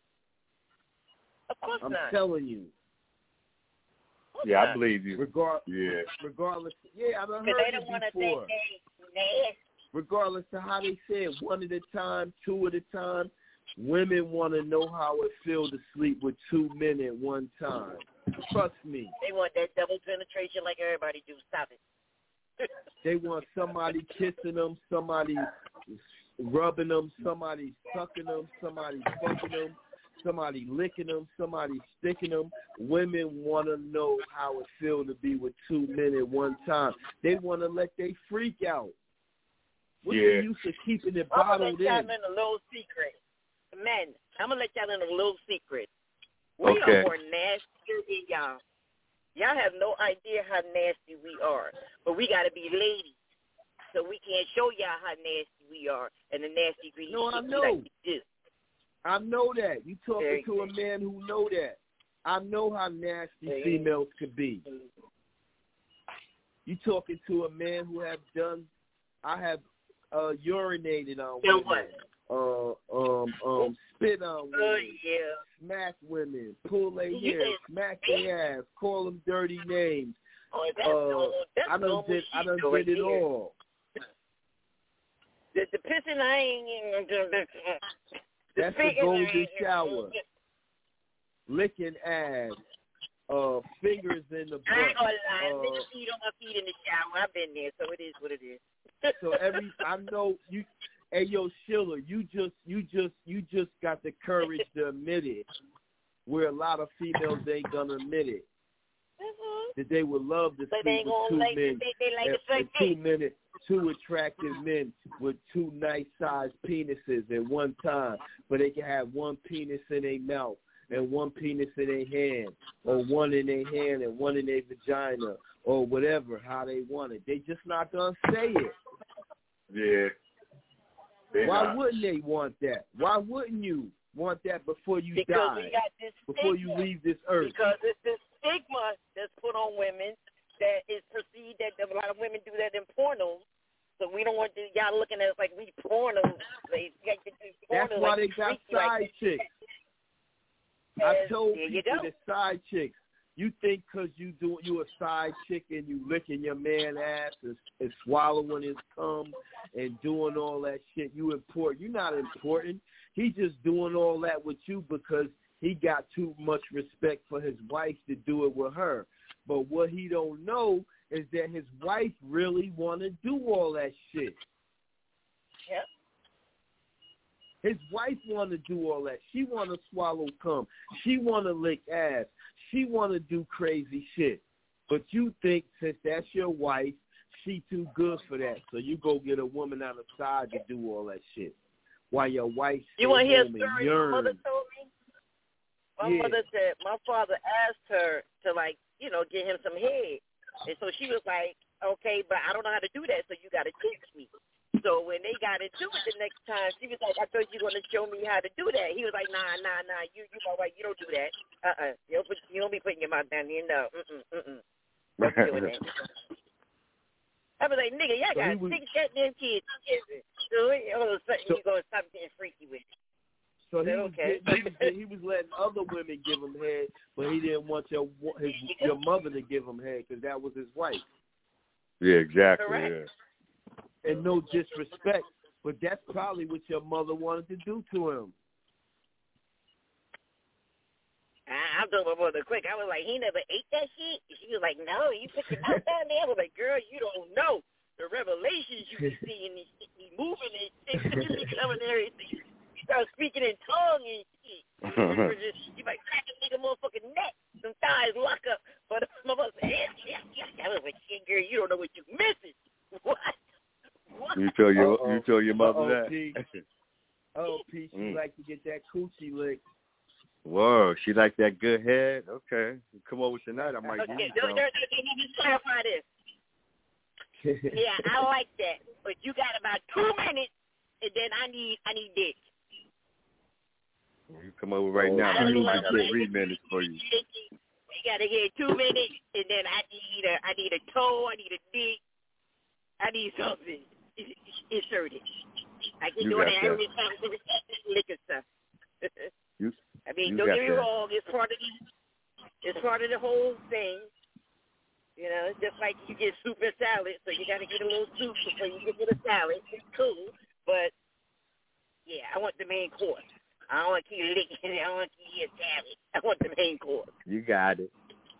Of course I'm not. telling you. Yeah, I believe you. Regardless. Yeah, I've heard they it don't want to before. think they nasty. Regardless of how they say it, 1 at a time, 2 at a time, women want to know how it feels to sleep with 2 men at one time. Trust me. They want that double penetration like everybody do. Stop it. They want somebody kissing them, somebody rubbing them, somebody sucking them, somebody fucking them, somebody licking them, somebody sticking them. Women want to know how it feels to be with 2 men at one time. They want to let they freak out. What's the use of keeping it bottled in? I'm going to let y'all in a little secret. Men, I'm going to let y'all in a little secret. We are more nastier than y'all. Y'all have no idea how nasty we are. But we got to be ladies. So we can't show y'all how nasty we are and the nasty greedy No, I shit know. we like to do. I know that. You talking to a man who know that. I know how nasty females could be. You talking to a man who have done, I have urinated on women, spit on women, smack women, pull their hair, smack their ass, call them dirty names. I done did it all. The pissing, I ain't. That's the golden shower. Licking ass. Fingers in the butt. I ain't gonna lie. Niggas feet on my feet in the shower. I've been there, so it is what it is. So I know you. Hey, yo, Sheila, you just got the courage to admit it, where a lot of females ain't gonna admit it. That they would love to sleep with 2 attractive men with 2 nice sized penises at one time, but they can have 1 penis in their mouth and 1 penis in their hand, or 1 in their hand and 1 in their vagina, or whatever, how they want it. They just not gonna say it. Yeah. Why wouldn't they want that? Why wouldn't you want that before you die? We got this before you leave this earth? Because it's this stigma that's put on women that is perceived that a lot of women do that in pornos. So we don't want y'all looking at us like we pornos. That's why they got side chicks. I told people the side chicks. You think because you a side chick and you licking your man ass and swallowing his cum and doing all that shit, you important. You're not important. He just doing all that with you because he got too much respect for his wife to do it with her. But what he don't know is that his wife really want to do all that shit. Yep. His wife want to do all that. She want to swallow cum. She want to lick ass. She want to do crazy shit. But you think since that's your wife, she too good for that. So you go get a woman on the side to do all that shit. While your wife you want to hear a story my mother told me? My mother said my father asked her to, like, you know, get him some head. And so she was like, okay, but I don't know how to do that, so you got to teach me. So when they got into it the next time, she was like, I thought you were going to show me how to do that. He was like, nah, you my wife, you don't do that. You don't be putting your mouth down there. No, Don't be doing that. I was like, nigga, y'all got 6 goddamn kids. So all of a sudden you gonna stop getting freaky with it. So he was letting other women give him head, but he didn't want your mother to give him head because that was his wife. Yeah, exactly. Correct. Yeah. And no disrespect, but that's probably what your mother wanted to do to him. I told my mother quick. I was like, he never ate that shit? She was like, no, you put your mouth down there? I was like, girl, you don't know the revelations you be seeing. He moving and shit. You be coming there and you start speaking in tongue and shit. You might crack a nigga motherfucking neck. Some thighs lock up. But my mother said, yeah. I was like, shit, girl, you don't know what you missing. What? You tell your mother that? P, she like to get that coochie lick. Whoa, she like that good head? Okay. Come over tonight, I might okay, give you some. Let me clarify this. Yeah, I like that. But you got about 2 minutes, and then I need dick. You come over right now. I got 3 minutes for you. You got to get 2 minutes, and then I need a toe, I need a dick, I need something inserted. I can do it every time with liquor stuff. I mean, don't get me wrong. It's part of the whole thing. You know, it's just like you get soup and salad, so you got to get a little soup before you get to the salad. It's cool, but yeah, I want the main course. I don't want to keep licking. I don't want to keep salad. I want the main course. You got it.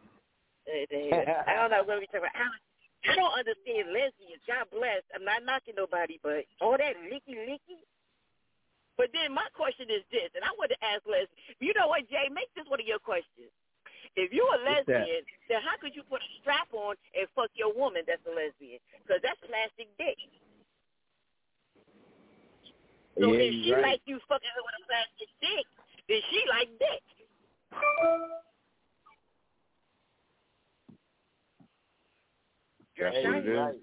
I don't know what we're talking about. I don't understand lesbians. God bless. I'm not knocking nobody, but all that licky. But then my question is this, and I want to ask lesbians. You know what, Jay? Make this one of your questions. If you're a lesbian, then how could you put a strap on and fuck your woman that's a lesbian? Because that's plastic dick. So if she like you fucking her with a plastic dick, then she like dick. That's what it is.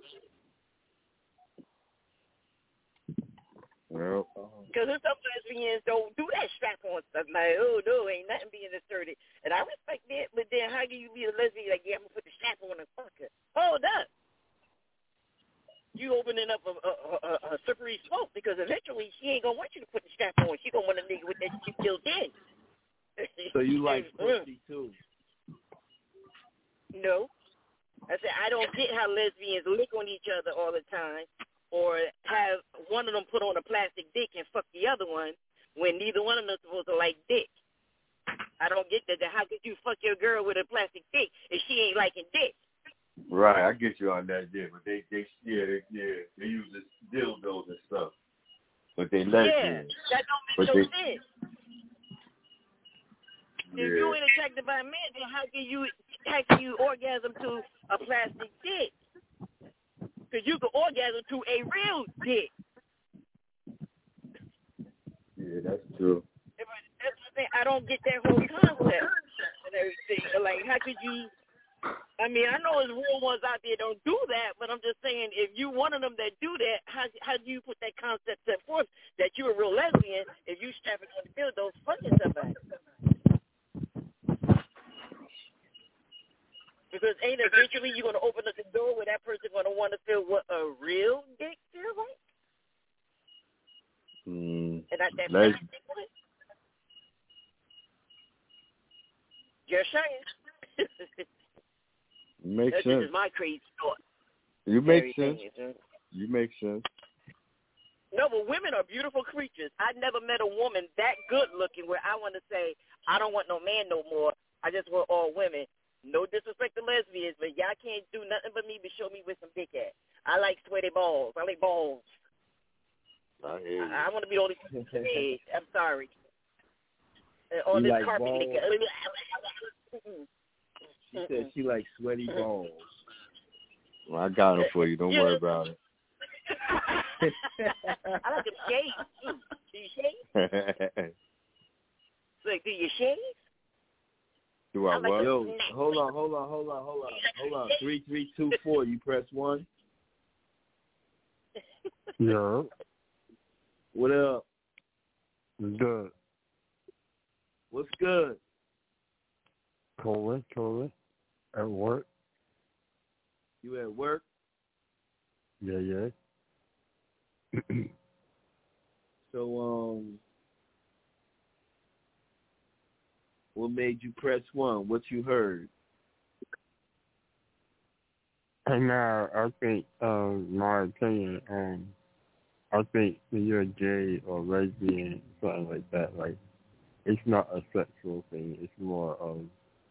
Well, because some lesbians don't do that strap-on stuff. Like, oh, no, ain't nothing being inserted. And I respect that, but then how can you be a lesbian like, yeah, I'm going to put the strap on and fuck her? Hold up. You opening up a slippery slope because eventually she ain't going to want you to put the strap on. She going to want a nigga with that shit built in. So you like pussy, too? No. I said, I don't get how lesbians lick on each other all the time or have one of them put on a plastic dick and fuck the other one when neither one of them is supposed to like dick. I don't get that. How could you fuck your girl with a plastic dick if she ain't liking dick? Right, I get you on that, yeah. But they use this dildos and stuff. But they lesbians. Yeah, that don't make no sense. If you ain't attracted by men, then how can you orgasm to a plastic dick? Because you can orgasm to a real dick. Yeah, that's true. That's the thing. I don't get that whole concept and everything. Like, how could you? I mean, I know there's real ones out there don't do that, but I'm just saying, if you one of them that do that, how do you put that concept set forth that you're a real lesbian if you strapping on the dildo fucking somebody? Because ain't eventually you're going to open up the door where that person going to want to feel what a real dick feels like? And not that plastic one? Just saying. Makes sense. This is my crazy thought. You make sense. You make sense. No, but women are beautiful creatures. I never met a woman that good looking where I want to say, I don't want no man no more. I just want all women. No disrespect to lesbians, but y'all can't do nothing but me but show me with some dick at. I like sweaty balls. I like balls. I want to be the only person in the head. I'm sorry. On this like carpet. She said she likes sweaty balls. Well, I got them for you. Don't worry about it. I like them shades, too. Do you shave? Like, do you shave? Do I what? Yo, hold on. 3324, you press 1. Yeah. What up? Good. What's good? Totally. At work. You at work? Yeah. So, what made you press 1? What you heard? And now, I think, my opinion, I think when you're gay or lesbian, something like that, like, it's not a sexual thing. It's more of,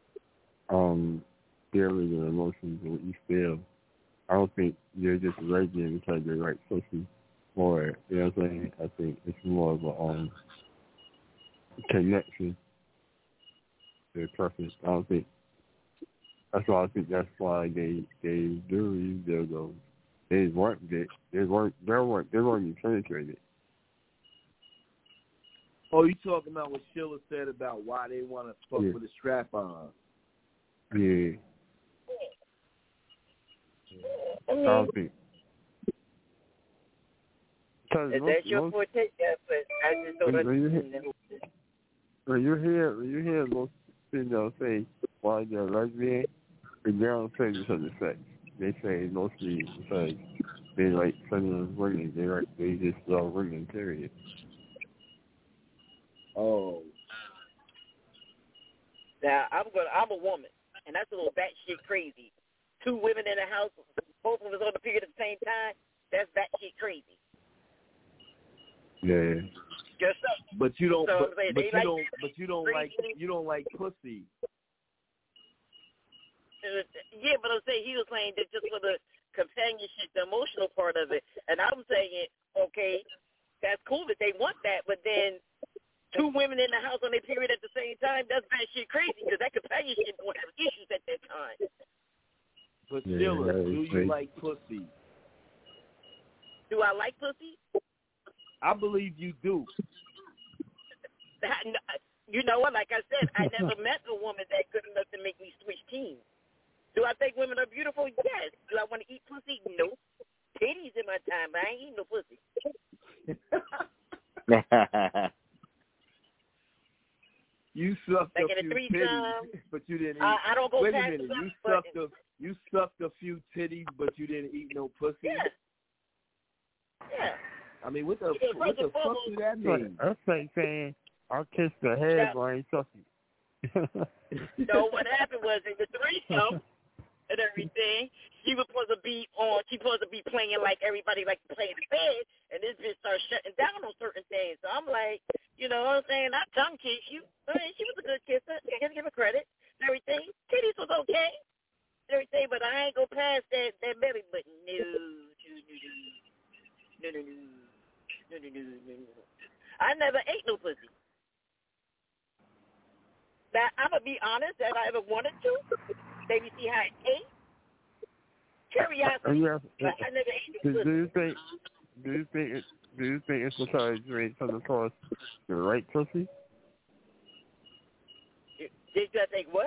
feelings and emotions and what you feel. I don't think you're just a lesbian because you're right pussy. Or, you know what I'm saying? I think it's more of a, connection. Their preference. I don't think. That's why I think that's why they do use dildos. They weren't even penetrated. Oh, you talking about what Sheila said about why they want to fuck with a strap on? Yeah. I don't think. If that's your forte, yeah, but I just don't understand. When you hear most females say why they're lesbian, they don't say because of sex. They say mostly because they like feminine women. They just love women, period. Oh. Now I'm a woman, and that's a little batshit crazy. 2 women in the house, both of us on the period at the same time. That's batshit crazy. Yeah. Just so. But you don't. So But you don't like pussy. Yeah, but I'm saying he was saying that just for the companionship, the emotional part of it, and I'm saying, okay, that's cool that they want that, but then 2 women in the house on their period at the same time, that's batshit crazy because that companionship won't have issues at that time. But Sheila, do you like pussy? Do I like pussy? I believe you do. You know what? Like I said, I never met a woman that good enough to make me switch teams. Do I think women are beautiful? Yes. Do I want to eat pussy? No. Titties in my time, but I ain't eating no pussy. You sucked like a few titties, but you didn't eat. I don't go Wait a past minute. the You sucked a few titties, but you didn't eat no pussy. Yeah. I mean, what the fuck do that mean? That's like saying I'll kiss the head while I ain't sucking. So what happened was in the threesome and everything, she was supposed to be playing like everybody like to play in the bed, and this bitch started shutting down on certain things. So I'm like, you know what I'm saying? I tongue kiss you. I mean, she was a good kisser. I gotta give her credit and everything. Titties was okay and everything, but I ain't go past that belly button. No. I never ate no pussy. Now, I'm going to be honest, that I ever wanted to. Maybe see how it tastes. Curiosity. But I never ate no pussy. Do you think it's because you ain't come across the right pussy? Did you think what?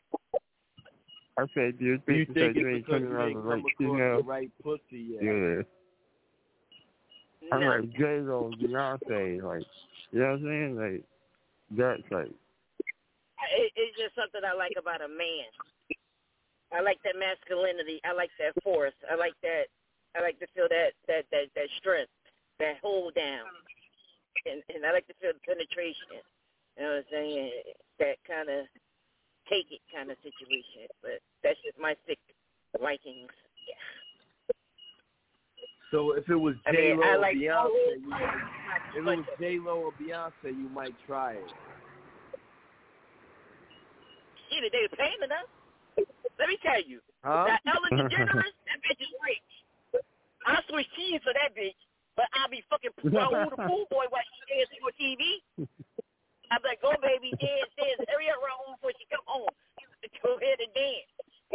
I said, do you think you ain't coming around the right female? The right pussy yet? Yeah. No. I'm like J-Lo, Beyonce, like, you know what I'm saying? Like, that's like. It's just something I like about a man. I like that masculinity. I like that force. I like that. I like to feel that strength, that hold down, and I like to feel the penetration. You know what I'm saying? That kind of take it kind of situation. But that's just my sick likings. Yeah. So if it was J-Lo or Beyonce, you might try it. Shit, they were paying enough. Let me tell you. Huh? That Ellen DeGeneres, that bitch is rich. I'll switch teams for that bitch, but I'll be fucking Raul the pool boy while she dancing on TV. I'm like, go baby, dance. Hurry up, Raul, before she come home. Go ahead and dance.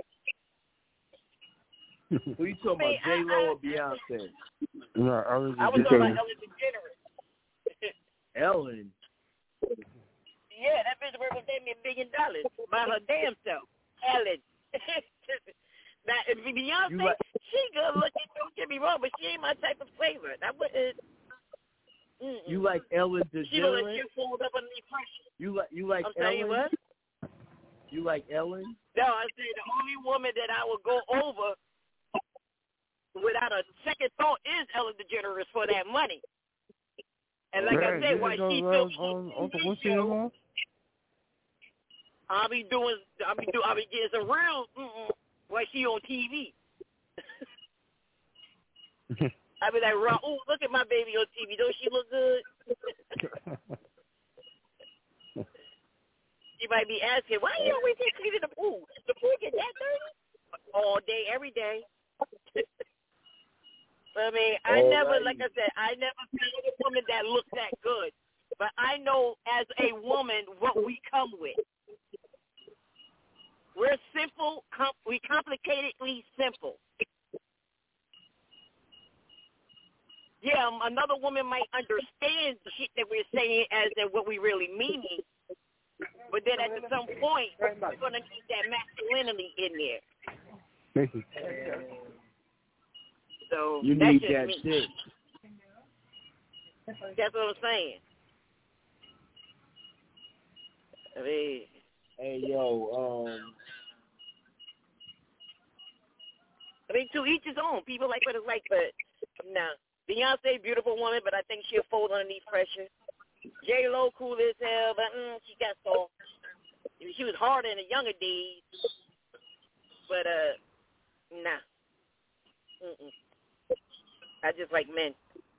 Who you talking about, J-Lo or Beyonce? No, I was talking about Ellen DeGeneres. Ellen? Yeah, that bitch worth $1 million by her damn self. Ellen. Now, if Beyonce, she good looking, don't get me wrong, but she ain't my type of flavor. That wouldn't. You like Ellen DeGeneres? She don't let you fold up underneath pressure. You like I'm Ellen? saying what? You like Ellen? No, I said the only woman that I would go over without a second thought, is Ellen DeGeneres for that money. And like I said, why she films I'll be getting some real while she on TV. I be like, oh, look at my baby on TV. Don't she look good? She might be asking, why you always get clean in the pool? The pool get that dirty? All day, every day. I mean, I never found a woman that looked that good. But I know as a woman what we come with. We're simple. We complicatedly simple. Yeah, another woman might understand the shit that we're saying as in what we really mean. But then at some point, we're going to need that masculinity in there. So you that's need just that me. shit. That's what I'm saying. I mean, hey, yo, to each his own. People like what it's like, but nah. Beyonce, beautiful woman, but I think she'll fold underneath pressure. J-Lo, cool as hell, but she got soft. She was harder in the younger days, but nah. I just like men.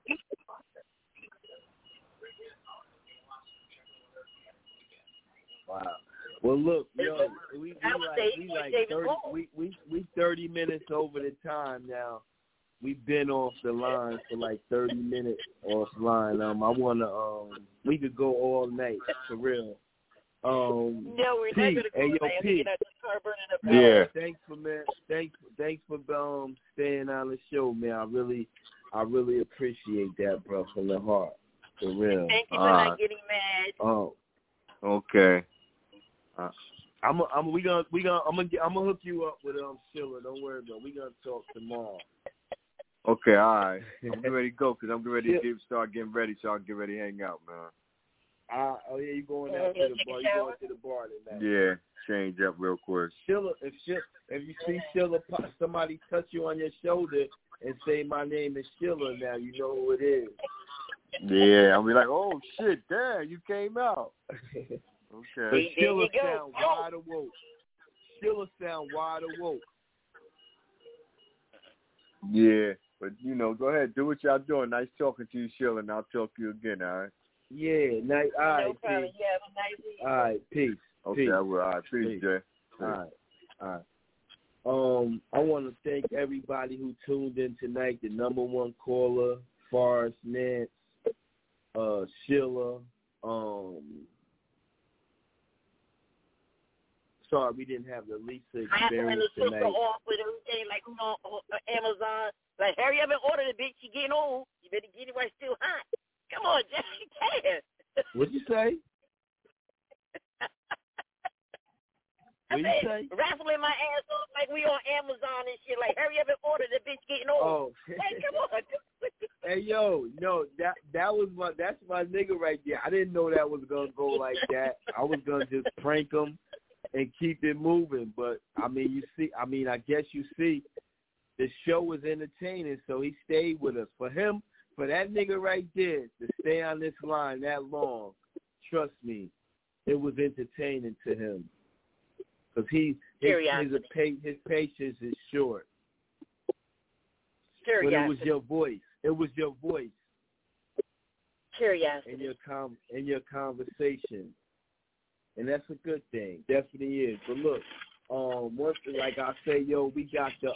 Wow. Well, look, yo, we 30 minutes over the time now. We've been off the line for like 30 minutes offline. I wanna we could go all night for real. No, we're P, not gonna go hey, yo, tonight. P. Yeah. Thanks for staying on the show, man. I really appreciate that, bro, from the heart, for real. Thank you for not getting mad. Oh, okay. I'm gonna hook you up with Sheila. Don't worry about it. We gonna talk tomorrow. Okay, all right. I'm getting ready to go because I'm getting ready to start getting ready so I can get ready to hang out, man. Oh yeah, you going out to the bar? You going to the bar tonight? Yeah, change up real quick. Sheila, if you see Sheila, somebody touch you on your shoulder and say my name is Sheila, now you know who it is. Yeah, I'll be like, oh shit, damn, you came out. Okay. But Sheila sound wide awoke. Sheila sound wide awoke. Yeah, but go ahead, do what y'all doing. Nice talking to you, Sheila, and I'll talk to you again, all right? Yeah, nice. All right, no problem. peace. Yeah, have a nice evening. All right, peace. Okay, peace. I will. All right, peace, Jay. All right. I want to thank everybody who tuned in tonight. The number one caller, Forrest Nance, Sheila. Sorry, we didn't have the Lisa experience tonight. Off with everything like on Amazon. Like, hurry up and order the bitch. She getting old. You better get it while it's still hot. Come on, Jack. You can. What'd you say? What'd you say? Raffling my ass off like we on Amazon and shit. Like, hurry up and order the bitch getting old. Oh. Hey, come on. Hey, yo, no, that's my nigga right there. I didn't know that was gonna go like that. I was gonna just prank him and keep it moving. But I guess you see, the show was entertaining, so he stayed with us. For that nigga right there to stay on this line that long, trust me, it was entertaining to him. Because his patience is short. But it was your voice. It was your voice. Curiosity. In your conversation. And that's a good thing. Definitely is. But look, once, like I say, yo, we got the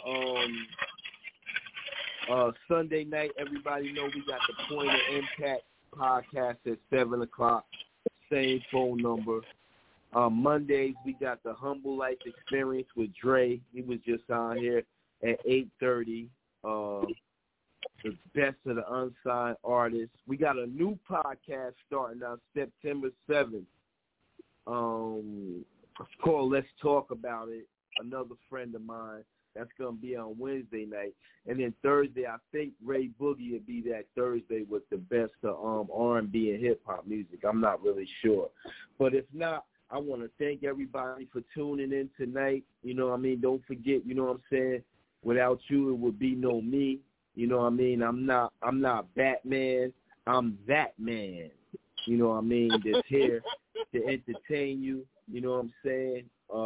Sunday night. Everybody know we got the Point of Impact podcast at 7:00. Same phone number. Mondays we got the Humble Life Experience with Dre. He was just on here at 8:30. The best of the unsigned artists. We got a new podcast starting on September 7th. It's called Let's Talk About It. Another friend of mine. That's going to be on Wednesday night. And then Thursday, I think Ray Boogie will be that Thursday with the best of R&B and hip-hop music. I'm not really sure. But if not, I want to thank everybody for tuning in tonight. You know what I mean? Don't forget, you know what I'm saying? Without you, it would be no me. You know what I mean? I'm not Batman. I'm that man. You know what I mean? That's here to entertain you. You know what I'm saying?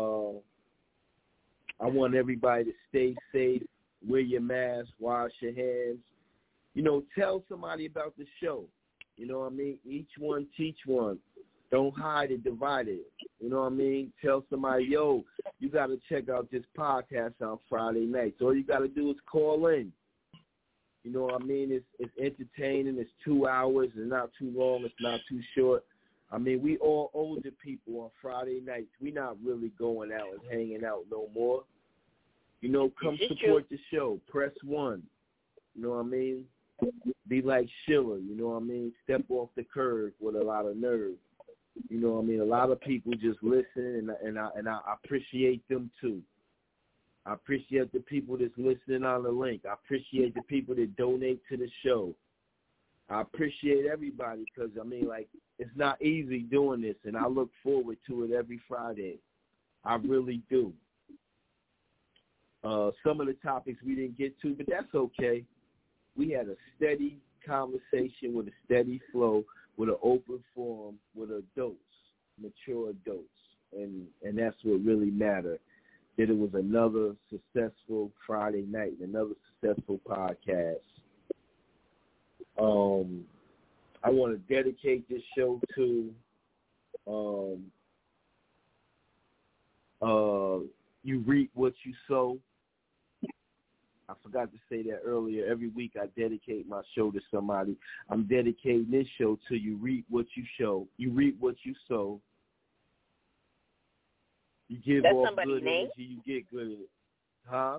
I want everybody to stay safe, wear your mask, wash your hands. You know, tell somebody about the show. You know what I mean? Each one teach one. Don't hide it, divide it. You know what I mean? Tell somebody, yo, you got to check out this podcast on Friday nights. All you got to do is call in. You know what I mean? It's entertaining. It's 2 hours. It's not too long. It's not too short. I mean, we all older people on Friday nights. We not really going out and hanging out no more. You know, come support the show. Press 1. You know what I mean? Be like Sheila. You know what I mean? Step off the curb with a lot of nerve. You know what I mean? A lot of people just listen, and I appreciate them too. I appreciate the people that's listening on the link. I appreciate the people that donate to the show. I appreciate everybody because, I mean, like, it's not easy doing this, and I look forward to it every Friday. I really do. Some of the topics we didn't get to, but that's okay. We had a steady conversation with a steady flow, with an open forum, with adults, mature adults, and that's what really mattered. That it was another successful Friday night, another successful podcast. I want to dedicate this show to you reap what you sow. I forgot to say that earlier. Every week I dedicate my show to somebody. I'm dedicating this show to you reap what you sow. You reap what you sow. You give That's off somebody's good name? energy, you get good. Huh?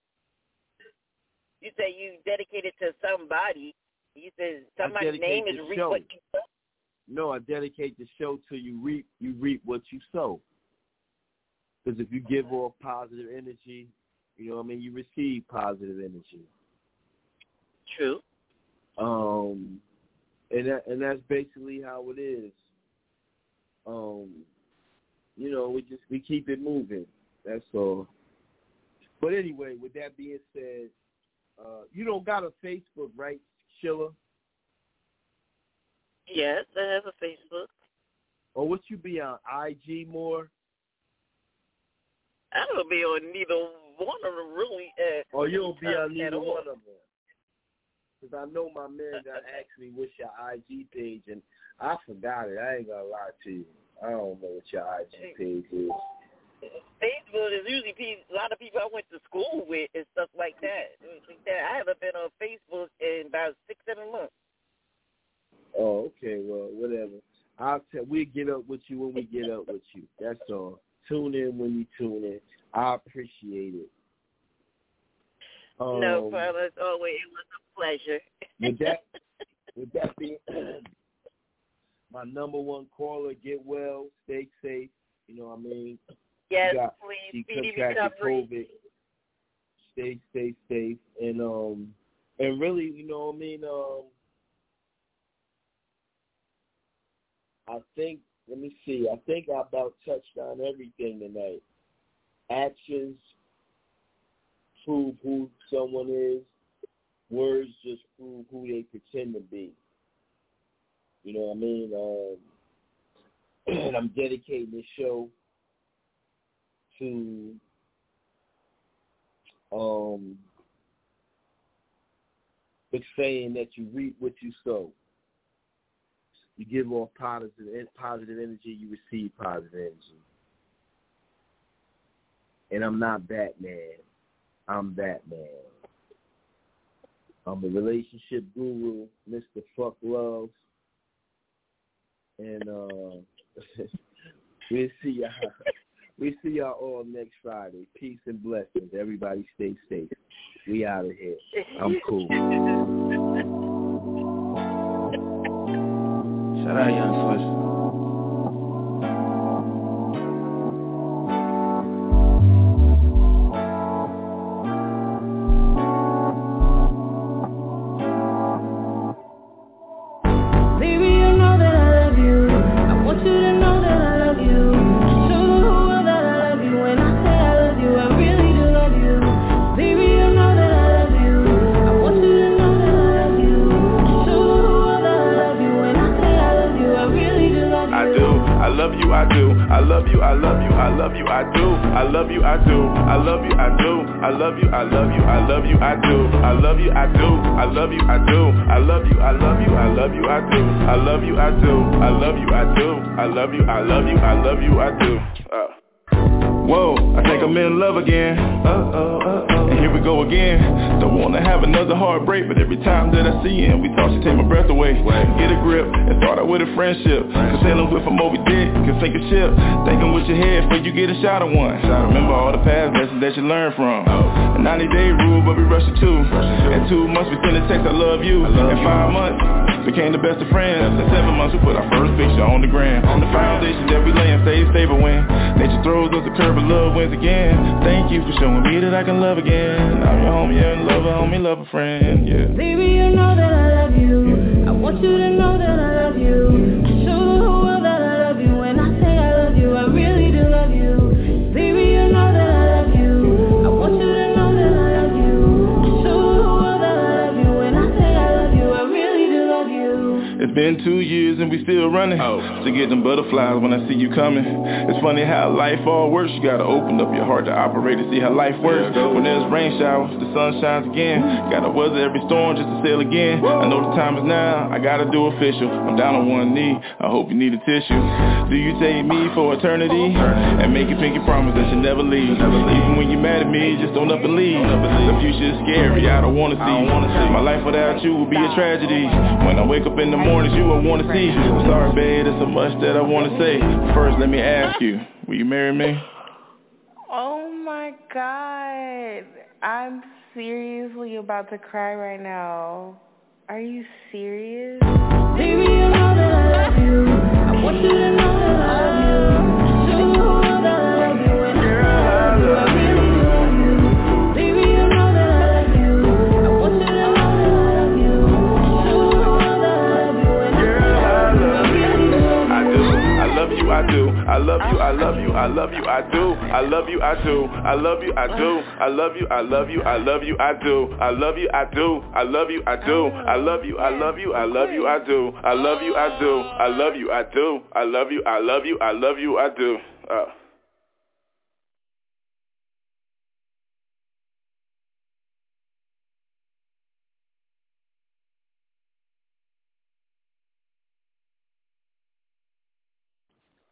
You say you dedicated to somebody. You said somebody's name is reap what you sow? No, I dedicate the show to you reap what you sow. Because if you give off positive energy, you know what I mean, you receive positive energy. True. And that's basically how it is. You know, we keep it moving. That's all. But anyway, with that being said, you don't got a Facebook, right, Sheila? Yes, I have a Facebook. Or would you be on IG more? I don't be on neither one of them really. Or you'll be on neither all. one of them? Because I know my man got asked me what's your IG page, and I forgot it. I ain't going to lie to you. I don't know what your IG page is. Facebook is usually a lot of people I went to school with and stuff like that. I haven't been on Facebook in about 6-7 months. Oh, okay. Well, whatever. We'll get up with you when we get up with you. That's all. Tune in when you tune in. I appreciate it. No problem. As always, it was a pleasure. With that being my number one caller, get well, stay safe. You know what I mean? Yes, she please. contracted COVID. Stay safe. And really, you know what I mean? I think, let me see, I think I about touched on everything tonight. Actions prove who someone is. Words just prove who they pretend to be. You know what I mean? And I'm dedicating this show to the saying that you reap what you sow. You give off positive energy, you receive positive energy. And I'm not Batman. I'm Batman. I'm a relationship guru, Mr. Fuck Love. And we'll see y'all all next Friday. Peace and blessings. Everybody stay safe. We out of here. I'm cool. Shout out Young Swiss. Baby, love you, I do. I love you, I love you, I love you, I do. I love you, I do. I love you, I do. I love you, I love you, I love you, I do. I love you, I do. I love you, I do. I love you, I love you, I love you, I do. I love you, I do. I love you, I do. I love you, I love you, I love you, I do. Whoa, I think I'm in love again. And here we go again. Don't wanna have another heartbreak, but every time that I see him, we talk, she take my breath away. Get a grip and start out with a friendship. Cause sailing with a Moby Dick can sink a ship. Thinking with your head before you get a shot of one. Remember all the past lessons that you learned from. A 90-day rule, but we rushed it too. In 2 months we sent a text, I love you. In 5 months, became the best of friends. In 7 months we put our first picture on the gram. On the foundation that we lay and stay stable when nature throws us a curve, but love wins again. Thank you for showing me that I can love again. I'm your homie and lover, homie, lover, friend, yeah. Baby, you know that I love you. I want you to know that I love you. I show the whole world that I love you. When I say I love you, I really do love you. Baby, you know that I love you. I want you to know that I love you. I show the whole world that I love you. When I say I love you, I really do love you. It's been 2 years and we still running. To get them butterflies when I see you coming. It's funny how life all works. You gotta open up your heart to operate to see how life works. When there's rain showers, the sun shines again. Gotta weather every storm just to sail again. I know the time is now, I gotta do official. I'm down on one knee, I hope you need a tissue. Do you take me for eternity? And make a pinky promise that you'll never leave. Even when you're mad at me, just don't up and leave. The future is scary, I don't wanna see. My life without you will be a tragedy. When I wake up in the mornings, you I wanna see. I'm sorry, babe, there's so much that I wanna say. First, let me ask you, will you marry me? Oh my God. I'm seriously about to cry right now. Are you serious? Baby, you know that I love you. I want you to know that I love you. Show the whole world that I love you. And I love you, I really do love you. Baby, you know that I love you. I want you to know that I love you. Show the whole world that I love you. And I love you, I really do love you. I love you, I do. I love you, I love you, I love you, I do. I love you, I do. I love you, I do. I love you, I love you, I love you, I do. I love you, I do. I love you, I do. I love you, I love you, I love you, I do. I love you, I do. I love you, I do. I love you, I love you, I love you, I do.